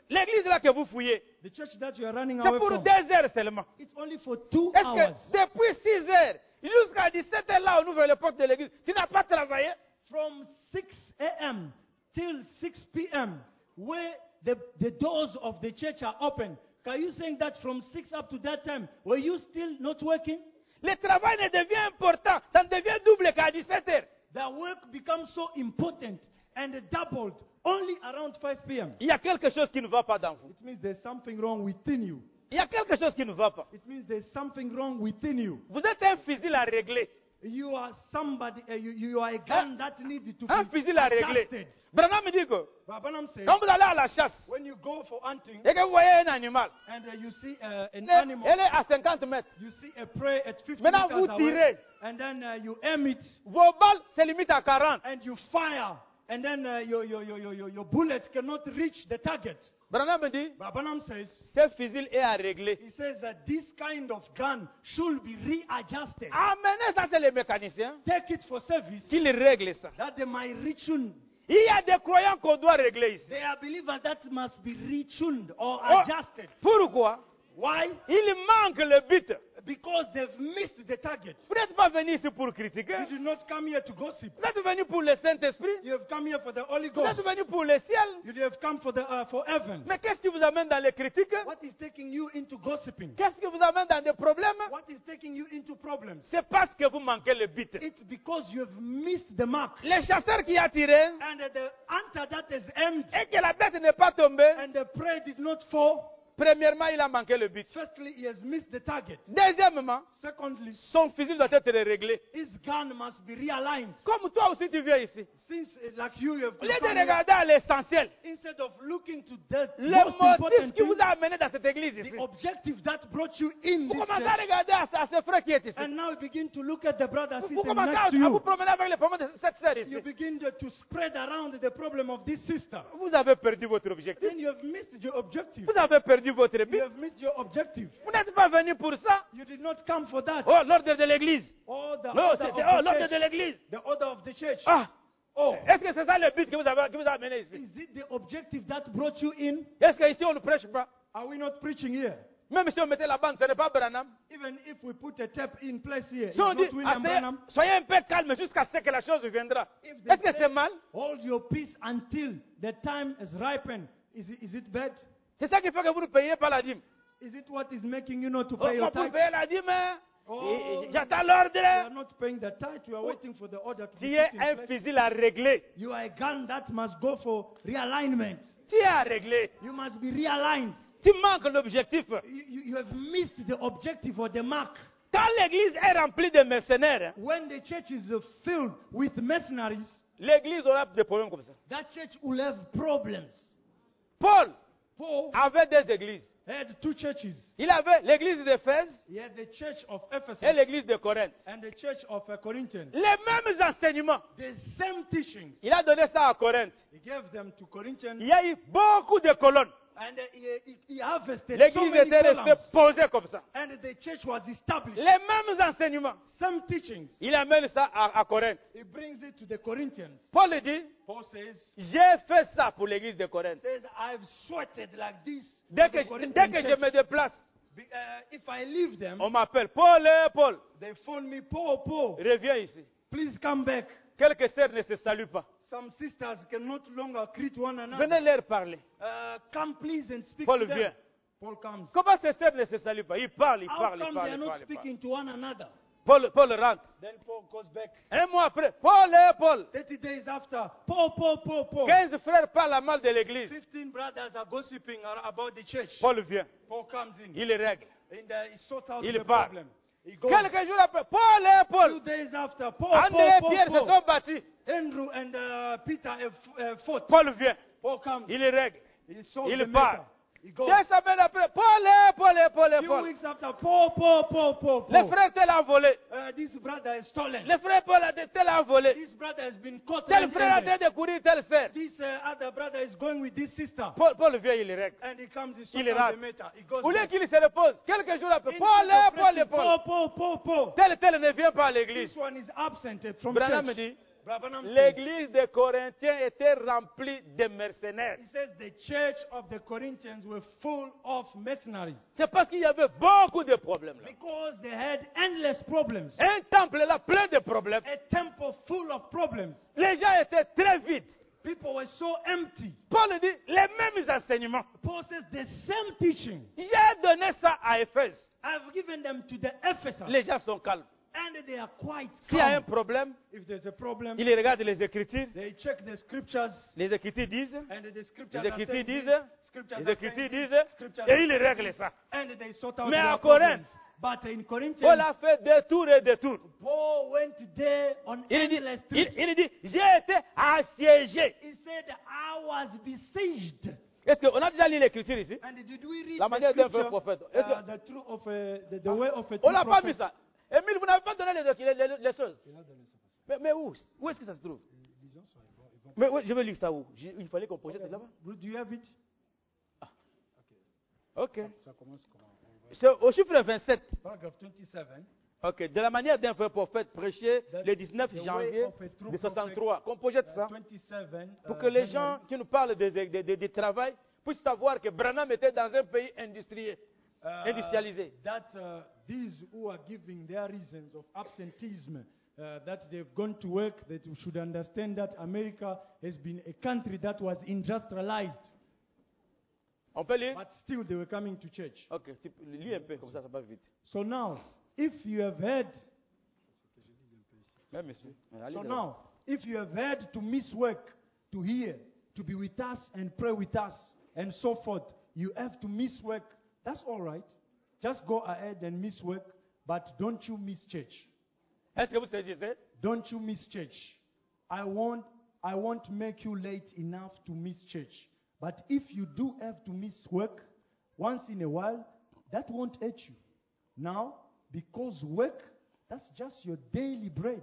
l'église là que vous fouillez, The church that you are running c'est away pour from, deux heures seulement. it's only for two Est-ce hours. que depuis six heures jusqu'à dix-sept heures là, on ouvre les portes de l'église, tu n'as pas travaillé? From six a.m. till six p.m., where the, the doors of the church are open, are you saying that from six up to that time, were you still not working? Le travail ne devient important, ça ne devient double qu'à dix-sept heures. The work becomes so important and doubled only around five p.m. Il y a quelque chose qui ne va pas dans vous. It means there's something wrong within you. Il y a quelque chose qui ne va pas. It means there's something wrong within you. Vous êtes un fusil à régler. You are somebody, uh, you, you are a gun that needs to Un be fusil à régler. adjusted. Branham me dit que Branham says, quand vous allez à la chasse when you go for hunting et que vous voyez un animal, and uh, you see uh, an elle animal, elle est à cinquante mètres. you see a prey at fifty Maintenant, meters vous away, tirez. and then uh, you aim it, Vos balles se limitent à quarante. and you fire, and then uh, your, your, your, your, your, your bullets cannot reach the target. Branham me dit, Branham says, ce fusil est à régler. he says that this kind of gun should be readjusted. Amenez ça, c'est les mécaniciens Take it for service, qui le règlent ça. that they might retune. Il y a des croyants qu'on doit régler ici. They are believers that must be retuned or Oh, adjusted. pourquoi? Why? Il manque le but. Because they've missed the target. Vous n'êtes pas venu ici pour critiquer. You did not come here to gossip. Vous êtes venu pour le Saint-Esprit. You have come here for the Holy Vous êtes Ghost. venu pour le ciel. You have come for the uh, for heaven. Mais qu'est-ce qui vous amène dans les critiques? What is taking you into gossiping? Qu'est-ce qui vous amène dans des problèmes? What is taking you into problems? C'est parce que vous manquez le but. It's because you have missed the mark. Le chasseur qui a tiré And uh, the hunter that is aimed et que la bête n'est pas tombée, and the prey did not fall. premièrement, il a manqué le but. Firstly, he has missed the target. Deuxièmement, Secondly, son fusil doit être réglé. his gun must be realigned. Comme toi aussi tu viens ici. Since, uh, like you, you have Au lieu de come here, regarder à l'essentiel, instead of looking to the le most motif important qui vous thing, a amené dans cette église ici. the objective that brought you in Vous this commencez à church, regarder à, à ce frère qui est ici. and now you begin to look at the brother Vous, vous sitting commencez next à, to à vous you. promener avec les problèmes de cette sœur ici. You begin to, to spread around the problem of this sister. Vous avez perdu votre objectif. Then you have missed your objective. Vous avez perdu votre You but. have missed your objective. Vous n'êtes pas venu pour ça. You did not come for that. Oh, l'ordre de l'église. Oh, the Non, order c'est of c'est- oh, the l'ordre de church. l'église. The order of the church. Ah, Oh, est-ce que c'est ça le but que vous avez, que vous a amené ici? is it the objective that brought you in? Est-ce qu'ici on ne prêche pas? Are we not preaching here? Même si on mettait la bande, ce n'est pas Branham. Even if we put a tape in place here, it's Si on dit, not William asseyez- Branham. soyez un peu calme jusqu'à ce que la chose viendra. If they Est-ce que say, c'est mal? hold your peace until the time is ripened, is it, is it bad? C'est ça qui fait que vous ne payez pas la dîme. Is it what is making you not to Oh, pay your pour tithe? payer la dîme, hein? Oh. Et- et- j'attends You are l'ordre. not paying the tithe. You are waiting for the order to Tu be es put in un place. fusil à régler. You are a gun that must go for realignment. Tu es à régler. You must be realigned. Tu manques l'objectif. You, you, you have missed the objective or the mark. Quand l'église est remplie de mercenaires, When the church is uh, filled with mercenaries, l'église aura des problèmes comme ça. that church will have problems. Paul Paul avait deux églises. had two churches. Il avait l'église d'Éphèse He had the church of Ephesus et l'église de Corinthe. and the church of uh, Corinthians. Les mêmes enseignements. The same teachings. Il a donné ça à Corinthe. He gave them to Corinthians, Il y a eu beaucoup de colonnes. and uh, he, he, he harvested so L'église many était restée columns, posée comme ça. and the church was established. Les mêmes enseignements. Some teachings. Il amène ça à, à Corinthe. He brings it to the Corinthians. Paul dit, Paul says, j'ai fait ça pour l'église de Corinthe. says I've sweated like this. Dès for que, the je- Corinthian dès que je church. me déplace, Be- uh, if I leave them, on m'appelle Paul, eh, Paul, they phone me, Paul, Paul, reviens ici. please come back. Quelques sœurs ne se saluent pas. Some sisters can no longer greet one another. Venez leur parler. Uh, come please and speak Paul to them. vient. Paul comes. Comment ces sœurs ne se saluent pas? Ils parlent, ils How parlent, ils come parlent, they are ils not parlent, ils parlent. speaking to one another? Paul, Paul rentre. Then Paul goes back. Un mois après, Paul, eh, Paul. thirty days after, Paul, Paul, Paul, Paul. quinze frères parlent mal de l'église. fifteen brothers are gossiping ar- about the church. Paul vient. Paul comes in. Il les règle. And uh, he sorts out Il the part. problem. He goes. Quelques jours après, Paul, eh, Two Paul. days after, Paul, André Paul, et Paul, Pierre se Paul. sont battus. Andrew and uh, Peter have uh, fought. Paul vient. Paul comes. Il les règle. He solves Il the part. matter. He goes. Deux semaines après, Paul, eh, Paul, eh, Paul, eh, Few Paul. weeks after, Paul, Paul, Paul, Paul, Le Paul. frère tel a volé. Uh, this brother is stolen. Le frère Paul a dit, tel a volé. This brother has been caught Tel red-handed. frère a dit de courir telle sœur. This uh, other brother is going with this sister. Paul, Paul vient, il les règle. And he comes, he Il sorts out rate. the matter. He goes Au lieu back. qu'il se repose, quelques jours après, Instead Paul, of eh, Paul, pressing, eh, Paul. Paul, Paul, Paul, Paul. Tel tel ne vient pas à l'église. This one is absent from Branham me church. dit, Branham says, l'église des Corinthiens était remplie de mercenaires. he says the church of the Corinthians were full of mercenaries C'est parce qu'il y avait beaucoup de problèmes là. because they had endless problems. Un temple là plein de problèmes. A temple full of problems. Les gens étaient très vides. People were so empty. Paul dit les mêmes enseignements. Paul says the same teaching. J'ai donné ça à Éphèse. I've given them to the Ephesians. Les gens sont calmes. And they are quite S'il y a un calm. problème, If there's a problem, ils regardent les Écritures. they check the scriptures. Les Écritures disent, And the scriptures les are Écritures saying disent, this, scriptures les are Écritures saying this, disent, scriptures et are ils saying règlent this, ça. and they sort out Mais their à Corinthe, problems. But in Corinthians, Paul a fait des tours et des tours. Paul went there on Il dit, endless il, trips. il dit, j'ai été assiégé. He said, I was besieged. Est-ce qu'on a déjà lu l'Écriture ici? And did we read La the manière d'un vrai scripture, prophète. Est-ce uh, que- the truth of a, the, the way of a On true n'a pas mis prophet? ça. Émile, vous n'avez pas donné les, les, les- les choses. Mais, mais où? Où est-ce que ça se trouve? Mais où- je vais lire ça où? Je- Il fallait qu'on projette là-bas. Do you have it? Ok. Ça commence comment? C'est au chiffre vingt-sept. Paragraph twenty-seven. Ok. De la manière d'un vrai prophète prêché le dix-neuf The way janvier of a true de soixante-trois. Qu'on projette Uh, ça. twenty-seven. Pour uh, que les January. gens qui nous parlent de, de, de- de travail puissent savoir que Branham était dans un pays industriel, Uh, industrialisé. that uh, these who are giving their reasons of absenteeism, uh, that they've gone to work, that we should understand that America has been a country that was industrialized, On peut lire? but still they were coming to church. Ok. Tu peux- lis un peu, comme ça, ça va vite. So now, if you have had, Même ici. Allez so devant. now, if you have had to miss work to hear, to be with us and pray with us, and so forth, you have to miss work. That's all right. Just go ahead and miss work, but don't you miss church. Est-ce que vous saisissez? Don't you miss church. I won't, I won't make you late enough to miss church. But if you do have to miss work once in a while, that won't hurt you. Now, because work, that's just your daily bread.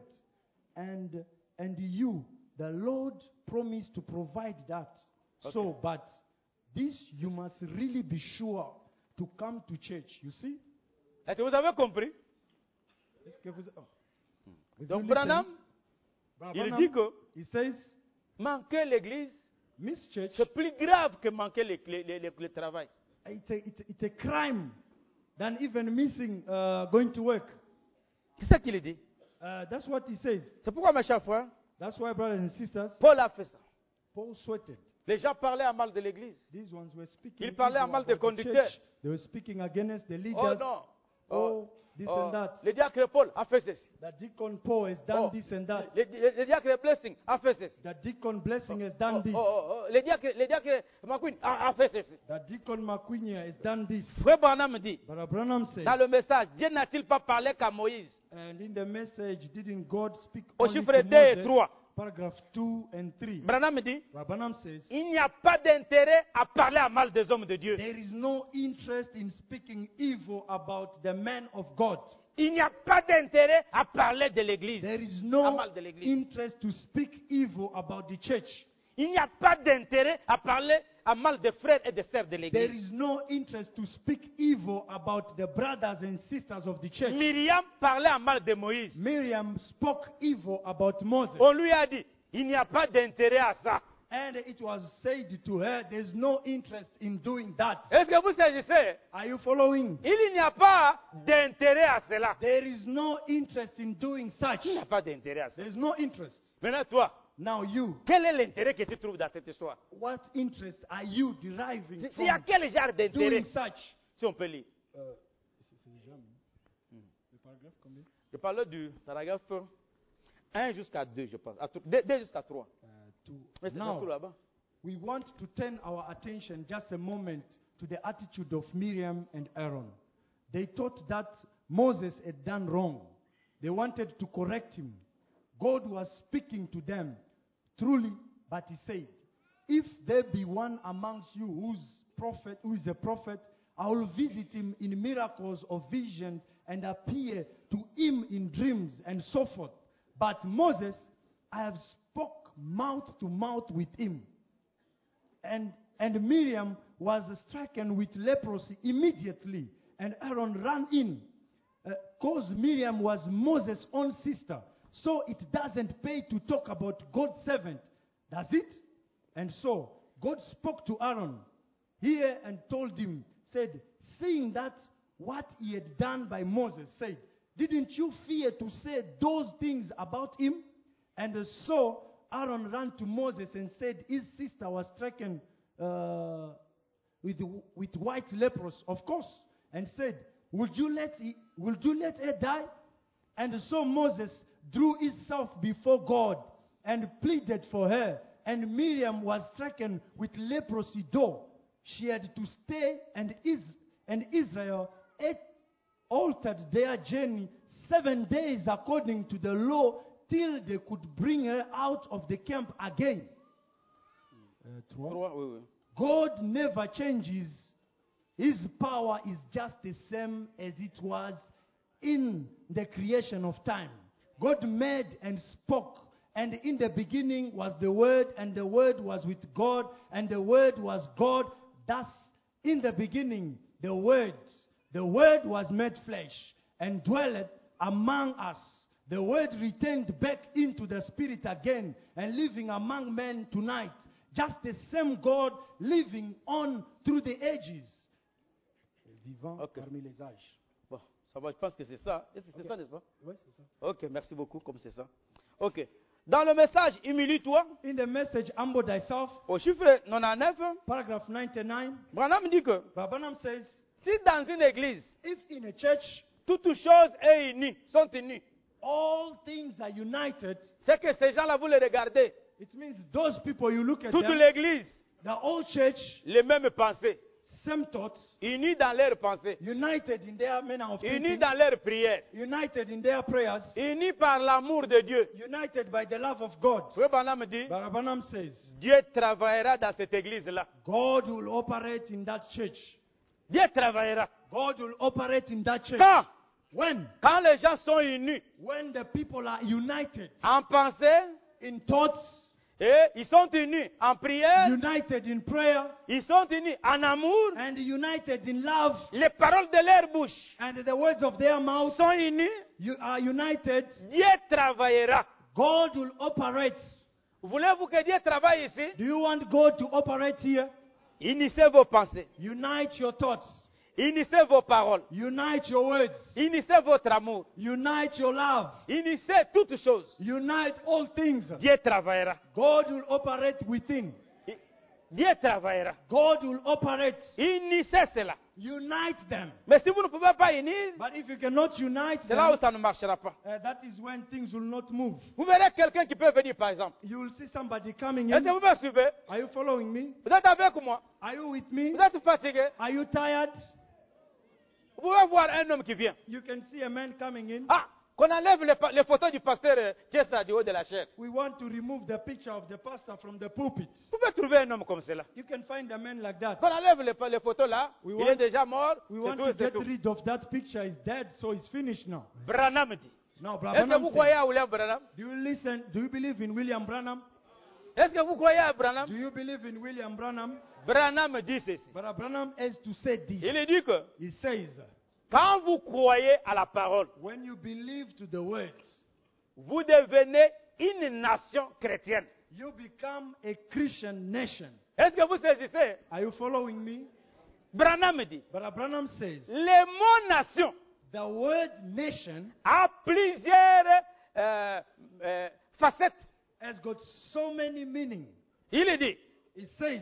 And, and you, the Lord promised to provide that. So, but this you must really be sure to come to church. You see? Est-ce que vous avez compris? Est-ce que vous- oh. If Donc you Branham, listen, il Branham, dit que he says, manquer l'église, miss church, c'est plus grave que manquer le, le- le- le- le travail. it's a, it's, a, it's a crime than even missing uh, going to work. C'est ça qu'il dit. Uh, that's what he says. C'est pourquoi, mes chers frères, That's why, brothers and sisters, Paul a fait ça. Paul sweated. Les gens parlaient à mal de l'église. These ones were speaking. Il parlait evil à mal about des the conducteurs. church. They were speaking against the Oh leaders. non. Oh, Oh, this oh, and that. le diacre Paul a fait ceci. That deacon Paul has done Oh, this and that. Le, le- le diacre Blessing a fait ceci. That deacon Blessing has Oh, done this. oh, oh, oh, le diacre, le diacre McQueen a, a fait ceci. That deacon McQueen has done this. Frère Branham dit, But Branham said, dans le message, Dieu n'a-t-il pas parlé qu'à Moïse? and in the message, didn't God speak Au only chiffre to deux et Moses? trois. Paragraph two and three. Branham dit, Branham says, il n'y a pas d'intérêt à parler à mal des hommes de Dieu. there is no interest in speaking evil about the man of God. Il n'y a pas d'intérêt à parler de l'église. There is À no mal de l'église. interest to speak evil about the church. Il n'y a pas d'intérêt à parler à mal des frères et des sœurs de There l'église. is no interest to speak evil about the brothers and sisters of the church. Myriam parlait à mal de Moïse. Miriam spoke evil about Moses. On lui a dit, il n'y a pas d'intérêt à ça. And it was said to her, there's no interest in doing that. Est-ce que vous saisissez? Are you following? Il n'y a pas d'intérêt à cela. There is no interest in doing such. Il n'y a pas d'intérêt à ça. There's no interest. Maintenant, toi, Now you, quel est l'intérêt que tu trouves dans cette histoire? what interest are you deriving Il y a from quel genre d'intérêt? doing such? Si on peut lire. Je parle du paragraphe un jusqu'à deux, je pense. deux jusqu'à trois. Mais c'est Now, surtout là-bas. we want to turn our attention just a moment to the attitude of Miriam and Aaron. They thought that Moses had done wrong. They wanted to correct him. God was speaking to them truly, but he said, if there be one amongst you who's prophet, who is a prophet, I will visit him in miracles or visions and appear to him in dreams and so forth. But Moses, I have spoke mouth to mouth with him. And, and Miriam was stricken with leprosy immediately. And Aaron ran in. Because Miriam was Moses' own sister. So it doesn't pay to talk about God's servant, does it? And so God spoke to Aaron here and told him, said, seeing that what he had done by Moses, said, didn't you fear to say those things about him? And so Aaron ran to Moses and said, his sister was stricken uh, with, with white leprosy, of course, and said, would you let he, would you let her die? And so Moses drew himself before God and pleaded for her. And Miriam was stricken with leprosy, though she had to stay, and, Is- and Israel ate, altered their journey seven days according to the law, till they could bring her out of the camp again. Uh, trois. Trois, oui, oui. God never changes. His power is just the same as it was in the creation of time. God made and spoke, and in the beginning was the Word, and the Word was with God, and the Word was God. Thus, in the beginning, the Word, the Word was made flesh and dwelled among us. The Word returned back into the Spirit again and living among men tonight. Just the same God living on through the ages. Vivant Ok. parmi les âges. Bon, ça va, je pense que c'est ça. Est-ce que c'est ça, n'est-ce pas? Oui, c'est ça. Ok, merci beaucoup, comme c'est ça. Ok. Dans le message, humilie-toi, In the message, Humble Thyself, au chiffre quatre-vingt-dix-neuf, paragraph ninety-nine, Branham dit que Branham says, si dans une église, if in a church toutes choses est unies, sont unies, all things are united, c'est que ces gens-là, vous les regardez, it means those people you look at toute them, l'église, the whole church, les mêmes pensées, same thoughts, unis dans leurs pensées, united in their manner of unis thinking, dans leurs prières, united in their prayers, unis par l'amour de Dieu. united by the love of God. Oui, Branham dit, Branham says, Dieu travaillera dans cette église-là. God will operate in that church. Dieu travaillera. God will operate in that church. Quand? When? Quand les gens sont unis When the people are united en pensée, in thoughts, et ils sont unis en prière, united in prayer, ils sont unis en amour, and united in love, les paroles de leur bouche and the words of their mouth sont unies, you are united, Dieu travaillera. God will operate. Voulez-vous que Dieu travaille ici? Do you want God to operate here? Unissez vos pensées, Unite your thoughts, unissez vos paroles, unite your words, unissez votre amour, unite your love, unissez toutes choses. unite all things. Dieu travaillera. God will operate within. Dieu travaillera. God will operate. Unissez cela. Unite them. Mais si vous ne pouvez pas unir, But if you cannot unite c'est là où them, ça ne marchera pas. uh, that is when things will not move. Vous verrez quelqu'un qui peut venir, par exemple. You will see somebody coming Est-ce que in. vous me suivez? Are you following me? Vous êtes avec moi? Are you with me? Vous êtes fatigué? Are you tired? Vous pouvez voir un homme qui vient. You can see a man coming in. Ah, qu'on enlève les, pa- les photos du pasteur euh, qui est ça, du haut de la chair. We want to remove the picture of the pastor from the pulpit. Vous pouvez trouver un homme comme cela. You can find a man like that. Qu'on enlève les, pa- les photos là, We il want- est déjà mort, We c'est want tout, to c'est get tout. rid of that picture. He's dead, so it's finished now. Branham dit. Now, Est-ce que Branham vous says, croyez à William Branham? do you listen? Do you believe in William Branham? Est-ce que vous croyez à Branham? Do you believe in William Branham? Branham dit ceci. But Branham has to say this. Il dit que He says, quand vous croyez à la parole, when you believe to the word, vous devenez une nation chrétienne. you become a Christian nation. Est-ce que vous saisissez? Are you following me? Branham dit, But Branham says, le mot nation the word nation a plusieurs euh, euh, facettes. has got so many meanings. Il dit, It says,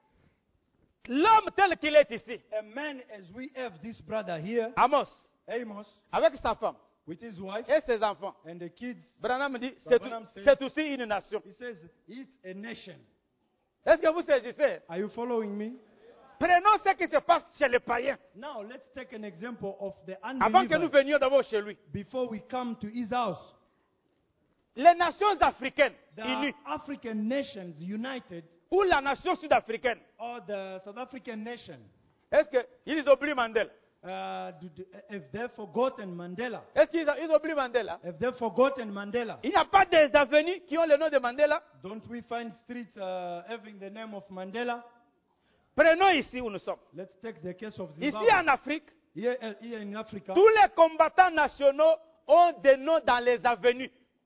l'homme tel qu'il est ici, a man as we have this brother here, Amos, Amos, avec sa femme with his wife et ses enfants, and the kids, Branham dit, c'est Branham says- c'est aussi une nation. he says, it's a nation. Est-ce que vous saisissez? Are you following me? Prenons ce qui se passe chez les païens, Now, let's take an example of the avant que nous unbelievers venions d'abord chez lui. before we come to his house. Les nations africaines The unies, African nations united, ou la nation sud-africaine, or the South African nation, est-ce qu'ils oublient Mandela? uh, do, do, have they forgotten Mandela? Est-ce qu'ils ils oublient Mandela? Have they forgotten Mandela? Il n'y a pas des avenues qui ont le nom de Mandela. Don't we find streets uh, having the name of Mandela? Prenons ici où nous sommes. Let's take the case of Ici Zimbabwe. en Afrique, Here, uh, here in Africa, tous les combattants nationaux ont des noms dans les avenues.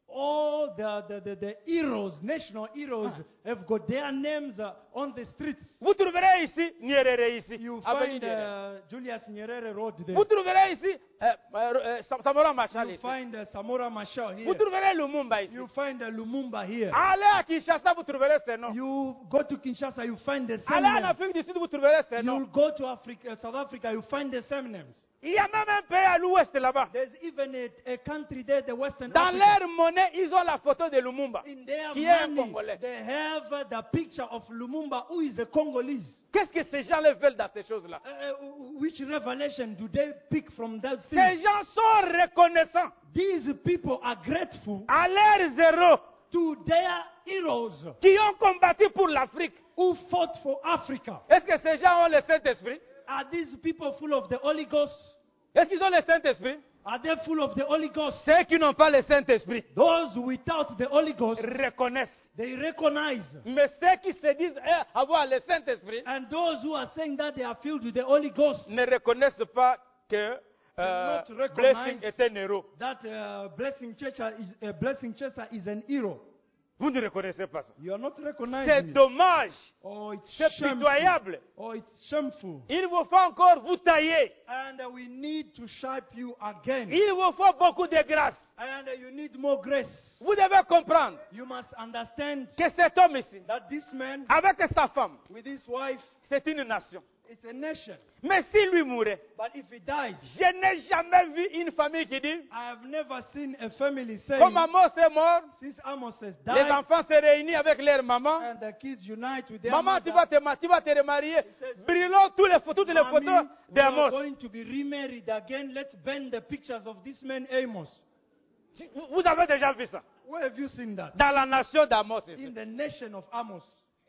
all the, the, the, the heroes, national heroes, have got their names uh, on the streets. Vous trouverez ici Nyerere ici. You Avenue find Nyerere. uh, Julius Nyerere Road there. Vous trouverez ici euh, euh, euh, Sam- Samora Machel You ici. find uh, Samora Machel here. Vous trouverez Lumumba ici. You find uh, Lumumba here. Allez à Kinshasa, vous trouverez ces noms. You go to Kinshasa, you find the same Allez en names. Afrique du Sud, vous trouverez ces noms. You go to Africa, South Africa, you find the same names. Il y a même un pays à l'ouest là-bas. There's even a, a country there, the Western Dans Africa. leur monnaie, ils ont la photo de Lumumba, In their qui est un money, Congolais. they have uh, the picture of Lumumba, who is a Congolese. Qu'est-ce que ces gens veulent dans ces choses-là? Uh, uh, which revelation do they pick from that Ces thing? gens sont reconnaissants These people are grateful à leurs héros to their heroes qui ont combattu pour l'Afrique. who fought for Africa. Est-ce que ces gens ont le Saint-Esprit? Are these people full of the Holy Ghost? Est-ce qu'ils ont le Saint-Esprit? Are they full of the Holy Ghost? Ceux qui n'ont pas le Saint-Esprit Those without the Holy Ghost, reconnaissent. they recognize. Mais ceux qui se disent eh, avoir le Saint-Esprit And those who are saying that they are filled with the Holy Ghost, ne reconnaissent pas que euh, not recognize Blessing est un héros. that uh, Blessing Church is, uh, Blessing Church is an hero. Vous ne reconnaissez pas ça. You are not C'est recognizing it. dommage. Oh, it's C'est shameful. pitoyable. Oh, it's shameful. Il vous faut encore vous tailler. And uh, we need to shape you again. Il vous faut beaucoup de grâce. And uh, you need more grace. Vous devez comprendre You must understand que cet homme ici, that this man, avec sa femme, with his wife, c'est une nation. it's a nation. Mais s'il lui mourait, But if he dies, je n'ai jamais vu une famille qui dit, I have never seen a family saying, comme Amos est mort, since Amos has les died, enfants se réunissent avec leur maman. and the kids unite with their Maman, tu vas mother, te, ma- tu vas te remarier. Brûlons tous les, pho- toutes les Mommy, photos we are d'Amos. going to be remarried again. Let's burn the pictures of this man Amos. Vous vous avez déjà vu ça? Where have you seen that? Dans la nation d'Amos. ici. In the nation of Amos.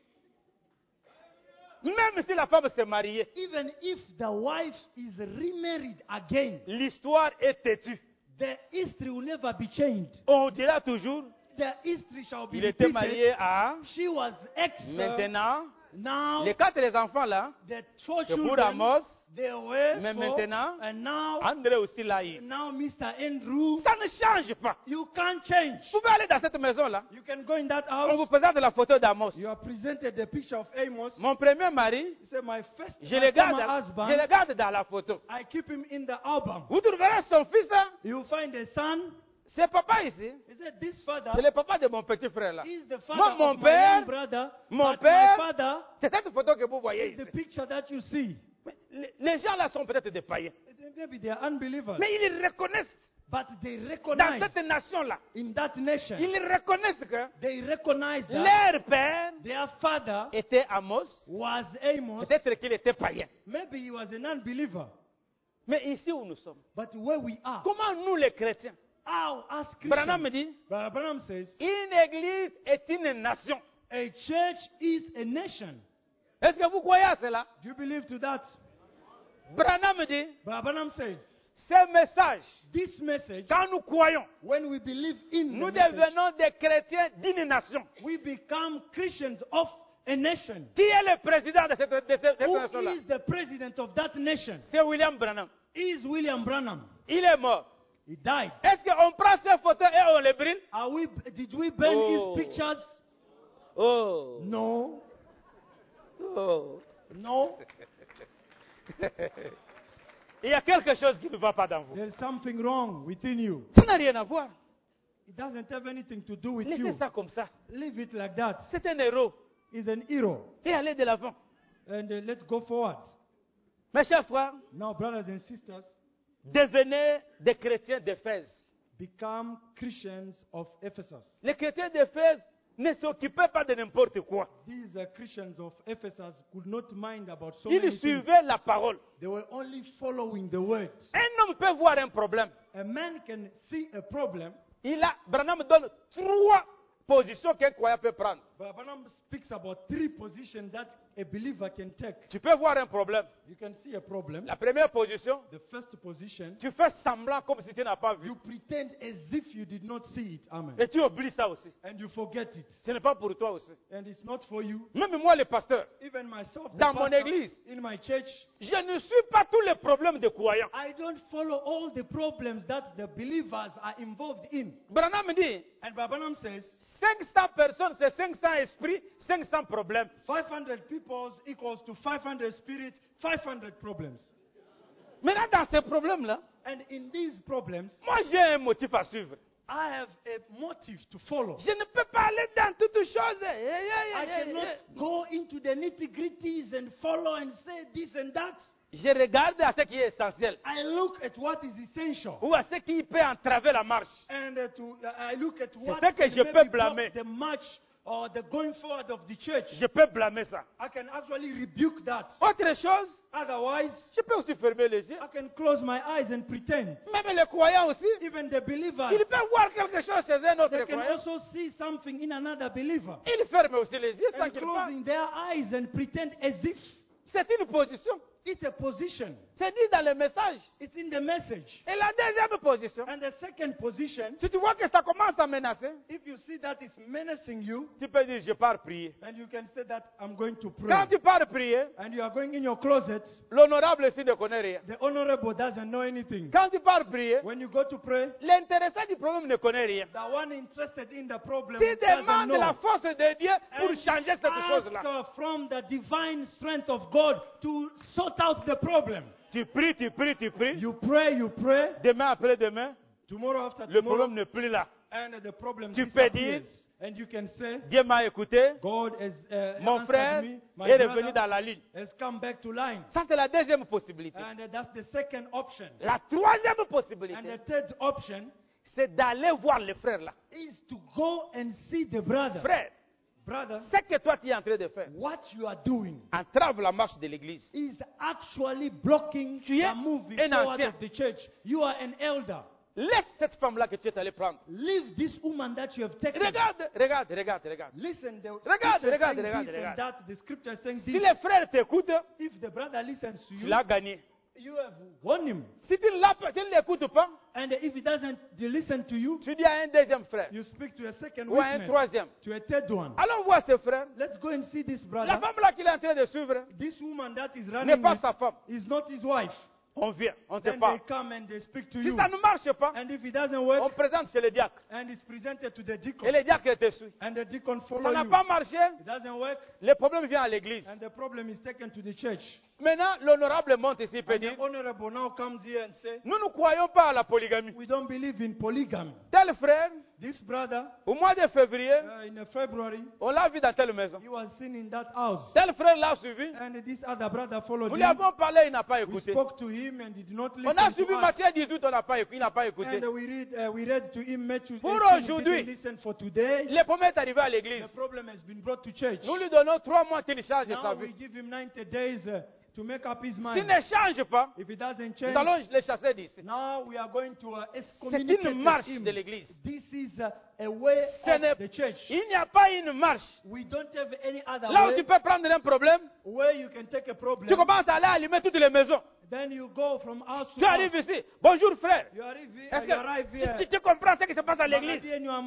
Même si la femme s'est mariée, Even if the wife is remarried again, l'histoire est têtue. the history will never be changed. On dira toujours, The history shall be il était repeated. marié à... She was ex. uh, Maintenant, Now les quatre les enfants là, the four c'est pour children, Amos, they were mais four, maintenant, and now André aussi là. il- now Mister Andrew, Ça ne change pas. you can't change. Vous pouvez aller dans cette maison là. You can go in that On vous house. présente la photo d'Amos. You are presented the picture of Amos. Mon premier mari, He said, my first, je my le, garde, former je husband, le garde dans la photo. I keep him in the album. Vous trouverez son fils, hein? You find the son. C'est papa ici. He said, this father C'est le papa de mon petit frère là. is the Moi, father mon of my père, young brother. mon but père, my father c'est cette photo que vous voyez is ici. the picture that you see. Mais les- Les gens là sont peut-être des païens. Maybe they are unbelievers. Mais ils reconnaissent But they dans recognize cette nation là. in that nation, Ils reconnaissent que they recognize that leur père their father était Amos. was Amos. Peut-être qu'il était païen. Maybe he was an unbeliever. Mais ici où nous sommes, But where we are, comment nous les chrétiens, how as Branham Christians, me dit, Brother Branham says, une église est une nation. a church is a nation. Est-ce que vous croyez à cela? Do you believe to that? Branham me dit, Brother Branham says, ce message, this message, quand nous croyons, when we believe in the nous message, devenons des chrétiens d'une nation. we become Christians of a nation. Qui est le président de cette, de cette- de cette Who nation-là? is the president of that nation? C'est William Branham. Is William Branham. Il est mort. He died. Est-ce qu'on prend ces photos et on les brûle? Are we, did we burn Oh. his pictures? Oh. No. Oh. No. Il y a quelque chose qui ne va pas dans vous. There's something wrong within you. Ça n'a rien à voir. It doesn't have anything to do with Laissez you. ça comme ça. Leave it like that. C'est un héros. He's an hero. Et allez de l'avant. And uh, let's go forward. Mes chers frères, Now, brothers and sisters, devenez des chrétiens d'Éphèse. become Christians of Ephesus. Les chrétiens d'Éphèse ne s'occupaient pas de n'importe quoi. These uh, Christians of Ephesus could not mind about so many Ils things. suivaient la parole. They were only following the word. Un homme peut voir un problème. A man can see a problem, Il a, Branham donne trois positions qu'un croyant peut prendre. but Branham speaks about three positions that a believer can take. Tu peux voir un problème. You can see a problem. La première position, The first position, tu fais semblant comme si tu n'as pas vu. you pretend as if you did not see it. Amen. Et tu oublies ça aussi. And you forget it. Ce n'est pas pour toi aussi. And it's not for you. Même moi, le pasteur, Even myself, the dans mon pastor, église, in my church, je ne suis pas tous les problèmes des croyants. I don't follow all the problems that the believers are involved in. Branham me dit, And Branham says, cinq cents personnes, c'est cinq cents esprits, cinq cents problèmes. five hundred people equals to five hundred spirits, five hundred problems. Maintenant, dans ces problèmes-là, And in these problems, moi, j'ai un motif à suivre. I have a motive to follow. Je ne peux pas aller dans toutes choses. Eh, eh, I eh, eh, cannot eh. go into the nitty-gritties and follow and say this and that. Je regarde à ce qui est essentiel. I look at what is essential. Ou à ce qui peut entraver la marche. And uh, to, uh, I look at what ce que can je maybe peux block blâmer. the march or the going forward of the church. Je peux blâmer ça. I can actually rebuke that. Autre chose, Otherwise, je peux aussi fermer les yeux. I can close my eyes and pretend. Même les croyants aussi, Even the believers, ils peuvent voir quelque chose chez un autre they can croyant. also see something in another believer. Ils ferment aussi les yeux sans And qu'ils parlent. closing their eyes and pretend as if C'est une position. it's a position. C'est dit dans le message. It's in the message. Et la deuxième position, And the second position, si tu vois que ça commence à menacer, if you see that it's menacing you, tu peux dire je pars prier. and you can say that I'm going to pray. Quand tu pars prier, And you are going in your closet, l'honorable ici ne connaît rien. the honorable doesn't know anything. Quand tu pars prier, When you go to pray, l'intéressé du problème ne connaît rien. the one interested in the problem Tu doesn't demandes know. la force de Dieu pour And changer cette ask chose-là. uh, from the divine strength of God to sort out the problem. Tu pries, tu pries, tu pries. You pray, you pray. Demain après demain, Tomorrow after le tomorrow, problème n'est plus là. and the problem Tu peux disappears. dire, And you can say, Dieu m'a écouté, God has uh, mon answered frère me. My est revenu brother dans la ligne. has come back to line. Ça, c'est la deuxième possibilité. And uh, that's the second option. La troisième And possibilité, the third option c'est d'aller voir le frère là. is to go and see the brother. Frère, Brother, ce que toi tu es en train de faire what you are doing entrave la marche de l'église. is actually blocking Tu es the moving un forward ancien. of the church. You are an elder. Laisse cette femme-là que tu es allé prendre. Leave this woman that you have taken. Regarde, regarde, regarde, regarde. Listen, the Regarde, scripture regarde, saying regarde, this regarde. and that. The scripture saying Si this. le frère t'écoute, If the brother listens to tu you, l'as gagné. you have won him. Si tu ne l'écoutes pas, And if he doesn't listen to you, tu dis à un deuxième frère you speak to a second ou à un witness, troisième. to a third one. Allons voir ce frère. Let's go and see this La brother. femme-là qu'il est en train de suivre This woman that is n'est running pas with sa femme. is not his wife. On vient, on te Then they parle. come and they speak to Si you. ça ne marche pas, And if it doesn't on work, présente chez le diacre. and it's presented to the Et deacon, le diacre te suit. and the deacon Ça follow n'a you. pas marché, It doesn't work, le problème vient à l'église. and the problem is taken to the church. Maintenant, l'honorable monte ici et peut And dire, the honorable now comes here and say, nous ne croyons pas à la polygamie. we don't believe in polygamy. Tel frère, This brother, au mois de février, uh, in February, on l'a vu dans telle maison. he was seen in that house. Tel frère l'a suivi. And this other brother followed Nous lui him. avons parlé, il n'a pas We écouté. spoke to him and he did not On a listen suivi to us. Matthieu dix-huit, on n'a pas écouté, il n'a pas écouté. And uh, we read, uh, we read to him Matthew Pour eighteen, he aujourd'hui, didn't listen for today. Le problème est arrivé à l'église. The problem has been brought to church. Nous lui donnons trois mois qu'il change sa Now we vie. give him ninety days uh, to make up his S'il mind. ne change pas, If he doesn't nous change, allons le chasser d'ici. now we are going to uh, C'est excommunicate une marche him. de l'église. This is uh, a way Ce n'est- of the church. Il n'y a pas une marche. We don't have any other Là où way tu peux prendre un problème, where you can take a tu problem. commences à aller allumer toutes les maisons. Then you go from house to Tu arrives house. ici. Bonjour frère. You arrive here. Est-ce You arrive que here. tu, tu- tu comprends ce qui se passe à l'église?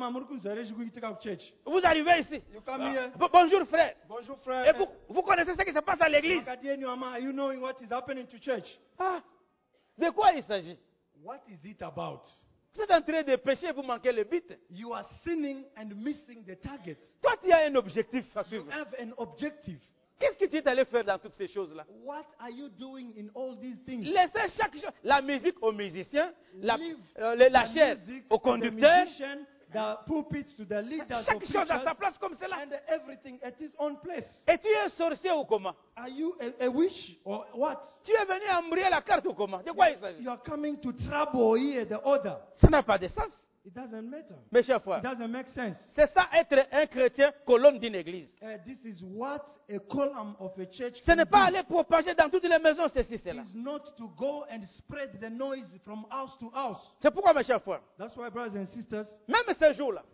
Church. Vous arrivez ici. You come here. Bo- Bonjour frère. Bonjour Et frère. vous, vous connaissez ce qui se passe à l'église? Are you knowing what is happening to church? Ah, de quoi il s'agit? What is it about? Vous êtes en train de pécher et vous manquez le but. You are sinning and missing the target. Toi, tu as un objectif à You suivre. have an objective. Qu'est-ce que tu es allé faire dans toutes ces choses-là? What are you doing in all these things? Laissez chaque chose, la musique aux musiciens, la, Leave euh, le- la the chaise music, aux the conducteurs, musician, the pulpit to the leaders chaque of chose à sa preachers, place comme cela. and everything at its own place. Et tu es un sorcier ou comment? Are you a, a witch or what? Tu es venu embrouiller la carte ou comment? De quoi il s'agit? You are coming to trouble here the order. Ça n'a pas de sens. It doesn't matter. Mes chers It frères, doesn't make sense. c'est ça être un chrétien colonne d'une église. Uh, this is what a column of a church Ce can n'est pas do. aller propager dans toutes les maisons ceci, cela. Is not to go and spread the noise from house to house. C'est pourquoi, mes chers frères, That's why, brothers and sisters, même ces jours-là,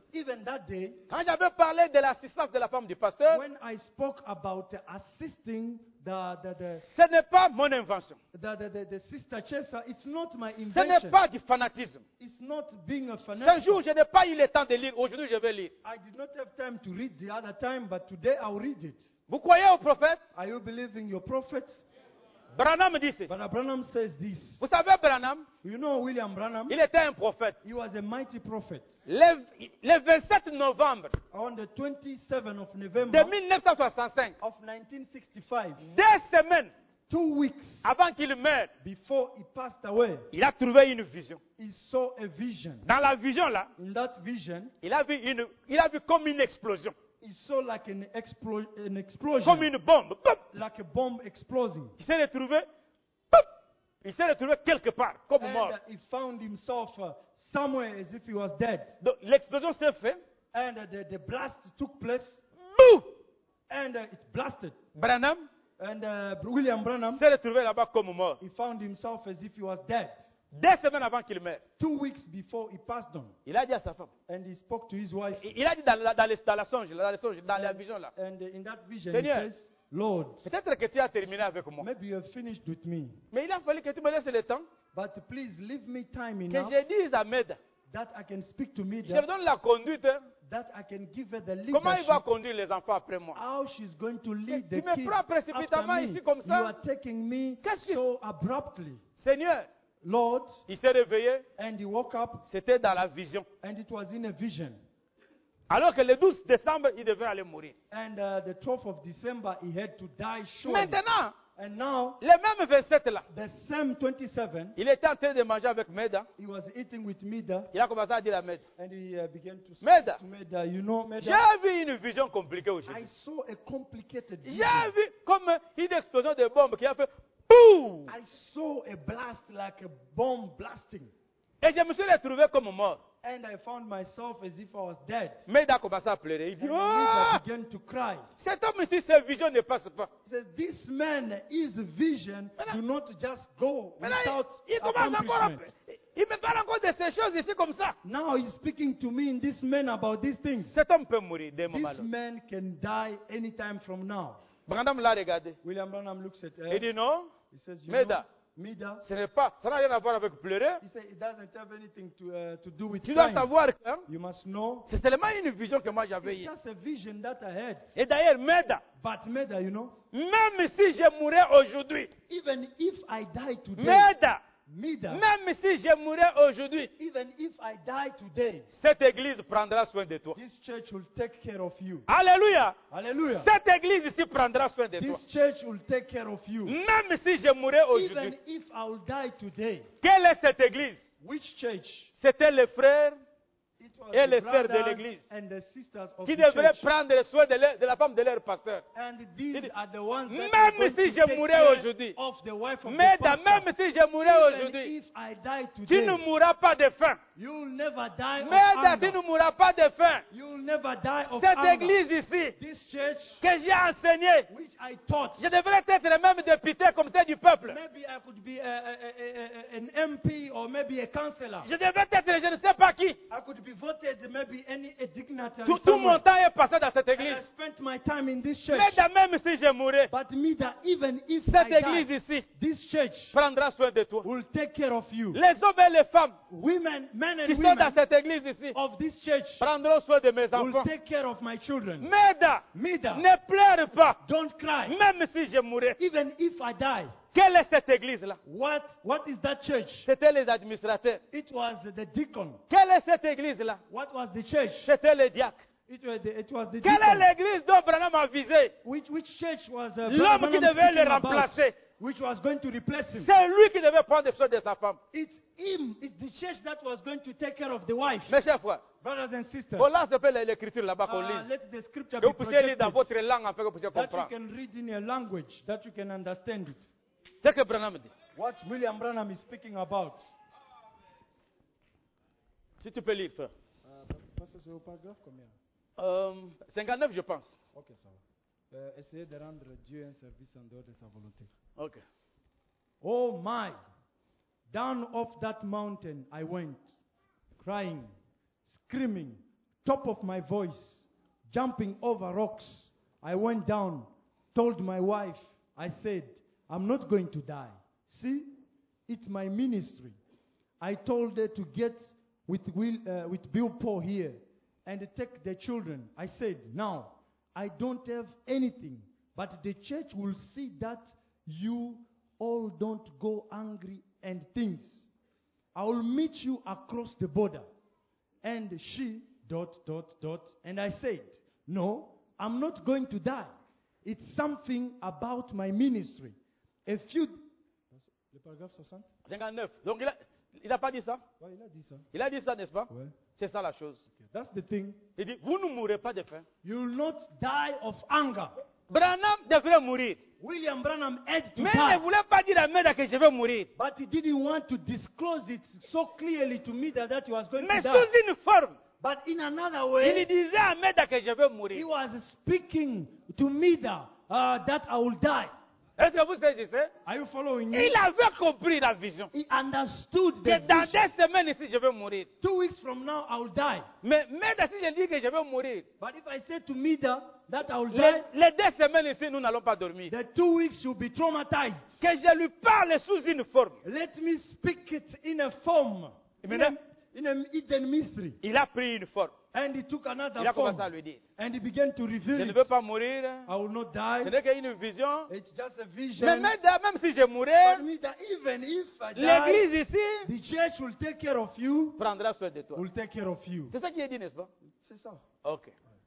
Even that day, quand j'avais parlé de l'assistance de la femme du pasteur, when I spoke about assisting the the the, ce n'est pas mon invention. the, the, the, the sister Chesa, it's not my Ce n'est invention. pas du fanatisme. It's not being a Ce fanatic. jour, je n'ai pas eu le temps de lire. Aujourd'hui, je vais lire. I did not have time to read the other time, but today I'll read it. Vous croyez au prophète? Are you believing your prophet? Branham dit ceci. But Branham says this. Vous savez, Branham, You know William Branham? il était un prophète. He was a mighty prophet. Le, le vingt-sept novembre On the twenty-seventh of de November mille neuf cent soixante-cinq, of nineteen sixty-five, deux semaines two weeks avant qu'il meure, before he passed away, il a trouvé une vision. he saw a vision. Dans la vision là, In that vision, il a vu, une, il a vu comme une explosion, he saw like an, explo- an comme explosion, une bombe. Boum. like a bomb exploding. Il s'est retrouvé, boum. Il s'est retrouvé quelque part, comme And mort. uh, he found himself uh, somewhere as if he was dead. Donc, l'explosion s'est faite. And uh, the, the blast took place, Boum. and uh, it blasted. Branham And uh, William Branham, s'est retrouvé là-bas comme mort. he found himself as if he was dead. Deux semaines avant qu'il meure, Two weeks before he passed on. il a dit à sa femme. And he spoke to his wife. Il il a dit dans la, dans les- dans la songe, dans, les songes, dans la vision là. And uh, in that vision, Seigneur. he says, Lord, Peut-être que tu as terminé avec moi. maybe you have finished with me, Mais il a fallu que tu me laisses le temps but please leave me time que enough je dise à Meda. that I can speak to me, Je me donne la conduite. hein. that I can give her the Comment il va leadership, conduire les enfants après moi? how she's going to lead Tu the me kids prends after précipitamment me. ici comme You ça. are taking me Qu'est-ce que- so abruptly. Seigneur, Lord, il s'est réveillé. and he woke up, C'était dans la vision. and it was in a vision. Alors que le douze décembre, il devait aller mourir. And uh, the twelfth of December, he had to die surely. Maintenant, And now, le même vingt-sept là, the same twenty-seven, il était en train de manger avec Meda. he was eating with Mida, Il a commencé à dire à Meda. and he uh, began to speak Meda. to Mida. You know, Mida, J'ai vu une vision compliquée I aujourd'hui. saw a complicated vision. J'ai vu comme une explosion de bombe qui a fait POUM! I saw a blast like a bomb blasting. Et je me suis retrouvé comme mort. And I found myself as if I was dead. Meda a commencé à pleurer. Il dit, And oh, Mida began to cry. cet homme ici, ses visions ne passent pas. He says, this man, his vision do not just go Maintenant, without il, il commence encore à accomplishment. Il me parle encore de ces choses ici comme ça. Now he's speaking to me in this man about these things. Cet homme peut mourir d'un moment à This l'autre. man can die anytime from now. Branham l'a regardé. William Branham looks at her. Il dit non, He says, you Mida. know, Mida. ce n'est pas, ça n'a rien à voir avec pleurer. He said, it doesn't have anything to, uh, to do with Tu dois time. savoir que hein, You must know. c'est seulement une vision que moi j'avais It's eue. just a vision that I had. Et d'ailleurs, Meda, But Mida, you know, même si je mourais aujourd'hui, even if I die today, Meda, Mida, même si je mourais aujourd'hui, even if I die today, cette église prendra soin de toi. this church will take care of you. Alléluia. Hallelujah. Cette église ici prendra soin de toi. This church will take care of you. Même si je mourais Even aujourd'hui, if I will die today, quelle est cette église? which church? C'était les frères It was et the les sœurs de brothers l'église and the sisters of qui the devraient church. prendre soin de, leur- de la femme de leur pasteur. And these Il dit, are the ones that même are going si to je take mourais care aujourd'hui, of the wife of Mais the dans- pastor. même si je mourais Even aujourd'hui, if I die tu today, ne mourras pas de faim. you'll never die of Mais dans- tu hunger. ne mourras pas de faim. You'll never die of Cette hunger. église ici, This church, que j'ai enseignée, which I taught, je devrais être le même député comme celle du peuple. maybe I could be a, a, a, a, an M P or maybe a councillor. Je devrais être je ne sais pas qui. I could be voted maybe any a dignitary Tout, tout mon somewhere. temps est passé dans cette And église. I spent my time in this church. Mais dans- même si je mourais, But me that even if I cette église die, ici this church prendra soin de toi. will take care of you. Les hommes et les femmes Women, men qui and sont dans women cette église ici of this church prendront soin de mes will enfants. take care of my children. Meda, Mida, ne pleure pas. don't cry. Même si je mourais. Even if I die, Quelle est cette église-là? what what is that church? C'était les administrateurs. It was the deacon. Quelle est cette église-là? What was the church? C'était les diacres. It was the, it was the Quelle est deacon. l'église dont Branham a visé? Which which church was uh, L'homme Branham qui devait speaking le about? remplacer. Which was going to replace him? C'est lui qui devait prendre soin de sa femme. It's him. It's the church that was going to take care of the wife. Mes chers frères, Brothers and sisters, on lance un peu l'écriture là-bas qu'on uh, lise. let the scripture Que be vous puissiez lire dans projected, votre langue afin que vous puissiez that you comprendre. can read in a language that you can understand it. C'est ce que Branham dit. What William Branham is speaking about. Si tu peux lire, frère. Uh, Pastor, c'est au paragraphe combien? Euh, cinquante-neuf, je pense. Ok, ça va. Euh, essayez de rendre Dieu un service en dehors de sa volonté. Ok. Oh my! Down off that mountain I went, crying, screaming, top of my voice, jumping over rocks, I went down, told my wife, I said, I'm not going to die. See, it's my ministry. I told her to get with, Will, uh, with Bill Paul here and take the children. I said, now, I don't have anything, but the church will see that you all don't go hungry and things. I will meet you across the border. And she, dot, dot, dot, and I said, no, I'm not going to die. It's something about my ministry. A few... Le paragraphe soixante? cinquante-neuf. Donc il a, il n'a pas dit ça? Ouais, il a dit ça. Il a dit ça, n'est-ce pas? Ouais. C'est ça la chose. Okay. That's the thing. Il dit, vous ne mourrez pas de faim. You will not die of hunger. Branham devrait mourir. William Branham had to Mais die. il ne voulait pas dire à Meda que je vais mourir. But he didn't want to disclose it so clearly to me that, that he was going Mais to die. sous une forme. But in another Il way, disait à Meda que je vais he mourir. was speaking to me that, uh, that I will die. Est-ce que vous saisissez? Are you following me? Il avait compris la vision. He understood Que the dans vision. deux semaines ici, je vais mourir. Two weeks from now, I will die. Mais Meda, si je dis que je vais mourir, But if I say to Mida that I will les, die, les deux semaines ici, nous n'allons pas dormir. the two weeks you'll be traumatized. Que je lui parle sous une forme. Let me speak it in a form, in a, in a hidden mystery. Il a pris une forme. And he took another Il a form. commencé à lui dire, And he began to je reveal ne it. veux pas mourir. I will not Ce die. n'est qu'une vision. It's just a vision. Mais Meda, même si je mourais, But Mida, even if I die, l'église ici the church will take care of you. prendra soin de toi. Will take care of you. C'est ça qui est dit, n'est-ce pas? C'est ça. Ok.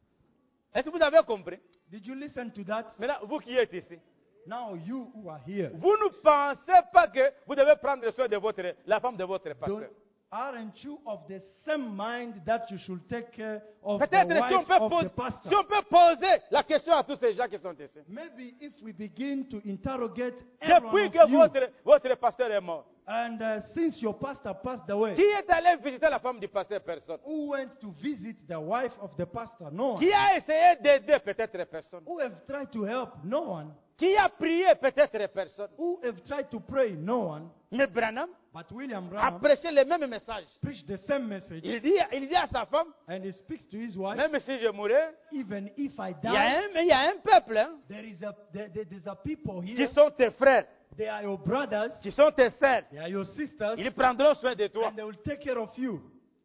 Est-ce que vous avez compris? Did you listen to that? Maintenant, vous qui êtes ici, Now you who are here, vous ne pensez pas que vous devez prendre soin de votre, la femme de votre don't, pasteur. aren't you of the same mind that you should take care of the Peut-être si on, wife peut of poser, the pastor? si on peut poser la question à tous ces gens qui sont ici. Maybe if we begin to interrogate every one Depuis of que you, votre, votre pasteur est mort, and uh, since your pastor passed away, qui est allé visiter la femme du pasteur? Personne. who went to visit the wife of the pastor? No one. Qui a essayé d'aider? Peut-être personne. Who have tried to help? No one. Qui a prié? Peut-être personne. Who have tried to pray? No one. Mais Branham But William a Branham prêché le même message. preached the same message, Il dit, il dit à sa femme, and he speaks to his wife, même si je mourais, even if I il y a die, un, il y a un peuple hein, there is a there, there- there's a people qui here. sont tes frères, They are your brothers. qui sont tes sœurs. They are your sisters. Ils prendront soin de toi. And they will take care of you.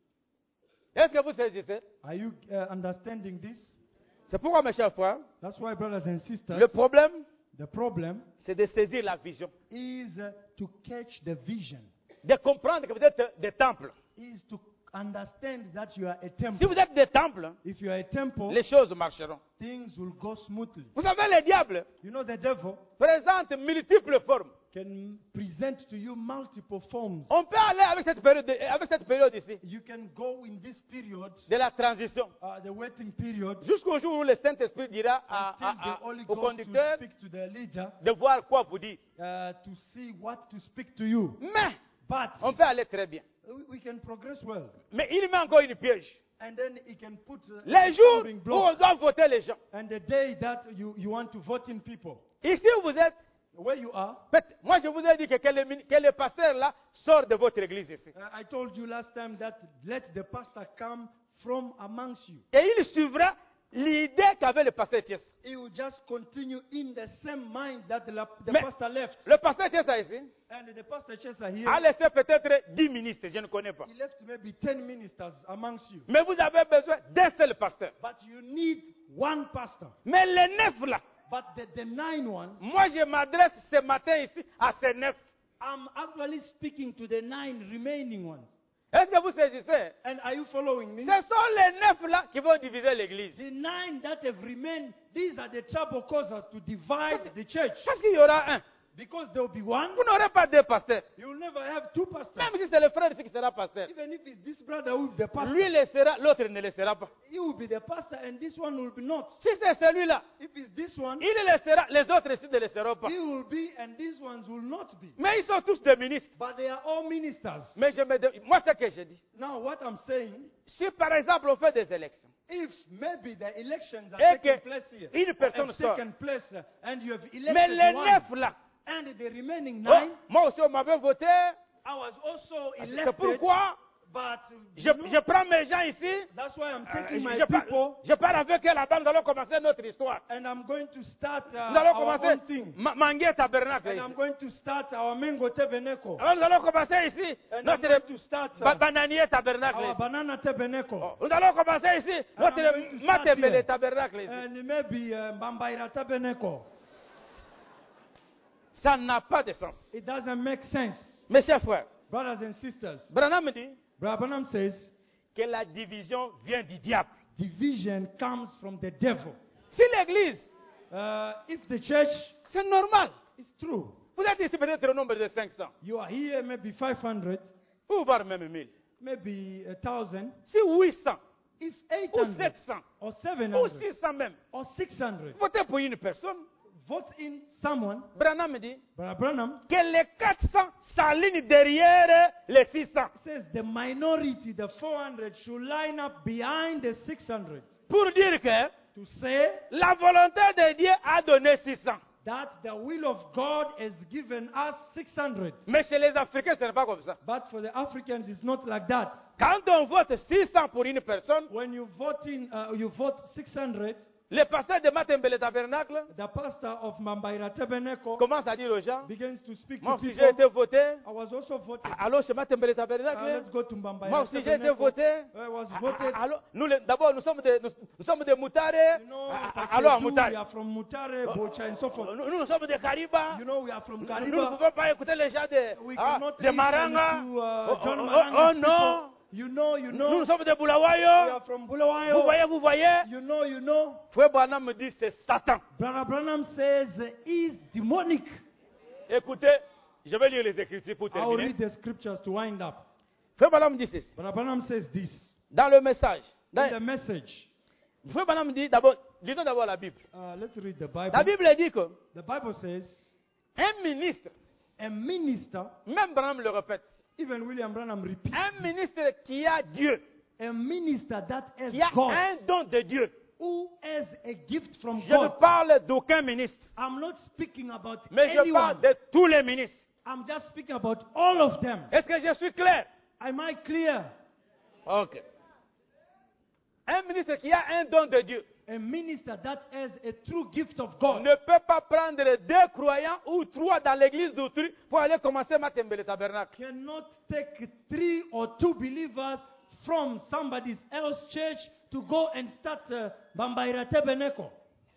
Est-ce que vous saisissez? Are you uh, understanding this? C'est pourquoi, mes chers frères, That's why, brothers and sisters, le problème, the problem c'est de saisir la vision. is uh, to catch the vision, De comprendre que vous êtes des temples. is to understand that you are a Si temple. vous êtes des temples, If you are a temple, les choses marcheront. things will go smoothly. Vous savez, le diable You know, the devil présente multiples formes. can present to you multiple forms. On peut aller avec cette période, de- avec cette période ici, You can go in this period, de la transition, uh, the waiting period, jusqu'au jour où le Saint-Esprit dira à- until à- the à- Holy au Ghost to conducteur speak to the leader, de voir quoi vous dire. uh, to see what to speak to you. Mais But on peut aller très bien. we we can progress well. Mais il met encore une piège. And then he can put uh, Les jours stumbling où block. on doit voter les gens. And the day that you, you want to vote in people, Ici où vous êtes, where you are, peut- moi je vous ai dit que, que, le, mini- que le pasteur là sort de votre église ici. uh, I told you last time that let the pastor come from amongst you. Et il suivra l'idée qu'avait le pasteur Thiès. He will just continue in the same mind that the, la- the Mais pastor left. le pasteur Thiès a ici And the pastor Chester here, a laissé peut-être dix ministres, je ne connais pas. he left maybe ten ministers amongst you. Mais vous avez besoin d'un seul pasteur. But you need one pastor. Mais les neuf là, But the, the nine one, moi je m'adresse ce matin ici à ces neuf. I'm actually speaking to the nine remaining ones. Est-ce que vous saisissez? And are you following me? Ce sont les neuf là qui vont diviser l'église. The nine that have remained, these are the trouble causers to divide the church. Parce qu'il y aura un. Because there will be one, Vous n'aurez pas deux pasteurs. you will never have two pastors. Même si c'est le frère ici qui sera pasteur. Even if it's this brother who is the pastor, Lui le sera, l'autre ne le sera pas. he will be the pastor and this one will be not. Si c'est celui-là, If it's this one, il le sera, les autres ici ne le seront pas. he will be and these ones will not be. Mais ils sont tous des ministres. But they are all ministers. Mais je me dem- moi, ce que je dis, Now, what I'm saying, si par exemple on fait des élections, if maybe the elections are et taking que place here, une personne have sort, taken place uh, and you have mais elected les one, neuf là, and the remaining oh, nine, moi aussi on m'avait voté, I was also c'est elected. pourquoi But Je, you know, je prends mes gens ici. that's why I'm euh, taking my je, par- people je parle avec eux là-bas. Nous allons commencer notre histoire. and I'm going to start uh, Nous allons our commencer own thing. Ma- Mangué Tabernacle. And ici. I'm going to start our Mengo Tabernacle. Alors nous allons commencer ici And I'm notre going to start uh, ba- bananier tabernacle. our ici. banana tabernacle. Oh, nous allons commencer ici And I'm going to notre start matebele here. tabernacle. ici. And maybe uh, Mbambaira tabernacle. Ça n'a pas de sens. It doesn't make sense. Mes chers frères, Brothers and sisters, Branham me dit Brother Branham says que la division vient du diable. division comes from the devil. Si l'église, Uh, if the church, c'est normal. it's true. Vous êtes ici peut-être au nombre de cinq cents, You are here, maybe five hundred, ou voire même mille. maybe a thousand. Si huit cents, If eight ou hundred sept cents, or seven ou hundred six cents même, or six hundred votez pour une personne. vote in someone, Branham me dit Brother Branham que les quatre cents s'alignent derrière les six cents. says the minority, the four hundred, should line up behind the six hundred Pour dire que to say la volonté de Dieu a donné six cents. that the will of God has given us six hundred. Mais chez les Africains, ce n'est pas comme ça. But for the Africans, it's not like that. Quand on vote six cents pour une personne, When you vote in, uh, you vote six hundred. le pasteur de Matembele Tabernacle The pastor of Mambaira Tabernacle commence à dire aux gens, begins to speak moi to aussi people. j'ai été voté, I was also voted. allons chez Matembele Uh, Tabernacle. let's go to Moi Mambaira aussi j'ai été Tabernacle. voté. I was Ah, voted. ah, allons- nous, les- d'abord, nous sommes des, nous, nous sommes des Moutare. You know, Ah, ah, Pachedu, allons à we Moutare. are from Mutare, Bocha, and so forth. Nous, nous sommes des Kariba. You know, we are from Nous ne Kariba. pouvons pas écouter les gens de, We ah, cannot de listen Maranga. to uh, Oh, John oh, oh, Maranga's oh, people. non. You know, you Nous, know. nous sommes des We Boulawayo. are from Vous Bulawayo. voyez, vous voyez. You know, you know. Frère Branham me dit c'est Satan. Brother Branham says he's demonic. Écoutez, je vais lire les Écritures pour I'll terminer. read the scriptures to wind up. Frère Branham dit ceci. Brother Branham says this Dans le message. in the Dans, message. Frère Branham dit d'abord, lisons d'abord la Bible. Uh, let's read the La Bible. Bible dit que The Bible says un ministre, a minister, même Branham le répète, even William Branham repeats, un ministre qui a Dieu, a minister that has qui a God, un don de Dieu. who has a gift from Je ne God. parle d'aucun ministre, I'm not speaking about mais je parle anyone. de tous les ministres. I'm just speaking about all of them. Est-ce que je suis clair? Am I clear? Ok. Un ministre qui a un don de Dieu A minister that has a true gift of God ne peut pas prendre deux croyants ou trois dans l'église d'autrui pour aller commencer Matembele Tabernacle. cannot take three or two believers from somebody else's church to go and start uh, Bambaira Tabernacle.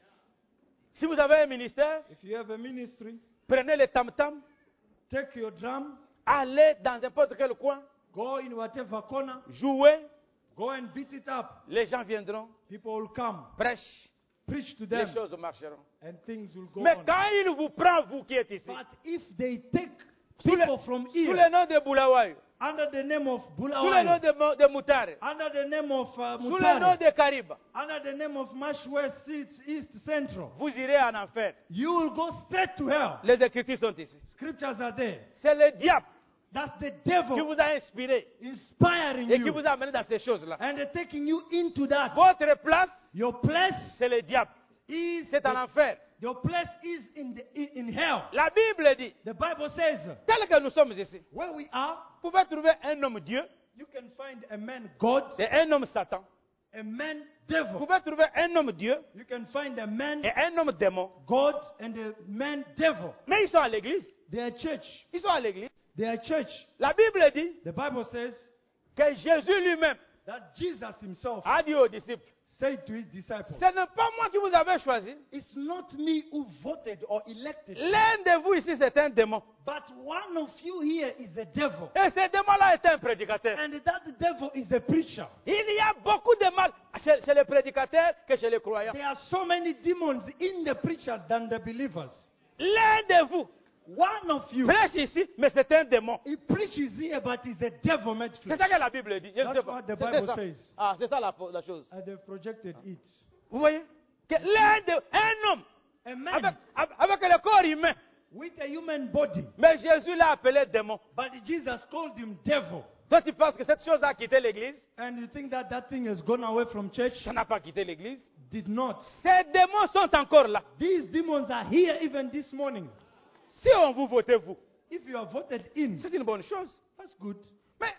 Si vous avez un ministère, If you have a ministry, prenez le tam-tam, take your drum, allez dans n'importe quel coin, go in whatever corner, jouez, go and beat it up. les gens viendront, People will come, prêche, preach to les them, choses marcheront. and things will go Mais on. quand il vous prend, vous qui êtes ici, But if they take sous le, people from sous le here nom de Boulawayo, under the name of sous le nom Bulawayo, de, Mo- de Moutare, under the name of uh, sous le nom Mutare, de Kariba, under the name of Mash West East, East Central, vous irez en enfer. you will go straight to hell. Les Écritures sont ici. Scriptures are there. C'est le diable That's the qui devil vous a inspiré inspiring et qui you vous a amené dans ces choses-là. and taking you into that. Votre place, Your place c'est le diable. is C'est en the- enfer. your place is in the in, in hell. La Bible dit, The Bible says, tel que nous sommes ici, where we are, vous pouvez trouver un homme Dieu you can find a man God, et un homme Satan. a man Vous devil. pouvez trouver un homme Dieu You can find a man et un homme démon. God and a man devil. Mais ils sont à l'église. They are church. Ils sont à l'église. They are church. La Bible dit The Bible says que Jésus lui-même that Jesus himself a dit aux disciples, said to his disciples, ce n'est pas moi qui vous avez choisi. it's not me who voted or elected, L'un de vous ici, c'est un démon. but one of you here is a devil. Et ce démon-là est un prédicateur. And that devil is a preacher. Il y a beaucoup de mal chez, chez les prédicateurs que chez les croyants. There are so many demons in the preachers than the believers. L'un de vous One of you, prêche ici, mais c'est un démon. he preaches here, but he's a devil made C'est flesh. ça que la Bible dit. Je ne That's sais pas. what the C'est- Bible c'est ça. says. Ah, c'est ça la, la chose. And they've projected it. Vous voyez que l'un de, un homme A man avec, avec le corps humain, with a human body, mais Jésus l'a appelé démon. but Jesus called him devil. Toi, tu penses que cette chose a quitté l'église? And you think that that thing has gone away from church? Ça n'a pas quitté l'église. Did not. Ces démons sont encore là. These demons are here even this morning. Si on vous votez, vous, If you are voted in, c'est une bonne chose. that's good. Mais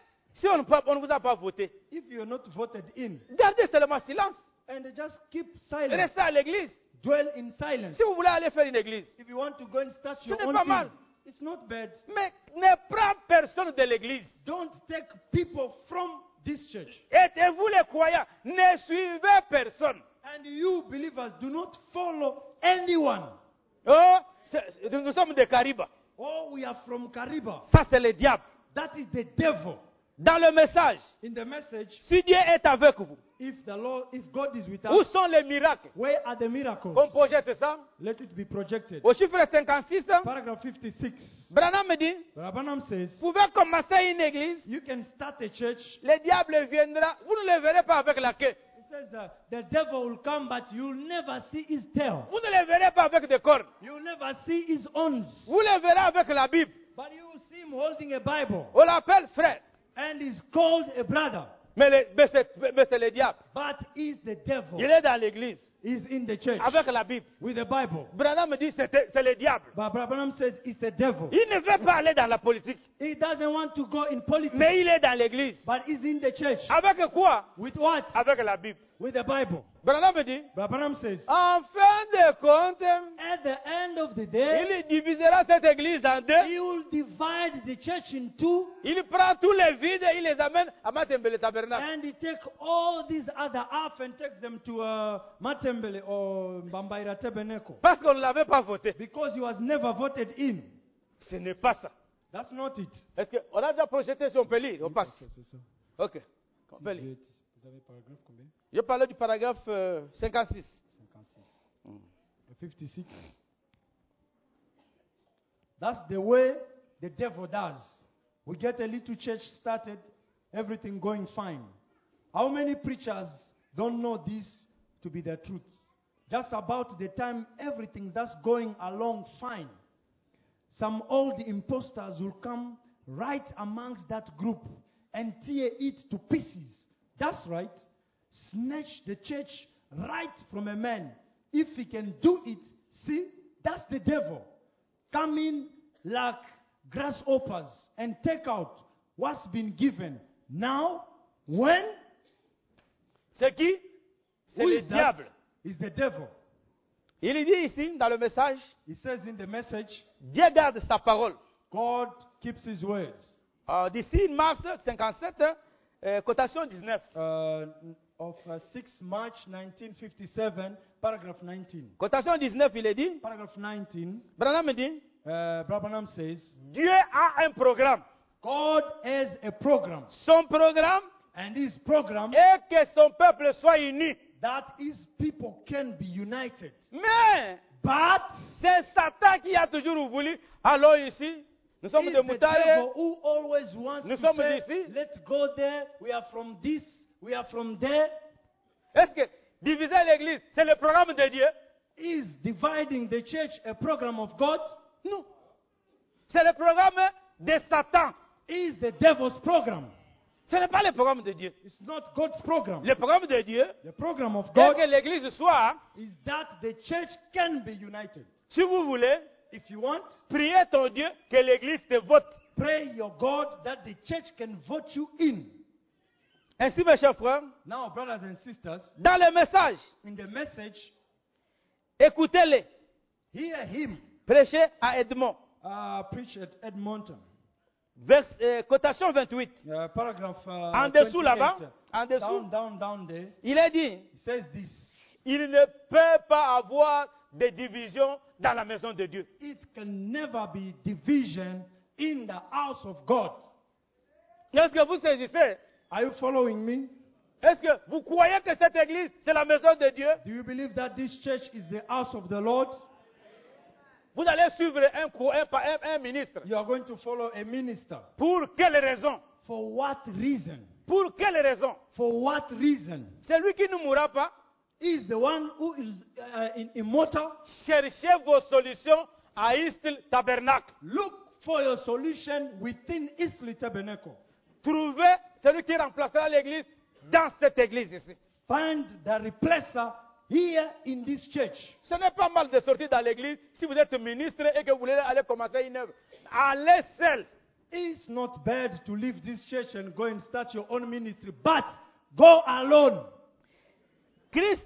Si on ne, peut- on ne vous a pas voté, if you're not voted in, gardez seulement silence. and just keep silent, Restez à l'église. dwell in silence. Si vous voulez aller faire une église, If you want to go and start Ce your n'est own pas thing, mal. it's not bad. mais ne prends personne de l'église. Don't take people from this church. Et vous les croyants, ne suivez personne. And you believers, do not follow anyone. Oh, c'est- nous sommes des Caribes. Oh, we are from Kariba. Ça, c'est le diable. That is the devil. Dans le message, In the message, si Dieu est avec vous, if the Lord, if God is with où us, sont les miracles? where are the miracles? On projette ça. Let it be projected. Au chiffre cinquante-six, Paragraph fifty-six. Branham me dit, Rabbanam says, vous pouvez commencer une église, you can start a church. le diable viendra, vous ne le verrez pas avec la queue. It says uh, the devil will come, but you'll never see his tail. Vous ne le verrez pas avec des cornes. You'll never see his horns. Vous le verrez avec la Bible. But you will see him holding a Bible. On l'appelle frère. And he's called a brother. Mais, le- mais c'est mais c'est le diable. But he's the devil. Il est dans l'église He's in the church avec la Bible. with the Bible. Branham me dit c'est c'est le diable. But Branham says it's the devil. Il ne veut pas aller dans la politique. He doesn't want to go in politics. Mais il est dans l'église. But he's in the church. Avec quoi? With what? Avec la Bible. With the Bible. Branham me dit, Branham says, en fin de compte, at the end of the day, il divisera cette église en deux. he will divide the church in two, Il prend tous les vides et il les amène à Matembele Tabernacle. and he take all these other half and takes them to uh, Matembele or Mbambaira Tabernacle. Parce qu'on ne l'avait pas voté. Because he was never voted in. Ce n'est pas ça. That's not it. Est-ce qu'on a déjà projeté si on peut lire? On passe. Ok. On peut lire. Vous avez paragraphe combien? Je parlais du paragraphe euh, cinquante-six. cinquante-six. fifty-six. That's the way the devil does. We get a little church started, everything going fine. How many preachers don't know this to be the truth? Just about the time everything that's going along fine, some old imposters will come right amongst that group and tear it to pieces. That's right. Snatch the church right from a man. If he can do it, see, that's the devil. Come in like grasshoppers and take out what's been given. Now, when? C'est qui? C'est Who le is that? diable. Is the devil. Il dit ici, dans le message, He says in the message, Dieu garde sa parole. God keeps his words. Euh, D'ici mars cinquante-sept, euh, cotation dix-neuf. Uh, of uh, sixth March nineteen fifty-seven, paragraph nineteen. Cotation dix-neuf, il est dit, Paragraph nineteen, Branham me dit, uh, Branham says, Dieu a un programme. God has a program, Son programme and his program est que son peuple soit uni. that his people can be united. Mais But c'est Satan qui a toujours voulu. Alors ici, nous sommes it's des the moutariers. devil who always wants Nous to sommes say, d'ici. let's go there, we are from this, we are from there. Est-ce que diviser l'église, c'est le programme de Dieu? Is dividing the church a program of God? Non. C'est le programme de Satan. Is the devil's program. Ce n'est pas le programme de Dieu. It's not God's program. Le programme de Dieu The program of est God que l'église soit, is that the church can be united. si vous voulez, If you want, priez ton Dieu que l'église te vote. pray your God that the church can vote you in. Ainsi, mes chers frères, Now, brothers and sisters, dans le message, in the message, écoutez-les. hear him Prêchez à Edmond. uh, preach at Edmonton. Vers, euh, cotation vingt-huit. Uh, paragraph uh, En dessous twenty-eight. là-bas, en dessous, Down, down, down there. il est dit, He says this. il ne peut pas avoir de division dans la maison de Dieu. It can never be division in the house of God. Est-ce que vous saisissez? Are you following me? Est-ce que vous croyez que cette église, c'est la maison de Dieu? Do you believe that this church is the house of the Lord? Vous allez suivre un, co- un, un- un ministre. You are going to follow a minister. Pour quelle raison? For what reason? Pour quelle raison? For what reason? Celui qui ne mourra pas, Is the one who is uh, in- immortal. cherchez vos solutions à Eastl Tabernacle. Look for your solution within Isley Tabernacle. Trouvez celui qui remplacera l'église dans cette église ici. Find the replacer here in this church. Ce n'est pas mal de sortir dans l'église si vous êtes ministre et que vous voulez aller commencer une œuvre. Allez seul. It's not bad to leave this church and go and start your own ministry, but go alone. Christ,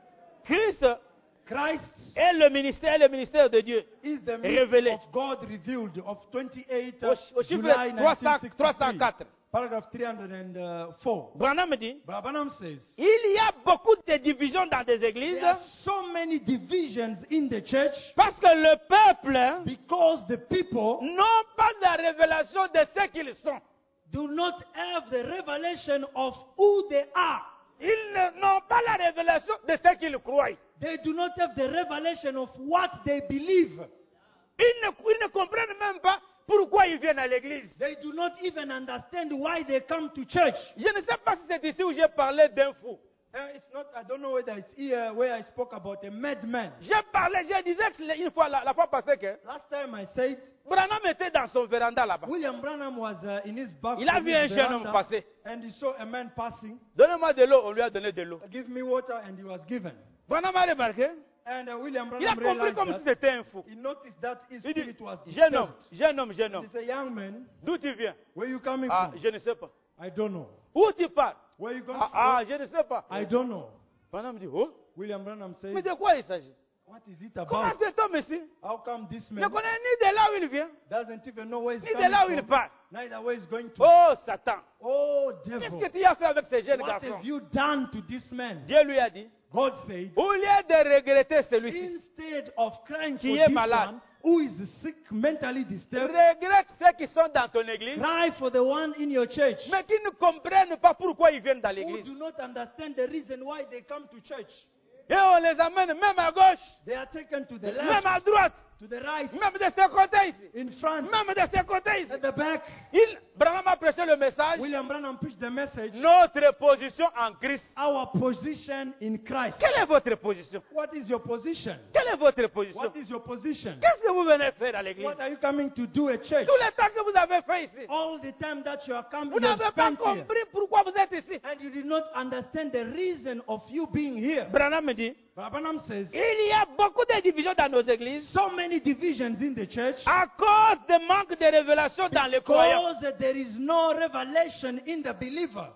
Christ Christ est le ministère, le ministère de Dieu. is the Révélé. mystery of God revealed of twenty-eight Au, au chiffre July trois cents, nineteen trois cent sixty-three, quatre. paragraph three hundred four. Branham dit, Branham says, il y a beaucoup de divisions dans des églises there are so many divisions in the church parce que le peuple because the people n'ont pas la révélation de ce qu'ils sont. do not have the revelation of who they are. Ils ne- n'ont pas la révélation de ce qu'ils croient. They do not have the revelation of what they believe. Ils ne, ils ne comprennent même pas pourquoi ils viennent à l'église. They do not even understand why they come to church. Je ne sais pas si c'est ici où j'ai parlé d'un fou. Uh, it's not. I don't know whether it's here where I spoke about a madman. J'ai parlé, je disais que une fois, la, la fois passée que Last time I said Branham était dans son véranda là-bas. William Branham was uh, in his back. Il a in vu his un jeune homme veranda, passer. and he saw a man passing. Donnez-moi de l'eau, on lui a donné de l'eau. Give me water, and he was given. Branham a remarqué, And uh, William il a Branham compris realized comme si that. c'était un fou. He noticed that his Il dit, spirit was jeune homme, disturbed. jeune homme, jeune homme, He's a young man. d'où tu viens? Where you coming Ah, from? je ne sais pas. I don't know. Où tu pars? Where you going Ah, ah, je ne sais pas. from? I don't know. Branham dit, oh, William Branham says, mais de quoi il s'agit? what is it Comment about? cet homme ici How come this ne man connaît ni de là où il vient, doesn't even know where he's ni de coming là où il from, part? neither where he's going to? Oh, Satan, Oh, qu'est-ce devil. que tu as fait avec ces jeunes What garçons? have you done to this man? Dieu lui a dit, God said, au lieu de regretter celui-ci, instead of crying for Qui est this malade. one who is sick, mentally disturbed, regrette ceux qui sont dans ton église, cry for the one in your church mais qui ne comprennent pas pourquoi ils viennent dans who l'église. do not understand the reason why they come to church. Et on les amène même à gauche, They are taken to the même left, à droite, to the right, même de ce côté ici, in front, même de ce côté ici. at the back. Il, Branham a prêché le message, William Branham preached the message, notre position en Christ. our position in Christ. Quelle est votre position? What is your position? Quelle est votre position? What is your position? Qu'est-ce que vous venez faire à l'église? What are you coming to do at church? Tout le temps que vous avez fait ici, All the time that you are coming, vous you have n'avez pas spent here, compris pourquoi vous êtes ici. and you did not understand the reason of you being here. Branham me dit, Branham says, il y a beaucoup de divisions dans nos églises so many divisions in the church à cause de manque de révélation dans les croyants. because there is no revelation in the believers.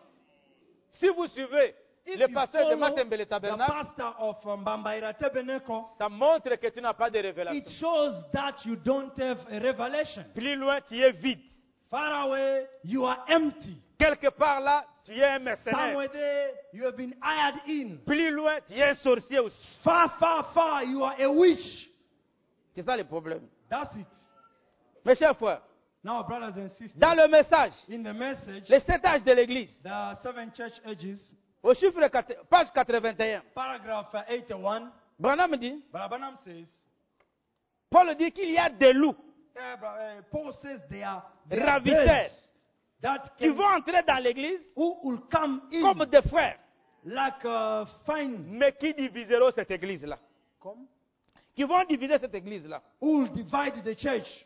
Si vous suivez If le you pasteur de follow Matembele the Tabernacle, pastor of um, Mbambaira Tabernacle, ça montre que tu n'as pas de it révélation. shows that you don't have a revelation. Plus loin, tu es vide. Far away, you are empty. Quelque part là, tu es un mercenaire. Somewhere there, you have been hired in. Plus loin, tu es un sorcier aussi. Far, far, far, you are a witch. C'est ça le problème. That's it. Mes chers frères, Now, brothers and sisters, dans le message, in the message, les sept âges de l'église, the seven church ages, au chiffre quatre- page quatre-vingt-un, paragraph eighty-one, Branham dit, Branham says, Paul dit qu'il y a des loups uh, uh, Paul says they are, they are ravisseurs birds that qui can, vont entrer dans l'église who will come in comme des frères, like uh, fine, mais qui diviseront cette église-là. come, Qui vont diviser cette église-là. who will divide the church.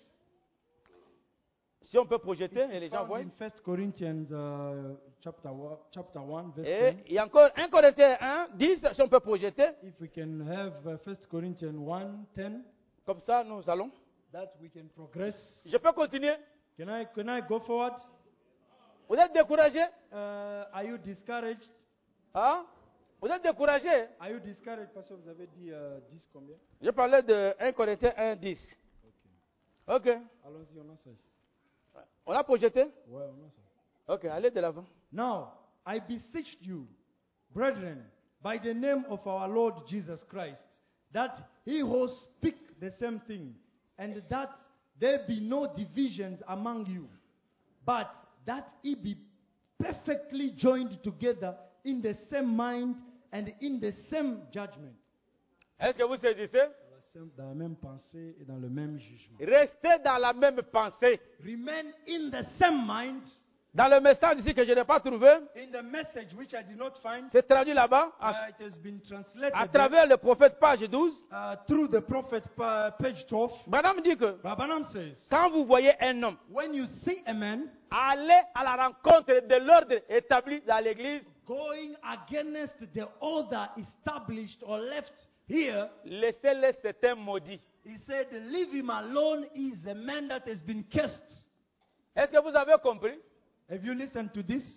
Si on peut projeter et les gens Found voient. in First Corinthians uh, chapter one, chapter one, verse Et ten. il y a encore un Corinthiens un, dix, si on peut projeter. If we can have uh, First Corinthians one, ten, Comme ça, nous allons. that we can progress. Je peux continuer. Can I can I go forward? Vous êtes découragés? Uh, are you discouraged? Hein? Vous êtes découragés? Are you discouraged? Parce que vous avez dit uh, dix combien? Je parlais de un Corinthiens un, dix. Ok. Allons-y, on a ça ici. On a projeté? Ouais, on a ça. Ok, allez de l'avant. Now, I beseech you, brethren, by the name of our Lord Jesus Christ, that he who speak the same thing, and that there be no divisions among you, but that ye be perfectly joined together in the same mind and in the same judgment. Est-ce que vous saisissez? Dans la same- Dans la même pensée et dans le même jugement. Restez dans la même pensée. Remain in the same mind. Dans le message ici que je n'ai pas trouvé, In the message which I did not find, c'est traduit là-bas, à, uh, it has been translated à there, travers le prophète, page douze. uh, through the prophet, pa- page twelve. Madame dit que Rabbanam says, quand vous voyez un homme, when you see a man allez à la rencontre de l'ordre établi dans l'église, going against the order established or left here, laissez-le, c'est un maudit. he said, leave him alone. He is a man that has been cursed. Est-ce que vous avez compris? Have you listened to this?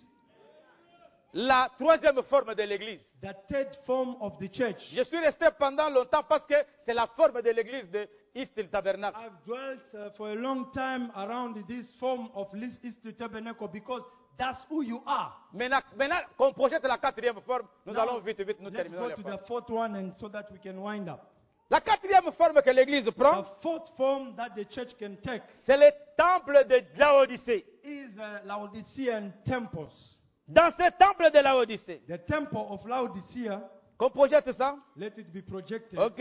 La troisième forme de l'église. The third form of the church. Je suis resté pendant longtemps parce que c'est la forme de l'église de East Tabernacle. I've dwelt uh, for a long time around this form of East Tabernacle because that's who you are. Maintenant, maintenant qu'on projette la quatrième forme, nous Now, allons vite, vite, nous let's terminons go les to formes. the fourth one and so that we can wind up. La quatrième forme que l'église prend, The fourth form that the church can take c'est le temple de Laodicée. is uh, Laodicean temples. Dans ce temple de Laodicée, The temple of Laodicea, qu'on projette ça, let it be projected. ok.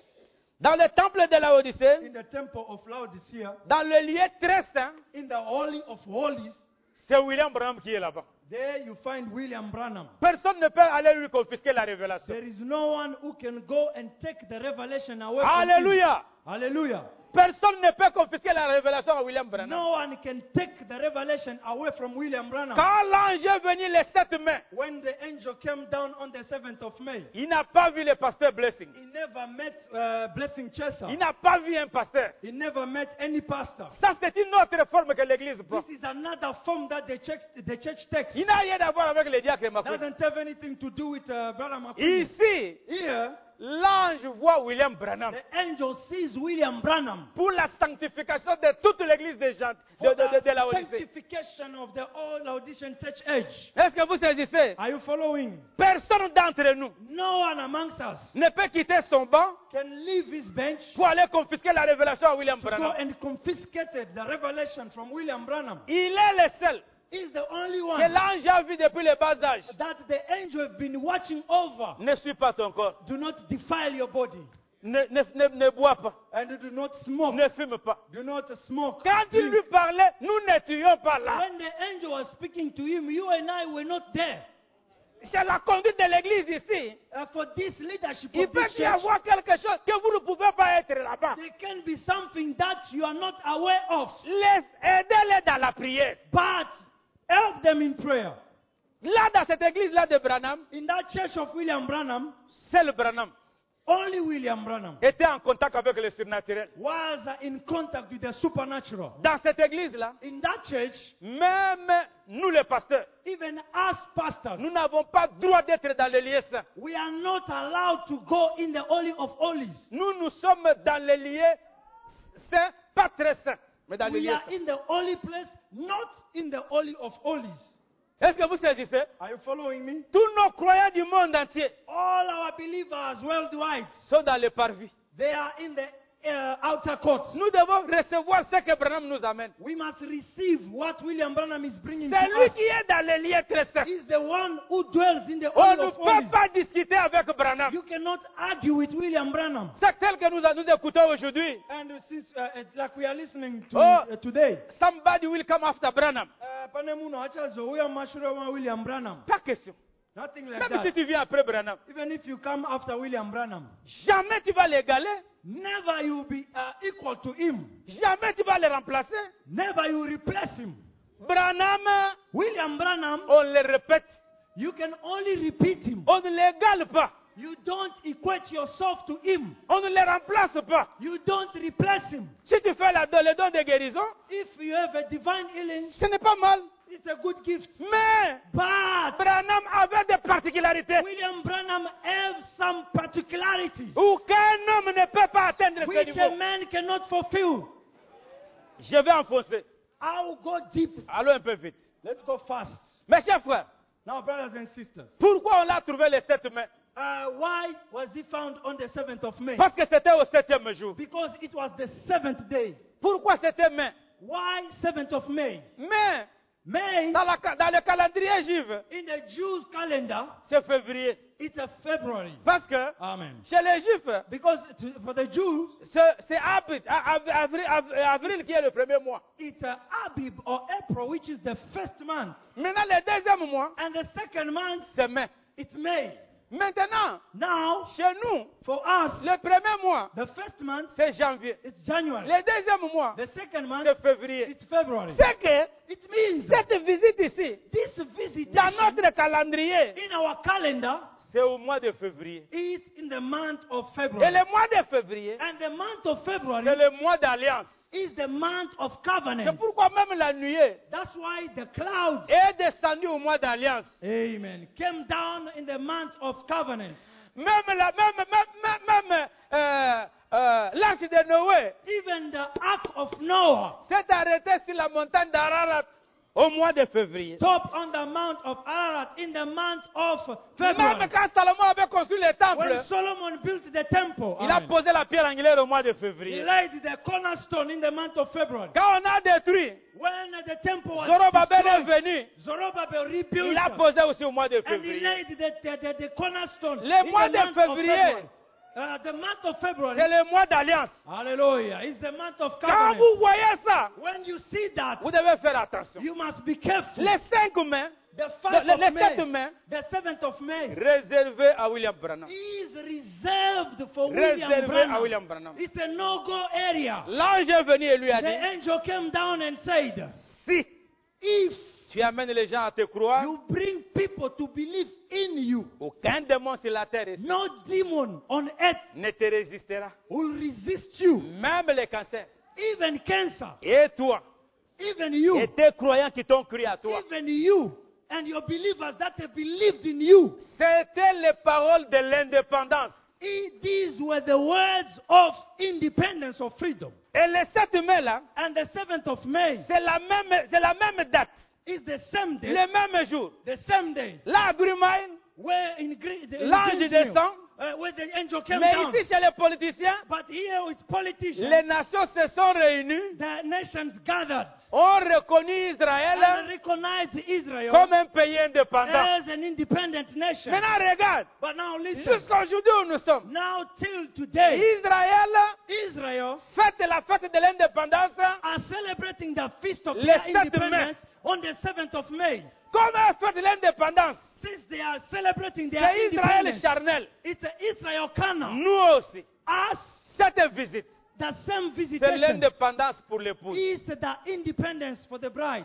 Dans le temple de Laodicée, In the temple of Laodicea, dans le lieu très saint, in the Holy of Holies, c'est William Branham qui est là-bas. there you find William Branham. Personne ne peut aller lui confisquer la révélation. There is no one who can go and take the revelation away from him. Alléluia. Hallelujah. Personne ne peut confisquer la révélation à William Branham. No one can take the revelation away from William Branham. Quand l'ange est venu le sept mai, When the angel came down on the seventh of May, il n'a pas vu le pasteur Blessing. he never met uh, Blessing Chesa. Il n'a pas vu un pasteur. He never met any pastor. Ça, c'est une autre forme que l'église prend. This is another form that the church, the church takes. Il n'a rien à voir avec les diacres Makoui. Doesn't have anything to do with uh, Brother Makoui. Ici, Here, l'ange voit William Branham the angel sees William Branham. pour la sanctification de toute l'église de, Jean, de, For de, de, de the la Odyssée. sanctification of the all Laodicean church age. Est-ce que vous saisissez? Are you following? Personne d'entre nous No one amongst us ne peut quitter son banc can leave his bench pour aller confisquer la révélation à William to go Branham. and confiscated the revelation from William Branham. Il est le seul He's the only que one l'ange a vu depuis le bas âge. that the angel have been watching over. Ne suis pas ton corps. Do not defile your body. Ne, ne, ne, ne bois pas. And do not smoke. Ne fume pas. Do not smoke. Quand il Drink. lui parlait, nous n'étions pas là. When the angel was speaking to him, you and I were not there. C'est la conduite de l'église ici. Uh, for this leadership Il of peut this y church, avoir quelque chose que vous ne pouvez pas être là-bas. there can be something that you are not aware of. Les aidez-les dans la prière. But help them in prayer. Là, dans cette église-là de Branham, In that church of William Branham, seul Branham only William Branham était en contact avec le surnaturel. was uh, in contact with the supernatural. Dans cette église-là, In that church, même nous les pasteurs, even us pastors, nous n'avons pas droit d'être dans les lieux saints. we are not allowed to go in the Holy of Holies. Nous, nous sommes dans les lieux saints, pas très saints, mais dans les We lieux are saints. in the holy place, not in the Holy of Holies. Est-ce que vous saisissez? Are you following me? Tous nos croyants du monde entier All our believers worldwide, sont dans les parvis. they are in the uh, outer court. Nous devons recevoir ce que Branham nous amène. We must receive what William Branham is bringing C'est to lui us. qui est dans les lieux très saints. He's the one who dwells in the On Holy ne of peut Holies. pas discuter avec Branham. You cannot argue with William Branham. C'est tel que nous, nous écoutons aujourd'hui. And since, uh, uh, like we are listening to Oh. uh, today, Somebody will come after Branham. uh, panemuno achazo uya mashura wa William Branham. Pas question. Nothing like Même si that. tu viens après Branham, Even if you come after William Branham, jamais tu vas l'égaler. never you will be uh, equal to him. Jamais tu vas le remplacer. Never you will replace him. Branham, William Branham, on le répète. you can only repeat him. On ne l'égale pas. You don't equate yourself to him. On ne le remplace pas. You don't replace him. Si tu fais la, le don de guérison, If you have a divine healing, ce n'est pas mal. it's a good gift. Mais But Branham avait des particularités. William Branham has some particularities Aucun homme ne peut pas atteindre ce which a niveau. man cannot fulfill. Je vais enfoncer. I'll go deep. Allons un peu vite. Let's go fast. Mes chers frères, Now, brothers and sisters, pourquoi on l'a trouvé le sept mai? uh, why was he found on the seventh of May? Parce que c'était au septième jour. Because it was the seventh day. Pourquoi c'était mai? Why seventh of May? Mais May, dans, la, dans le calendrier juif, in the Jews' calendar, c'est février. it's a February. Parce que Amen. chez les juifs, Because to, for the Jews, c'est c'est avril, avril, avril, avril qui est le premier mois. it's uh, Abib or April, which is the first month. Maintenant, le deuxième mois, And the second month, c'est mai. it's May. Maintenant, Now, chez nous, for us, le premier mois, the first month, c'est janvier. it's January. Le deuxième mois, The second month, c'est février. it's February. C'est que It means cette visite ici, this dans visitation notre calendrier, in our calendar c'est au mois de février. is in the month of Et February. le mois de février, And the month of c'est February le mois d'alliance. is the month of C'est covenant. pourquoi même la nuée That's why the clouds, est descendue au mois d'alliance. amen, came down in the month of covenant. Même la, même, même, même, même euh, euh, l'arche de Noé Even the ark of Noah s'est arrêté sur la montagne d'Ararat au mois de février. stopped on the mount of Ararat in the month of Même February. quand Salomon avait construit le When temple, Solomon built the temple, il a amen, posé la pierre angulaire au mois de he février. laid the cornerstone in the month of February. Quand on a détruit, When the temple was Zorobabel est destroyed, venu. Zerubbabel rebuilt Il a posé aussi au mois de and he février. laid the, the, the, the cornerstone Le in mois the de month of février. February. Uh, the month of C'est February, le mois d'alliance. hallelujah, is the month of Quand covenant. vous voyez ça, When you see that, vous devez faire attention. you must be careful. Les cinq mai, The le, fifth le- of le May, sept mai, the seventh of May, réservé à William Branham. is reserved for William Réservé à Branham. William Branham. It's a no-go area. L'ange est venu et lui a The dit, angel came down and said, si if tu amènes les gens à te croire, you bring people to believe in you, aucun démon sur la terre ici no demon on earth ne te résistera. will resist you. Même les cancers. Even cancer, Et toi, even you, et tes croyants qui t'ont cru à toi. even you, and your believers that have believed in you. C'était les paroles de l'indépendance. I- These were the words of independence, of freedom. Et le sept mai là, And the seventh of May c'est la même, c'est la même date, is the same day, le même jour. the same day, Là, à Grumine, where in Greek, the, in l'ange Greek descend. uh, where the angel came Mais down. ici, chez les politiciens, But here with politicians, les nations se sont réunies, the nations gathered ont reconnu and Israël recognized Israel comme un pays indépendant. as an independent nation. Maintenant, regarde, But now listen, jusqu'à aujourd'hui où nous sommes, now till today, Israël Israel fête la fête de l'indépendance are celebrating the feast of Le their sept Mai. independence on the seventh of May. comme elle fête l'indépendance. Since they are celebrating their C'est Israël independence, charnel. it's a Israel carnal. Nous aussi, Us, cette visite, the same c'est visitation l'indépendance pour l'épouse. is the independence for the bride.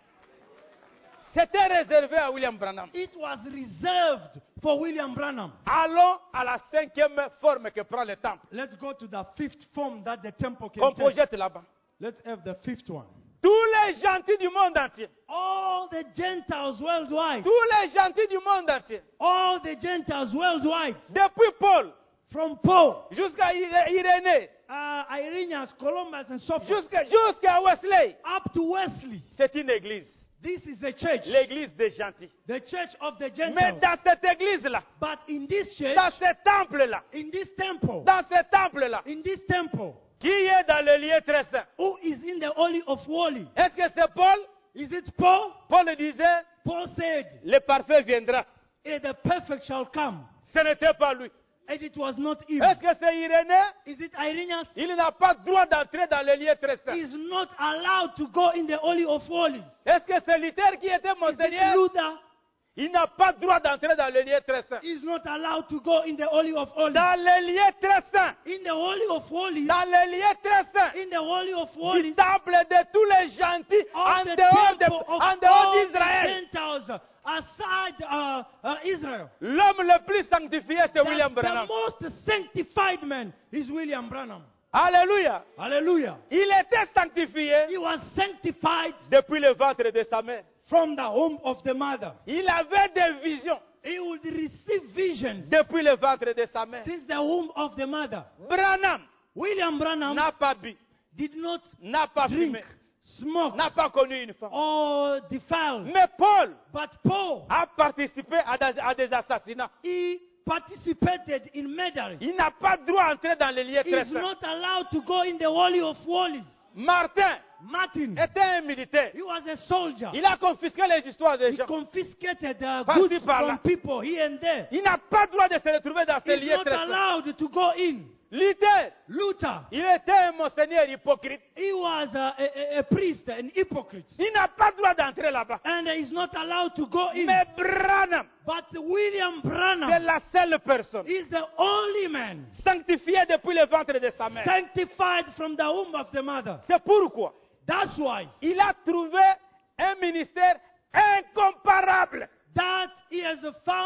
C'était réservé à William Branham. It was reserved for William Branham. Allons à la cinquième forme que prend le temple. Let's go to the fifth form that the temple can Qu'on take. projette là-bas. Let's have the fifth one. Tous les gentils du monde entier. All the Gentiles worldwide. Tous les gentils du monde entier. All the Gentiles worldwide. Depuis Paul From Paul, jusqu'à Iré- Irénée, uh, Irenaeus, Columbus, and so forth, jusqu'à jusqu'à Wesley. up to Wesley. C'est une église. This is the church, L'église des gentils. the church of the Mais Gentiles. dans cette église-là, But in this church, dans ce temple-là, in this temple, dans ce temple-là, in this temple, qui est dans le lieu très saint? who is in the Holy of Holy? Est-ce que c'est Paul? Is it Paul? Paul disait, Paul said, le parfait viendra. "Eh, the perfect shall come." Ce n'était pas lui. And it was not him. Est-ce que c'est Irénée? Is it Irenaeus? Il n'a pas droit d'entrer dans le lieu très saint. He is not allowed to go in the Holy of Holies. Est-ce que c'est Luther qui était Is it Monseigneur? Luther? Il n'a pas droit d'entrer dans le lieu très saint. He is not allowed to go in the Holy of Holies. Dans le lieu très saint. In the Holy of Holies, Dans le lieu très saint. in the Holy of Du Holies, temple de tous les gentils of en the dehors, de, temple of en dehors all the d'Israël. Gentiles aside uh, uh, Israel. L'homme le plus sanctifié, c'est The, William the Branham. most sanctified man is William Branham. Alléluia. Hallelujah. Il était sanctifié He was sanctified depuis le ventre de sa mère. from the womb of the mother. Il avait des visions He would receive visions depuis le ventre de sa mère. since the womb of the mother. Branham William Branham n'a pas bu, did not n'a pas drink, fumé, smoke, n'a pas connu une femme. or defile. Mais Paul But Paul, a participé à des, à des assassinats. he participated in murder. Il n'a pas droit d'entrer dans les lieux He très is saints. not allowed to go in the Holy of Holies. Martin Martin, était un militaire. he was a soldier. Il a confisqué les histoires des He gens. confiscated uh, Par-ci, goods par-là. from people here and there. Il n'a pas droit de se retrouver dans ces He's lieux not très saints. allowed to go in. Luther, Luther, il était un monseigneur hypocrite. he was a, a, a priest, an hypocrite. Il n'a pas droit d'entrer là-bas. And he's not allowed to go in. Mais Branham, But William c'est Branham la seule personne is the only man sanctifiée depuis le ventre de sa mère. sanctified from the womb of the mother. C'est pourquoi That's why il a trouvé un ministère incomparable. that he has found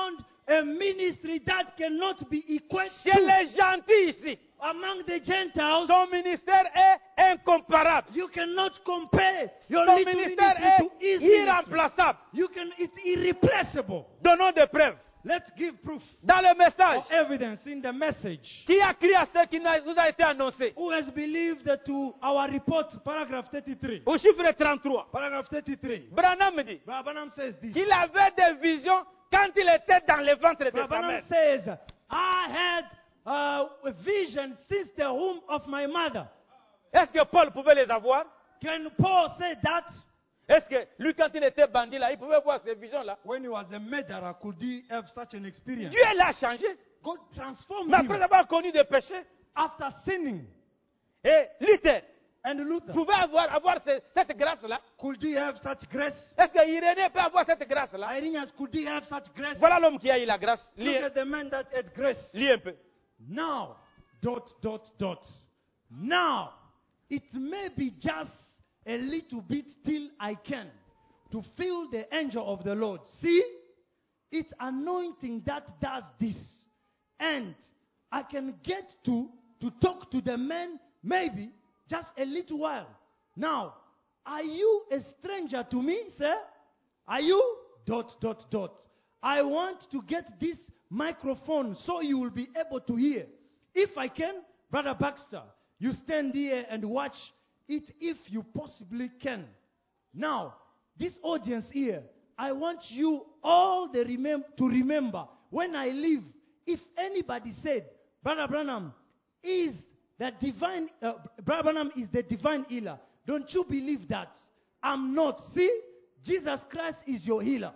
a ministry that cannot be equated Chez to les gentils ici, among the Gentiles. son ministère est incomparable. You cannot compare your Son little ministère ministry to est his ministry. irremplaçable. You can, it's irreplaceable. Donnons des preuves. Let's give proof Dans le message, or evidence in the message. qui a crié à ce qui n'a- nous a été annoncé? Who has believed that to our report, paragraph thirty-three. Au chiffre trente-trois, Paragraph thirty-three. Branham me dit Brother Branham says this. qu'il avait des visions quand il était dans le ventre de Brother sa Branham mère. says, I had uh, a vision since the womb of my mother. Est-ce que Paul pouvait les avoir? Can Paul say that? Est-ce que lui, quand il était bandit là, il pouvait voir ces visions-là? When he was a murderer, could he have such an experience? Dieu l'a changé. God transformed Mais him après avoir connu des péchés, after sinning. et Luther And Luther, pouvait avoir, avoir ce- cette grâce-là. could he have such grace? Est-ce que Irénée peut avoir cette grâce-là? Irenaeus, could he have such grace? Voilà l'homme qui a eu la grâce. Look Lis, at the man that had grace. lis un peu. Now, dot, dot, dot. Now, it may be just a little bit till I can to feel the angel of the Lord. See, it's anointing that does this. And I can get to, to talk to the man maybe just a little while. Now, are you a stranger to me, sir? Are you? Dot, dot, dot. I want to get this microphone so you will be able to hear. If I can, Brother Baxter, you stand here and watch it if you possibly can. Now, this audience here, I want you all the remem- to remember when I leave, if anybody said, Brother Branham is the divine, uh, Brother Branham is the divine healer, don't you believe that? I'm not. See, Jesus Christ is your healer.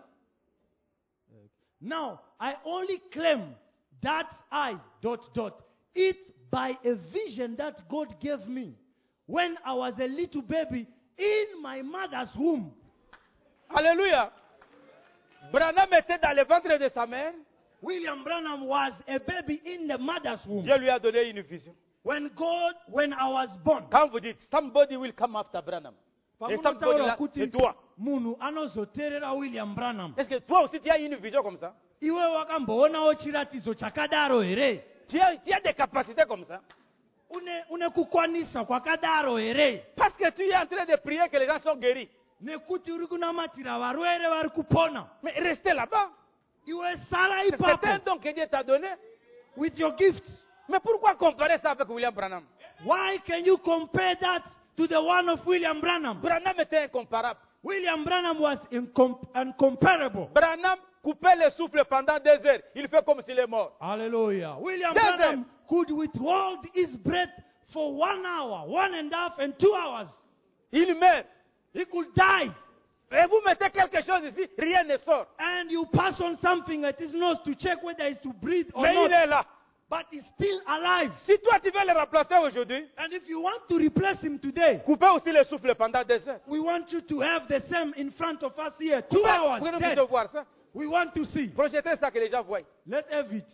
Now, I only claim that I, dot, dot, it by a vision that God gave me when I was a little baby in my mother's womb. Alléluia. Branham était dans le ventre de sa mère. William Branham was a baby in the mother's womb. Dieu lui a donné une vision. When God, when I was born. Quand vous dites, somebody will come after Branham. Et somebody là, c'est toi. Munu anozoterera William Branham. Est-ce que toi aussi tu as une vision comme ça? Iwe wakamboonawo chiratidzo chakadaro here? Tu as, tu as des capacités comme ça? Une une kukwanisa kwakadaro here? Parce que tu es en train de prier que les gens sont guéris. Nekuti uri kunamatira varwere vari kupona. Mais restez là-bas. Iwe sala C'est un ipapo don que Dieu t'a donné. with your gifts. Mais pourquoi comparer ça avec William Branham? Why can you compare that to the one of William Branham? Branham était incomparable. William Branham was incom- incomparable. Branham coupait le souffle pendant deux heures. Il fait comme s'il est mort. Hallelujah. William That's Branham could withhold his breath for one hour, one and a half, and two hours. Il meurt. He could die. Et vous mettez quelque chose ici, rien ne sort. And you pass on something at his nose to check whether he's to breathe or Mais il not. est là. But he's still alive. Si toi tu veux le remplacer aujourd'hui, And if you want to replace him today, coupez aussi le souffle pendant deux heures. we want you to have the same in front of us here. Two Pouvez- hours. pouvez-nous dead. plutôt voir ça? We want to see. Projetez ça que les gens voient. Let's have it.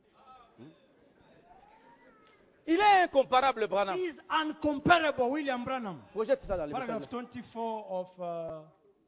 Il est incomparable, Branham. He is uncomparable, William Branham. Projette ça dans le Paragraph message. twenty-four of. Uh,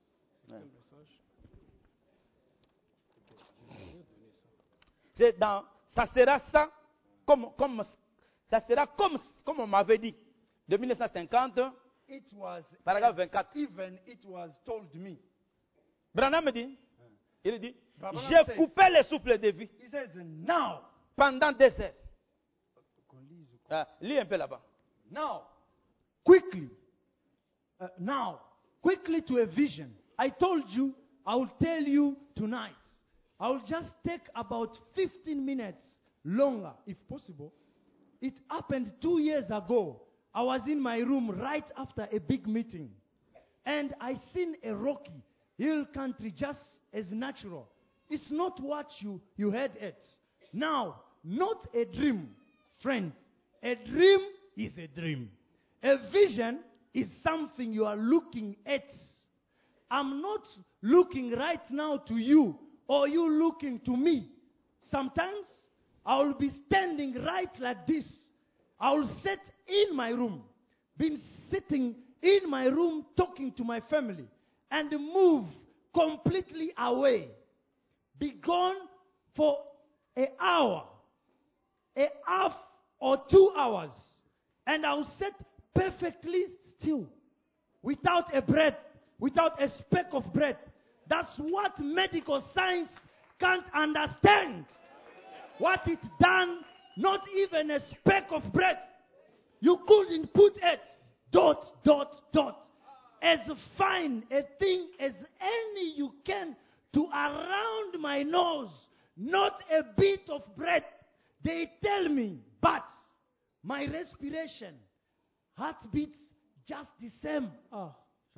C'est dans, ça sera ça, comme, comme, ça sera comme, comme on m'avait dit, de mille neuf cent cinquante, it was paragraphe vingt-quatre. even it was told me. Branham me dit, il dit, Branham j'ai says- coupé le souffle de vie He says, now, pendant deux heures. Ah, lis un peu là-bas. now, quickly, uh, now, quickly to a vision. I told you, I will tell you tonight. I will just take about fifteen minutes longer, if possible. It happened two years ago. I was in my room right after a big meeting. And I seen a rocky hill country just as natural. It's not what you, you had at. Now, not a dream, friend. A dream is a dream. A vision is something you are looking at. I'm not looking right now to you or you looking to me. Sometimes I will be standing right like this. I will sit in my room, been sitting in my room talking to my family and move completely away. Be gone for an hour, a half or two hours, and I'll sit perfectly still, without a breath, without a speck of breath. That's what medical science can't understand. What it's done, not even a speck of breath. You couldn't put it, dot, dot, dot, as fine a thing as any you can to around my nose, not a bit of breath. They tell me, but my respiration, heartbeats just the same. Ah,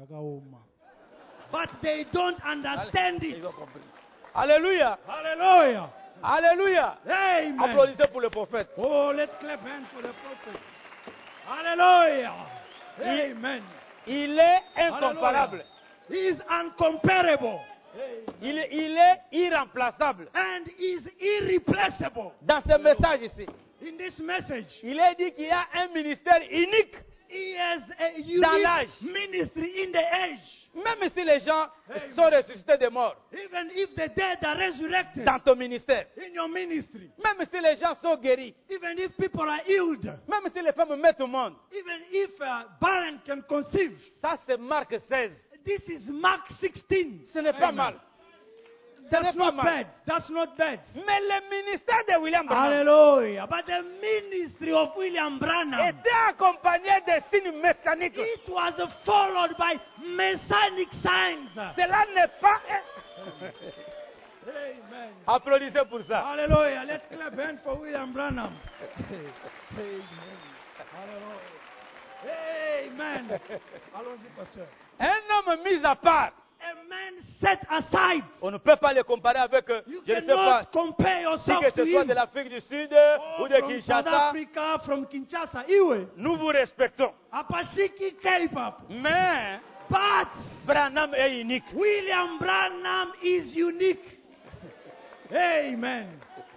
but they don't understand it. Alléluia. Hallelujah. Alléluia. Amen. Applaudissez pour le prophète. Oh, let's clap hands for the prophet. Hallelujah. Amen. Il est incomparable. He is uncomparable. Il, il est irremplaçable. And is irreplaceable. Dans ce message ici, In this message, il est dit qu'il y a un ministère unique. he has a Dans l'âge. unique ministry in the age. Même si les gens Amen. sont ressuscités des morts Even if the dead are resurrected dans ton ministère, in your ministry, même si les gens sont guéris, even if people are healed, même si les femmes mettent au monde, even if uh, barren can conceive, ça c'est Marc seize. this is Mark sixteen. Ce n'est pas Amen. mal. Ce n'est That's pas not mal. bad. That's not bad. Mais le ministère de William Branham Hallelujah. But the ministry of William Branham, était accompagné de signes mécaniques. it was followed by messianic signs. Cela n'est pas... Amen. Applaudissez pour ça. Hallelujah. Let's clap hands for William Branham. Amen. Hallelujah. Amen. Allons-y, pasteur. Un homme mis à part, A man set aside. on ne peut pas le comparer avec, euh, You je ne sais pas, cannot compare si yourself que to ce soit him. de l'Afrique du Sud Oh, ou de from South Kinshasa. Africa, from Kinshasa. Iwe. Nous vous respectons. Apashiki K-pop. Mais But Branham est unique. William Branham is unique. Amen.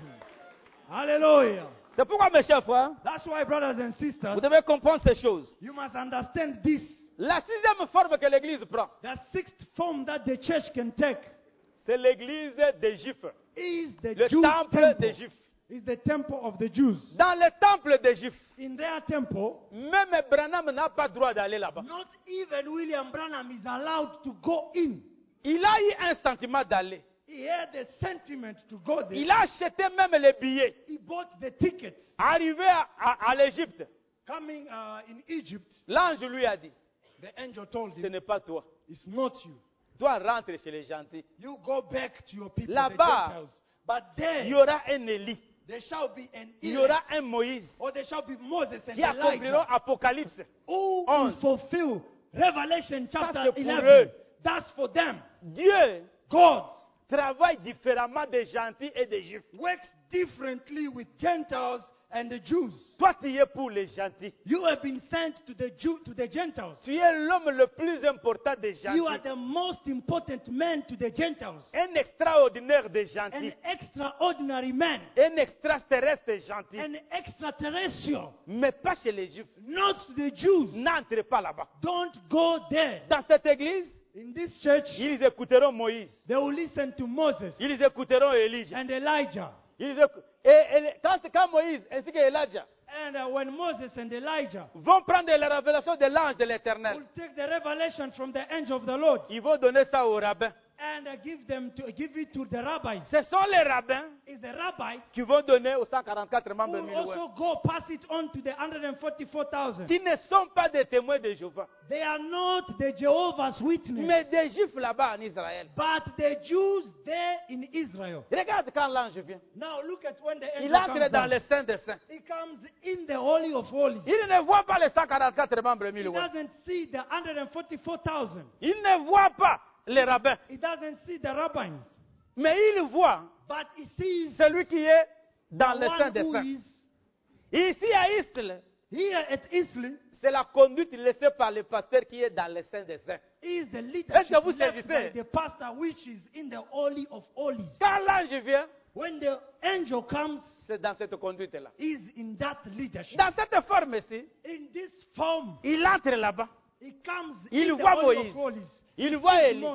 Hallelujah. C'est pourquoi, mes chers frères, That's why, brothers and sisters, vous devez comprendre ces choses. you must understand this. La sixième forme que l'Église prend, The sixth form that the church can take c'est l'Église des Juifs. is the Le Jews' temple temple. des Juifs. Is the temple of the Jews. Dans le temple des Juifs, In their temple, même Branham n'a pas droit d'aller là-bas. not even William Branham is allowed to go in. Il a eu un sentiment d'aller. He had a sentiment to go there. Il a acheté même les billets. He bought the tickets. Arrivé à, à- à l'Égypte, Coming uh, in Egypt, l'ange lui a dit, the angel told ce him, n'est pas toi. it's not you. Toi, rentre chez les gentils. You go back to your people, the Là-bas, Gentiles. But there, Il y aura un Élie. there shall be an Il y elect, aura un Moïse or there shall be Moses and qui accompliront Elijah, Apocalypse. who on. will fulfill Revelation chapter c'est pour eleven. eux. That's for them. Dieu God travaille différemment des gentils et des juifs. works differently with Gentiles and the Jews. Toi, tu es pour les gentils. You have been sent to the Jew, to the Gentiles. Tu es l'homme le plus important des You are gentils. the most important man to the Gentiles. Un extraordinaire des An gentils. extraordinary man. Un extraterrestre gentil. An extraterrestrial. Mais pas chez les juifs. Not to the Jews. N'entre pas là-bas. Don't go there. Dans cette église, In this church, ils écouteront Moïse. they will listen to Moses Ils écouteront Élie. and Elijah. Ils écou- et, et quand, quand Moïse ainsi que Elijah And uh, when Moses and Elijah vont prendre la révélation de l'ange de l'Éternel, will take the revelation from the angel of the Lord ils vont donner ça aux rabbins. and uh, give them to give it to the rabbis. Ce sont les rabbins Is the rabbi qui vont donner aux cent quarante-quatre who membres will millouins, also go pass it on to the one hundred forty-four thousand. qui ne sont pas des témoins de Jéhovah, They are not the Jehovah's Witness, mais des juifs là-bas en Israël. but the Jews there in Israel. Regarde quand l'ange vient. Now look at when the Il angel entre comes dans down. le Saint des Saints. He comes in the Holy of Holies. Il ne voit pas les cent quarante-quatre membres He millouins. doesn't see the one hundred forty-four thousand. Il ne voit pas les rabbins. He doesn't see the rabbis. Mais il voit But he sees celui qui est dans the le Saint one des who Saints. is Ici à Isle, here at Isley c'est la conduite laissée par le pasteur qui est dans le Saint des Saints. is the Est-ce leadership que vous left by saisissez? the pastor which is in the Holy of Holies. Quand l'ange vient, When the angel comes, c'est dans cette conduite-là. is in that leadership. Dans cette forme-ci, In this form, il entre là-bas. he comes Il in the voit Holy Moïse. of Holies. Il He voit sees Élie. Moses.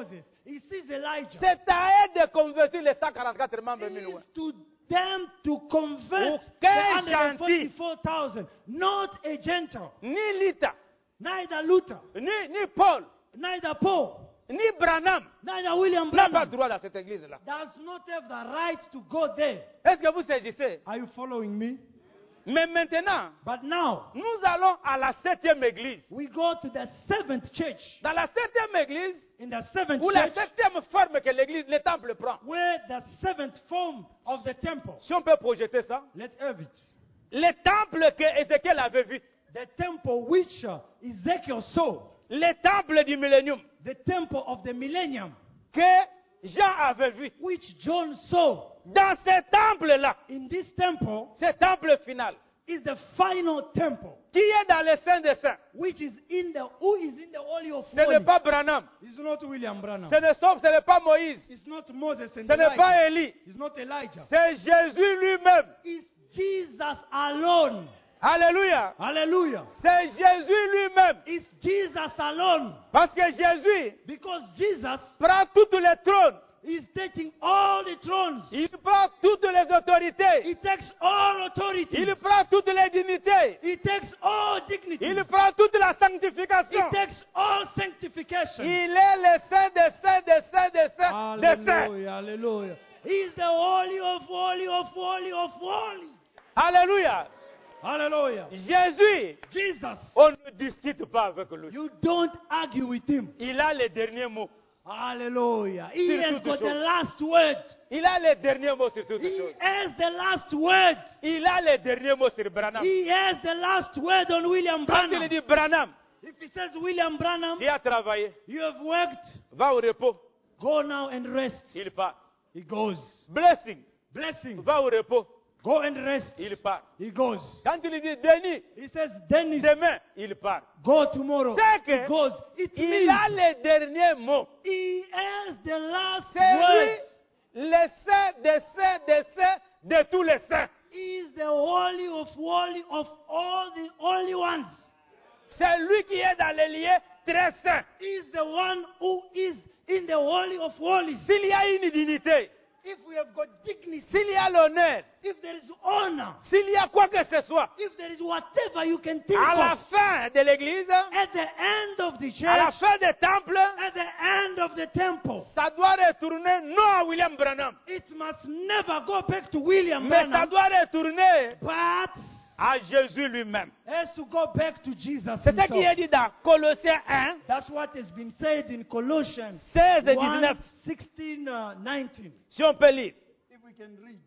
He sees Elijah. C'est à eux de convertir les cent quarante-quatre membres It minoués. is to them to convert the Aucun one hundred forty-four gentil, thousand, not a Gentile, ni Lita, neither Luther, ni, ni Paul, neither Paul, ni Branham neither William n'a pas Branham droit dans cette église-là. does not have the right to go there. Est-ce que vous saisissez? Are you following me? Mais maintenant, But now, nous allons à la septième église. we go to the seventh church. Dans la septième église, In the seventh ou la church, septième forme que l'église, le temple prend. where the seventh form of the temple. Si on peut projeter ça, Let's have it. le temple que Ézéchiel avait vu, The temple which uh, Ezekiel saw, le temple du millénium the temple of the millennium, que Jean avait vu. which John saw. Dans ce temple-là, In this temple ce temple final, is the final temple, qui est dans le Saint des Saints, which is in the who is in the Holy of ce n'est Holies. pas Branham, It's not William Branham. ce n'est sauf, ce n'est pas Moïse, It's not Moses and ce n'est Elijah. pas Élie, It's not Elijah. c'est Jésus lui-même. It's Jesus alone. Alléluia. Hallelujah. C'est Jésus lui-même. It's Jesus alone. Parce que Jésus Because Jesus prend tous les trônes. is taking all the thrones. Il prend toutes les autorités. He takes all authority. Il prend toutes les dignités. He takes all dignity. Il prend toute la He sanctification. takes all sanctification. Il est le Saint des Saints, des Saints, des Saints, des Saints. Hallelujah, hallelujah. He's the holy of holy of holy of holy. Alléluia. Hallelujah. Jésus, Jesus, on ne discute pas avec lui. you don't argue with him. Il a les derniers mots. Hallelujah. He Sur has toutes got the choses. last word. Il a les derniers mots sur toutes He choses. has the last word. Il a les derniers mots sur Branham. He has the last word on William Quand il Branham. dit Branham, If he says William Branham, tu as travaillé, you have worked, va au repos, go now and rest. il part. He goes. Blessing, Blessing, va au repos, go and rest. il part. He goes. Quand il dit Denis, He says Dennis, demain, il part. go tomorrow. C'est que He goes. It il means a les derniers mots. he has the last C'est lui, word. le saint des saints des saints de tous les saints. He is the holy of holy of all the holy ones. C'est lui qui est dans les lieux très saints. He is the one who is in the holy of holies. S'il y a une dignité, If we have got dignity, s'il y a l'honneur, if there is honor, s'il y a quoi que ce soit, if there is whatever you can think à la of, fin de l'église, at the end of the à la church, fin des temples, at the end of the temple, ça doit retourner non à William Branham, it must never go back to William mais ça Branham, doit retourner but à Jésus lui-même. has to go back to Jesus C'est ce qui est himself. dit dans Colossiens un, That's what has been said in Colossians seize et one, dix-neuf. sixteen, uh, nineteen. Si on peut lire. If we can read.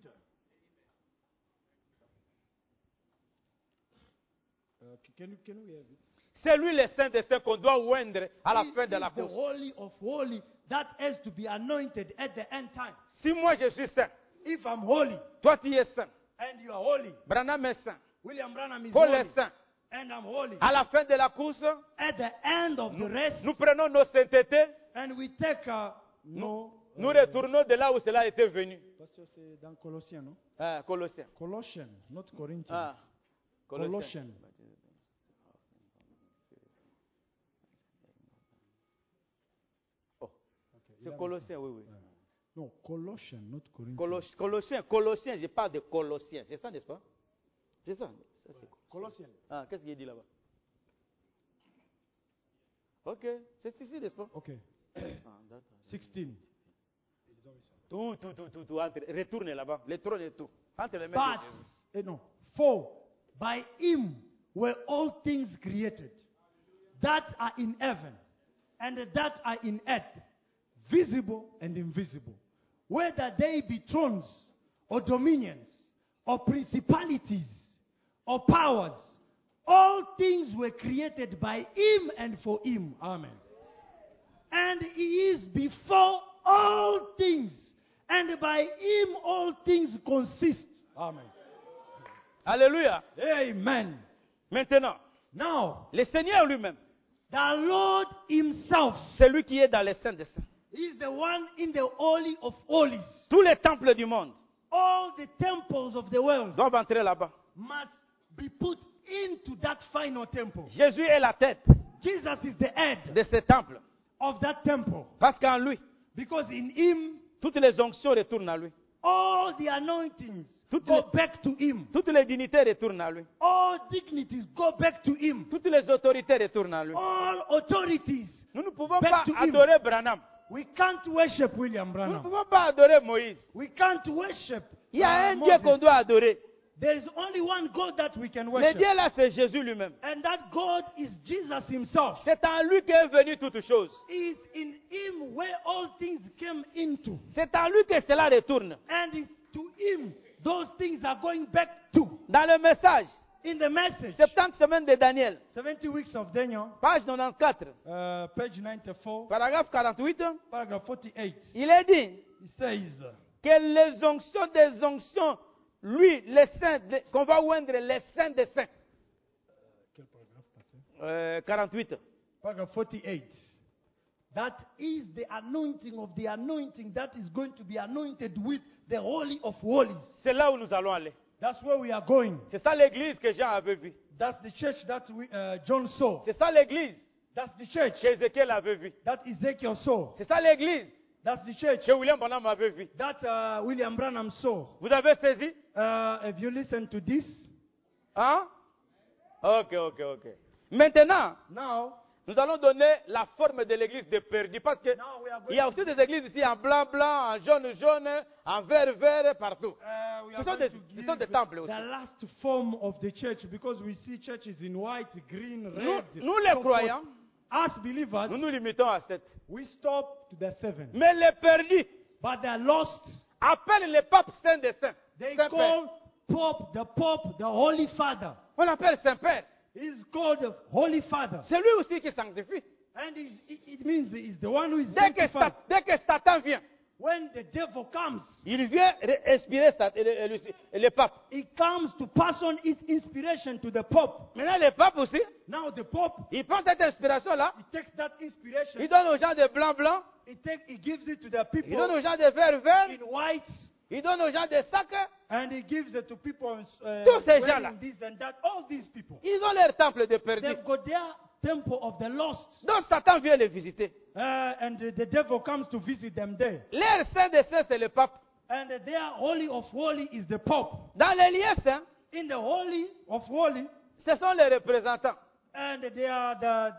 Uh, can, you, can we have it? C'est lui le Saint des Saints qu'on doit oindre à la He fin de is la the course. holy of holy that has to be anointed at the end time. Si moi je suis saint, If I'm holy toi tu es saint, and you are holy, Branham est saint, William Branham is Paul holy, est saint. and I'm holy. À la fin de la course, At the end of the race, nous prenons nos saintetés, and we take uh, no. nous uh, retournons de là où cela était venu. Pastor, c'est dans Colossiens, non? Ah, Colossiens. Colossians, not Corinthians. Ah, Colossiens. Colossians. Oh, c'est Colossiens, oui, oui. No, Colossians, not Corinthians. Colos- Colossiens, Colossiens, je parle de Colossiens. C'est ça, n'est-ce pas? C'est ça. Ça, c'est- Colossians. Ah, qu'est-ce qu'il dit là-bas? Ok, c'est ici, n'est-ce pas? Okay. Ah, d'accord. sixteen. Tout, tout, tout, tout, tout. Entre, retourne là-bas. Les trônes et tout. Entre les mains But, de Jésus. eh, no, for by him were all things created, that are in heaven and that are in earth, visible and invisible, whether they be thrones or dominions or principalities or powers, all things were created by him and for him. Amen. And he is before all things, and by him all things consist. Amen. Alléluia. Amen. Maintenant, Now, le Seigneur lui-même, the Lord himself c'est lui qui est dans les saints des saints. is the one in the Holy of Holies. Tous les temples du monde All the temples of the world doivent entrer là-bas. must be put into that final temple. Jésus est la tête Jesus is the head de ce temple. of that temple Parce qu'en lui, Because in him, toutes les onctions retournent à lui. all the anointings Toutes go les- back to him. Toutes les dignités retournent à lui. All dignities go back to him. Toutes les autorités retournent à lui. All authorities. Nous ne pouvons Back pas to him. adorer Branham. We can't worship William Nous ne Branham. pouvons pas adorer Moïse. We can't worship. Il y a uh, un Dieu qu'on Moses. doit adorer. There is only one God that we can Le worship. Dieu là, c'est Jésus lui-même. And that God is Jesus himself. C'est en lui qu'est venue toute chose. It's in him where all things came into. C'est en lui que cela retourne. And it's to him those things are going back to. Dans le message, In the message, septante semaines de Daniel, seventy weeks of Daniel, page quatre-vingt-quatorze, uh, page ninety-four, paragraphe quarante-huit, paragraph forty-eight. il est dit It says, que les onctions des onctions, lui, les saints, de- qu'on va oindre les saints des saints. quel paragraphe passé? Euh, quarante-huit. Paragraph forty-eight. That is the anointing of the anointing that is going to be anointed with the Holy of Holies. C'est là où nous allons aller. That's where we are going. C'est ça l'église que Jean avait vue. That's the church that we, uh, John saw. C'est ça l'église That's the church qu'Ézéchiel avait vue. that Ezekiel saw. C'est ça l'église That's the church que William Branham avait vue. that uh, William Branham saw. Vous avez saisi? Uh, if you listen to this, Hein? Ok, ok, ok. Maintenant, now, nous allons donner la forme de l'église de perdu. Parce que now we are il going y a aussi des églises ici en blanc, blanc, en jaune, jaune, en vert, vert, partout. Uh, we Ce are sont going des- to ce give sont des temples aussi. the last form of the church because we see churches in white, green, Nous, red. nous les so croyants, forth. As believers, nous nous limitons à sept. we stop to the seven. Mais les perdus But the lost, appellent le pape Saint des Saints. they Saint-Père. call Pope, the Pope, the Holy Father. On l'appelle Saint-Père. He's called the Holy Father. C'est lui aussi qui sanctifie. And it, it, it means he's the one who is Dès que, sanctified. Sat- dès que Satan vient, When the devil comes, il vient re- inspirer Sat- le, le- le- le pape. he comes to pass on his inspiration to the Pope. Maintenant, le pape aussi, Now the Pope, il prend cette inspiration-là, he takes that inspiration, il donne aux gens de blanc, blanc, he, take, he gives it to the il people donne aux gens de vert, vert, in white, il donne aux gens de sacs. and he gives it to people uh, Tous ces wearing gens-là. this and that. All these people, Ils ont leur temple de perdu. they've got their temple of the lost. Donc Satan vient les visiter. Uh, and the, the devil comes to visit them there. Leur saint des saints, c'est le pape. And their holy of holy is the Pope. Dans les lieux saints, In the holy of holy, ce sont les représentants. and they are the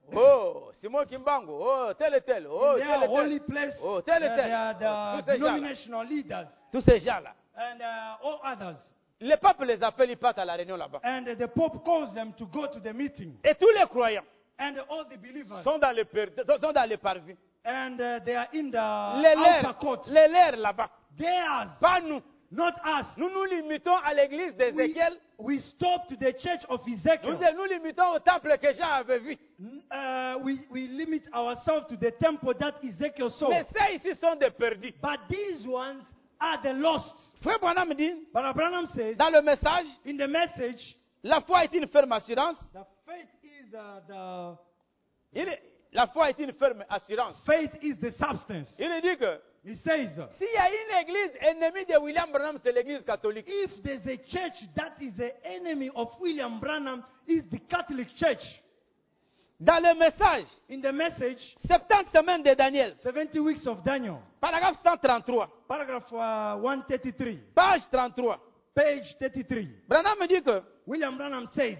Oh, Simon Kimbangu, oh, tel et tel, oh, in tel their et holy tel. place, Oh, tel et uh, tel. they are Oh, tous the ces gens-là. denominational leaders Tous ces gens-là. and uh, all others. Le pape les appelle, ils partent à la réunion là-bas. And the Pope calls them to go to the meeting. Et tous les croyants And all the believers, sont dans les, per- sont dans les parvis. and uh, they are in the Les outer leurs, court. les leurs là-bas. Theirs, Pas nous. not us. Nous nous limitons à l'église We, d'Ézéchiel. we stop to the church of Nous Ezekiel. nous limitons au temple que Jean avait vu. Uh, we, we limit ourselves to the temple that Ezekiel saw. Mais ces ici sont des perdus. But these ones are the lost. Frère Branham dit, But Abraham says, dans le message, in the message, la foi est une ferme assurance. the faith is uh, the Il est- la foi est une ferme assurance. faith is the substance. Il dit que He says, s'il y a une église ennemie de William Branham, c'est l'église catholique. if there's a church that is the enemy of William Branham, is the Catholic Church. Dans le message, In the message, septante semaines de Daniel, seventy weeks of Daniel, paragraphe cent trente-trois, paragraph uh, one thirty-three, page trente-trois, page thirty-three, Branham me dit que William Branham says,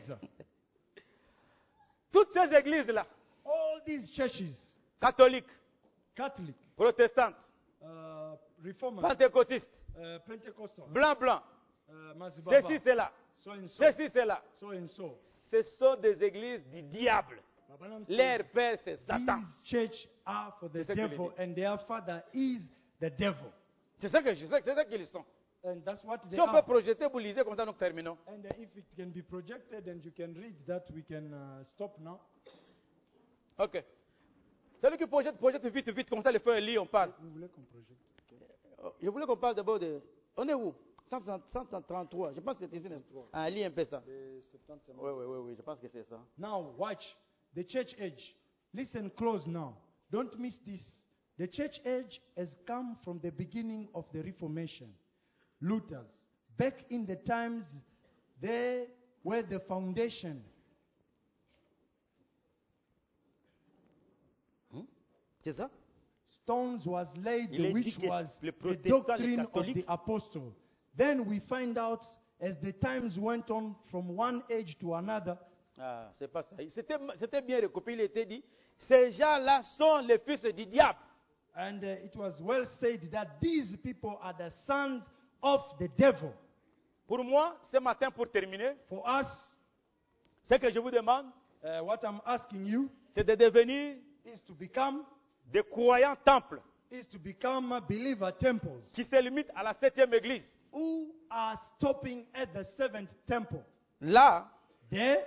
toutes ces églises-là, all these churches, catholiques, Catholic, protestantes, uh, Reformers, pentecôtistes, uh, Pentecostal, blancs, blancs, uh, Mazibaba, ceci, cela, so and so, ceci, cela, so and so. ce sont des églises du diable. Branham says, Leur père, c'est Satan. these church are for the C'est ce qu'il devil, dit. and their father is the devil. C'est ça que je sais, c'est ça qu'ils sont. And that's what they Si on peut are. projeter, vous lisez comme ça, nous terminons. And uh, if it can be projected and you can read that, we can uh, stop now. Ok. Celui qui projette, projette vite, vite, comme ça les frères lisent, on parle. Vous voulez qu'on projette? Je voulais qu'on parle d'abord de... On est où cent trente-trois. Je pense que c'est ici. Ah, lis un peu ça. Les septante semaines. Oui, oui, oui, oui, je pense que c'est ça. Now, watch. The church age. Listen close now. Don't miss this. The church age has come from the beginning of the Reformation. Luther's. Back in the times, they were the foundation. C'est ça? stones was laid, Il est dit which que was les the protestants, les doctrine of the catholiques, apostle. Then we find out as the times went on from one age to another, ah, c'est pas ça. C'était, c'était bien recopié. Il était dit, ces gens-là sont les fils du diable. and uh, it was well said that these people are the sons of the devil. Pour moi, ce matin, pour terminer, For us, ce que je vous demande, uh, what I'm asking you c'est de devenir is to become des croyants temples is to become uh, believer temples qui se limitent à la septième église. who are stopping at the seventh temple. Là There,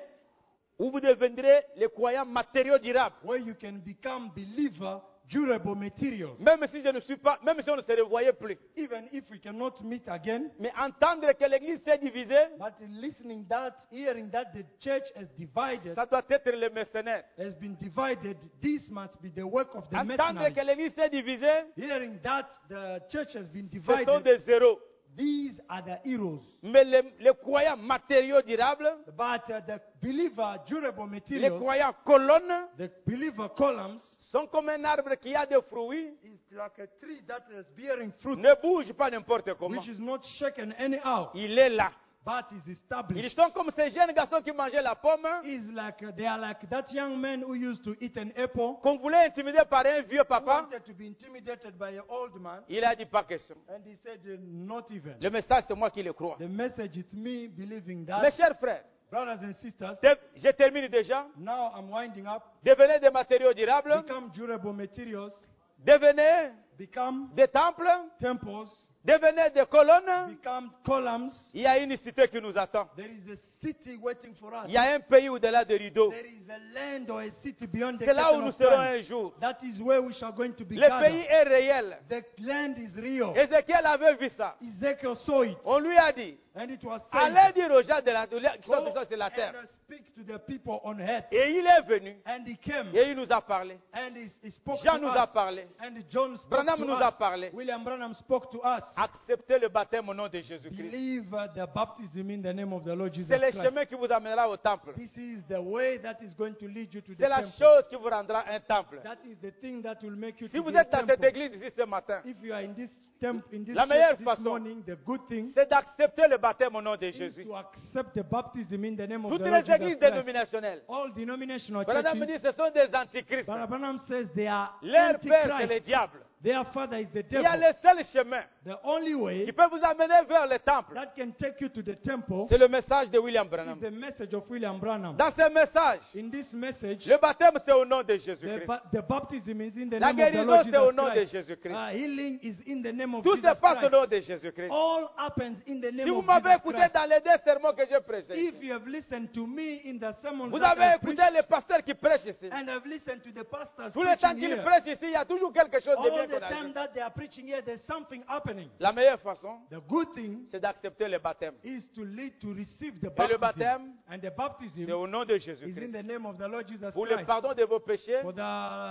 où vous deviendrez les croyants matériaux durables. where you can become believer durable materials. Même si je ne suis pas, même si on ne se revoyait plus. Even if we cannot meet again, Mais entendre que l'église s'est divisée, but listening that, hearing that the church has divided, ça doit être les mercenaires. has been divided, this must be the work of the Entendre que mercenaries. l'église s'est divisée, Hearing that the church has been ce sont divided, des zéros. these are the heroes. Mais les, les croyants matériaux durables, But uh, the believer durable les materials, croyants colonnes, the believer columns, sont comme un arbre qui a des fruits, is like a tree that is bearing fruit, ne bouge pas n'importe comment. which is not shaken anyhow, Il est là. but is Ils established. sont comme ces jeunes garçons qui mangeaient la pomme, Is like uh, they are like that young man who used to eat an apple, qu'on voulait intimider par un vieux who papa. wanted to be intimidated by an old man, Il a dit pas question. and he said, uh, not even. Le message, c'est moi qui le crois. The message is me believing Mes that. chers frères, Brothers and sisters, de- je termine déjà. now I'm winding up. Devenez des matériaux durables, Become durable materials, devenez become des temples, temples, devenez des colonnes. become columns. Il y a une cité qui nous attend. There is a city waiting for us. Il y a un pays au-delà des rideaux. There is a land or a city beyond the C'est là où curtain nous of serons time. un jour. That is where we shall going to be Le gathered. pays est réel. The land is real. Ézéchiel avait vu ça. Ezekiel saw it, On lui a dit, and it was allez said, dire aux gens de la, de la- qui "Go sont qui sont sur la and terre. speak to the people on earth." Et il est venu. And he came, Et il nous a parlé. and he, he spoke Jean to nous a us. parlé. And John spoke Branham to nous us. a parlé. William Branham spoke to us. Acceptez le baptême au nom de Jésus-Christ. Believe uh, the baptism in the name of the Lord Jesus C'est le Christ. chemin qui vous amènera au temple. This is the way that is going to lead you to the C'est la temple. chose qui vous rendra un temple. That is the thing that will make you Si to vous be a êtes dans cette temple. église ici ce matin, If you are in this temple, in this La church meilleure this façon, morning, the good thing c'est d'accepter le baptême au nom de is Jésus. to accept the baptism in the name of Toutes the Lord les églises Jesus Christ. dénominationnelles, All denominational Branham me dit churches, ce sont des antichrists. Brother Branham says they are Leur père, c'est le antichrist. diable. Their father is the Il y a devil. le seul chemin The only qui way peut vous amener vers le temple. that can take you to the temple C'est le message de William is Branham. the message of William Branham. Dans ce message, In this message, le baptême c'est au nom de the, Jésus-Christ. ba- the baptism is in the La name of the guérison Lord c'est au Jesus nom de Christ. Jésus-Christ. Uh, healing is in the name of Tout Jesus se passe au Christ. nom de Jésus-Christ. All happens in the Si name vous of m'avez Jesus écouté Christ. dans les deux sermons que j'ai prêchés, If you have listened to me in the sermons vous that avez I écouté preached, les pasteurs qui prêchent ici. and have listened to the pastors Tout le temps preaching qu'ils here, prêchent ici, il y a toujours quelque chose de all bien the qu'on a time dit. that they are preaching here, there's something happening. La meilleure façon, The good thing c'est d'accepter le baptême. is to lead to receive the Et le baptism. baptême, And the c'est baptism au nom de is in Jésus-Christ. the name of the Lord Jesus Pour le Christ. pardon de vos péchés For the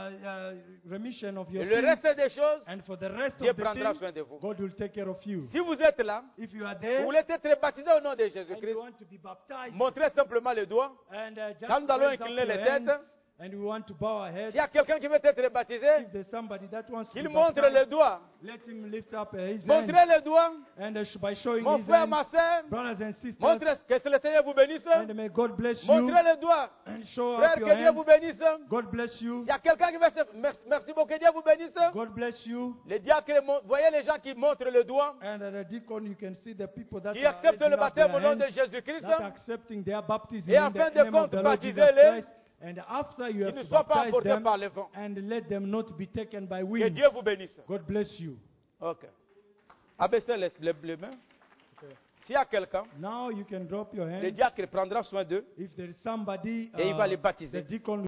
uh, remission of et your le sins. reste des choses, And for the rest Dieu of the prendra things, soin de vous. God will take care of you. Si vous êtes là, If you are vous there voulez être baptisé au nom de and Jésus-Christ, you want to be baptized, montrez simplement le doigt. and uh, just Quand nous allons raise up incliner your les têtes, hands, and we want to bow our heads. S'il y a quelqu'un qui veut être baptisé, If there's somebody that wants to qu'il be montre le baptized, doigt. let him lift up uh, his hand. Montrez le doigt. And uh, sh- by showing Mon his frère, hand, ma soeur, brothers and sisters, montrez que le Seigneur vous bénisse. and may God bless you Montrez le doigt. and show up Frère, your que Dieu vous hands. bénisse. God bless you. S'il y a quelqu'un qui veut se... Merci, merci beaucoup, que Dieu vous bénisse. God bless you. Les diacres, mon- voyez les gens qui montrent le doigt, And at the deacon, you can see the people that qui are acceptent raising le up their baptême au nom de hands, Jésus-Christ. that are accepting their baptism Et in en the fin de name of compte, the Lord Jesus baptisez-les. Christ. And after you Qu'ils have ne to soient pas baptize emportés them, par le vent. and let them not be taken by Que wind. Dieu vous bénisse. God bless you. Ok. Abaissez les, les, les mains. S'il y a quelqu'un, Now you can drop your le hands. diacre prendra soin d'eux If there is somebody, et il va uh, les baptiser. the deacon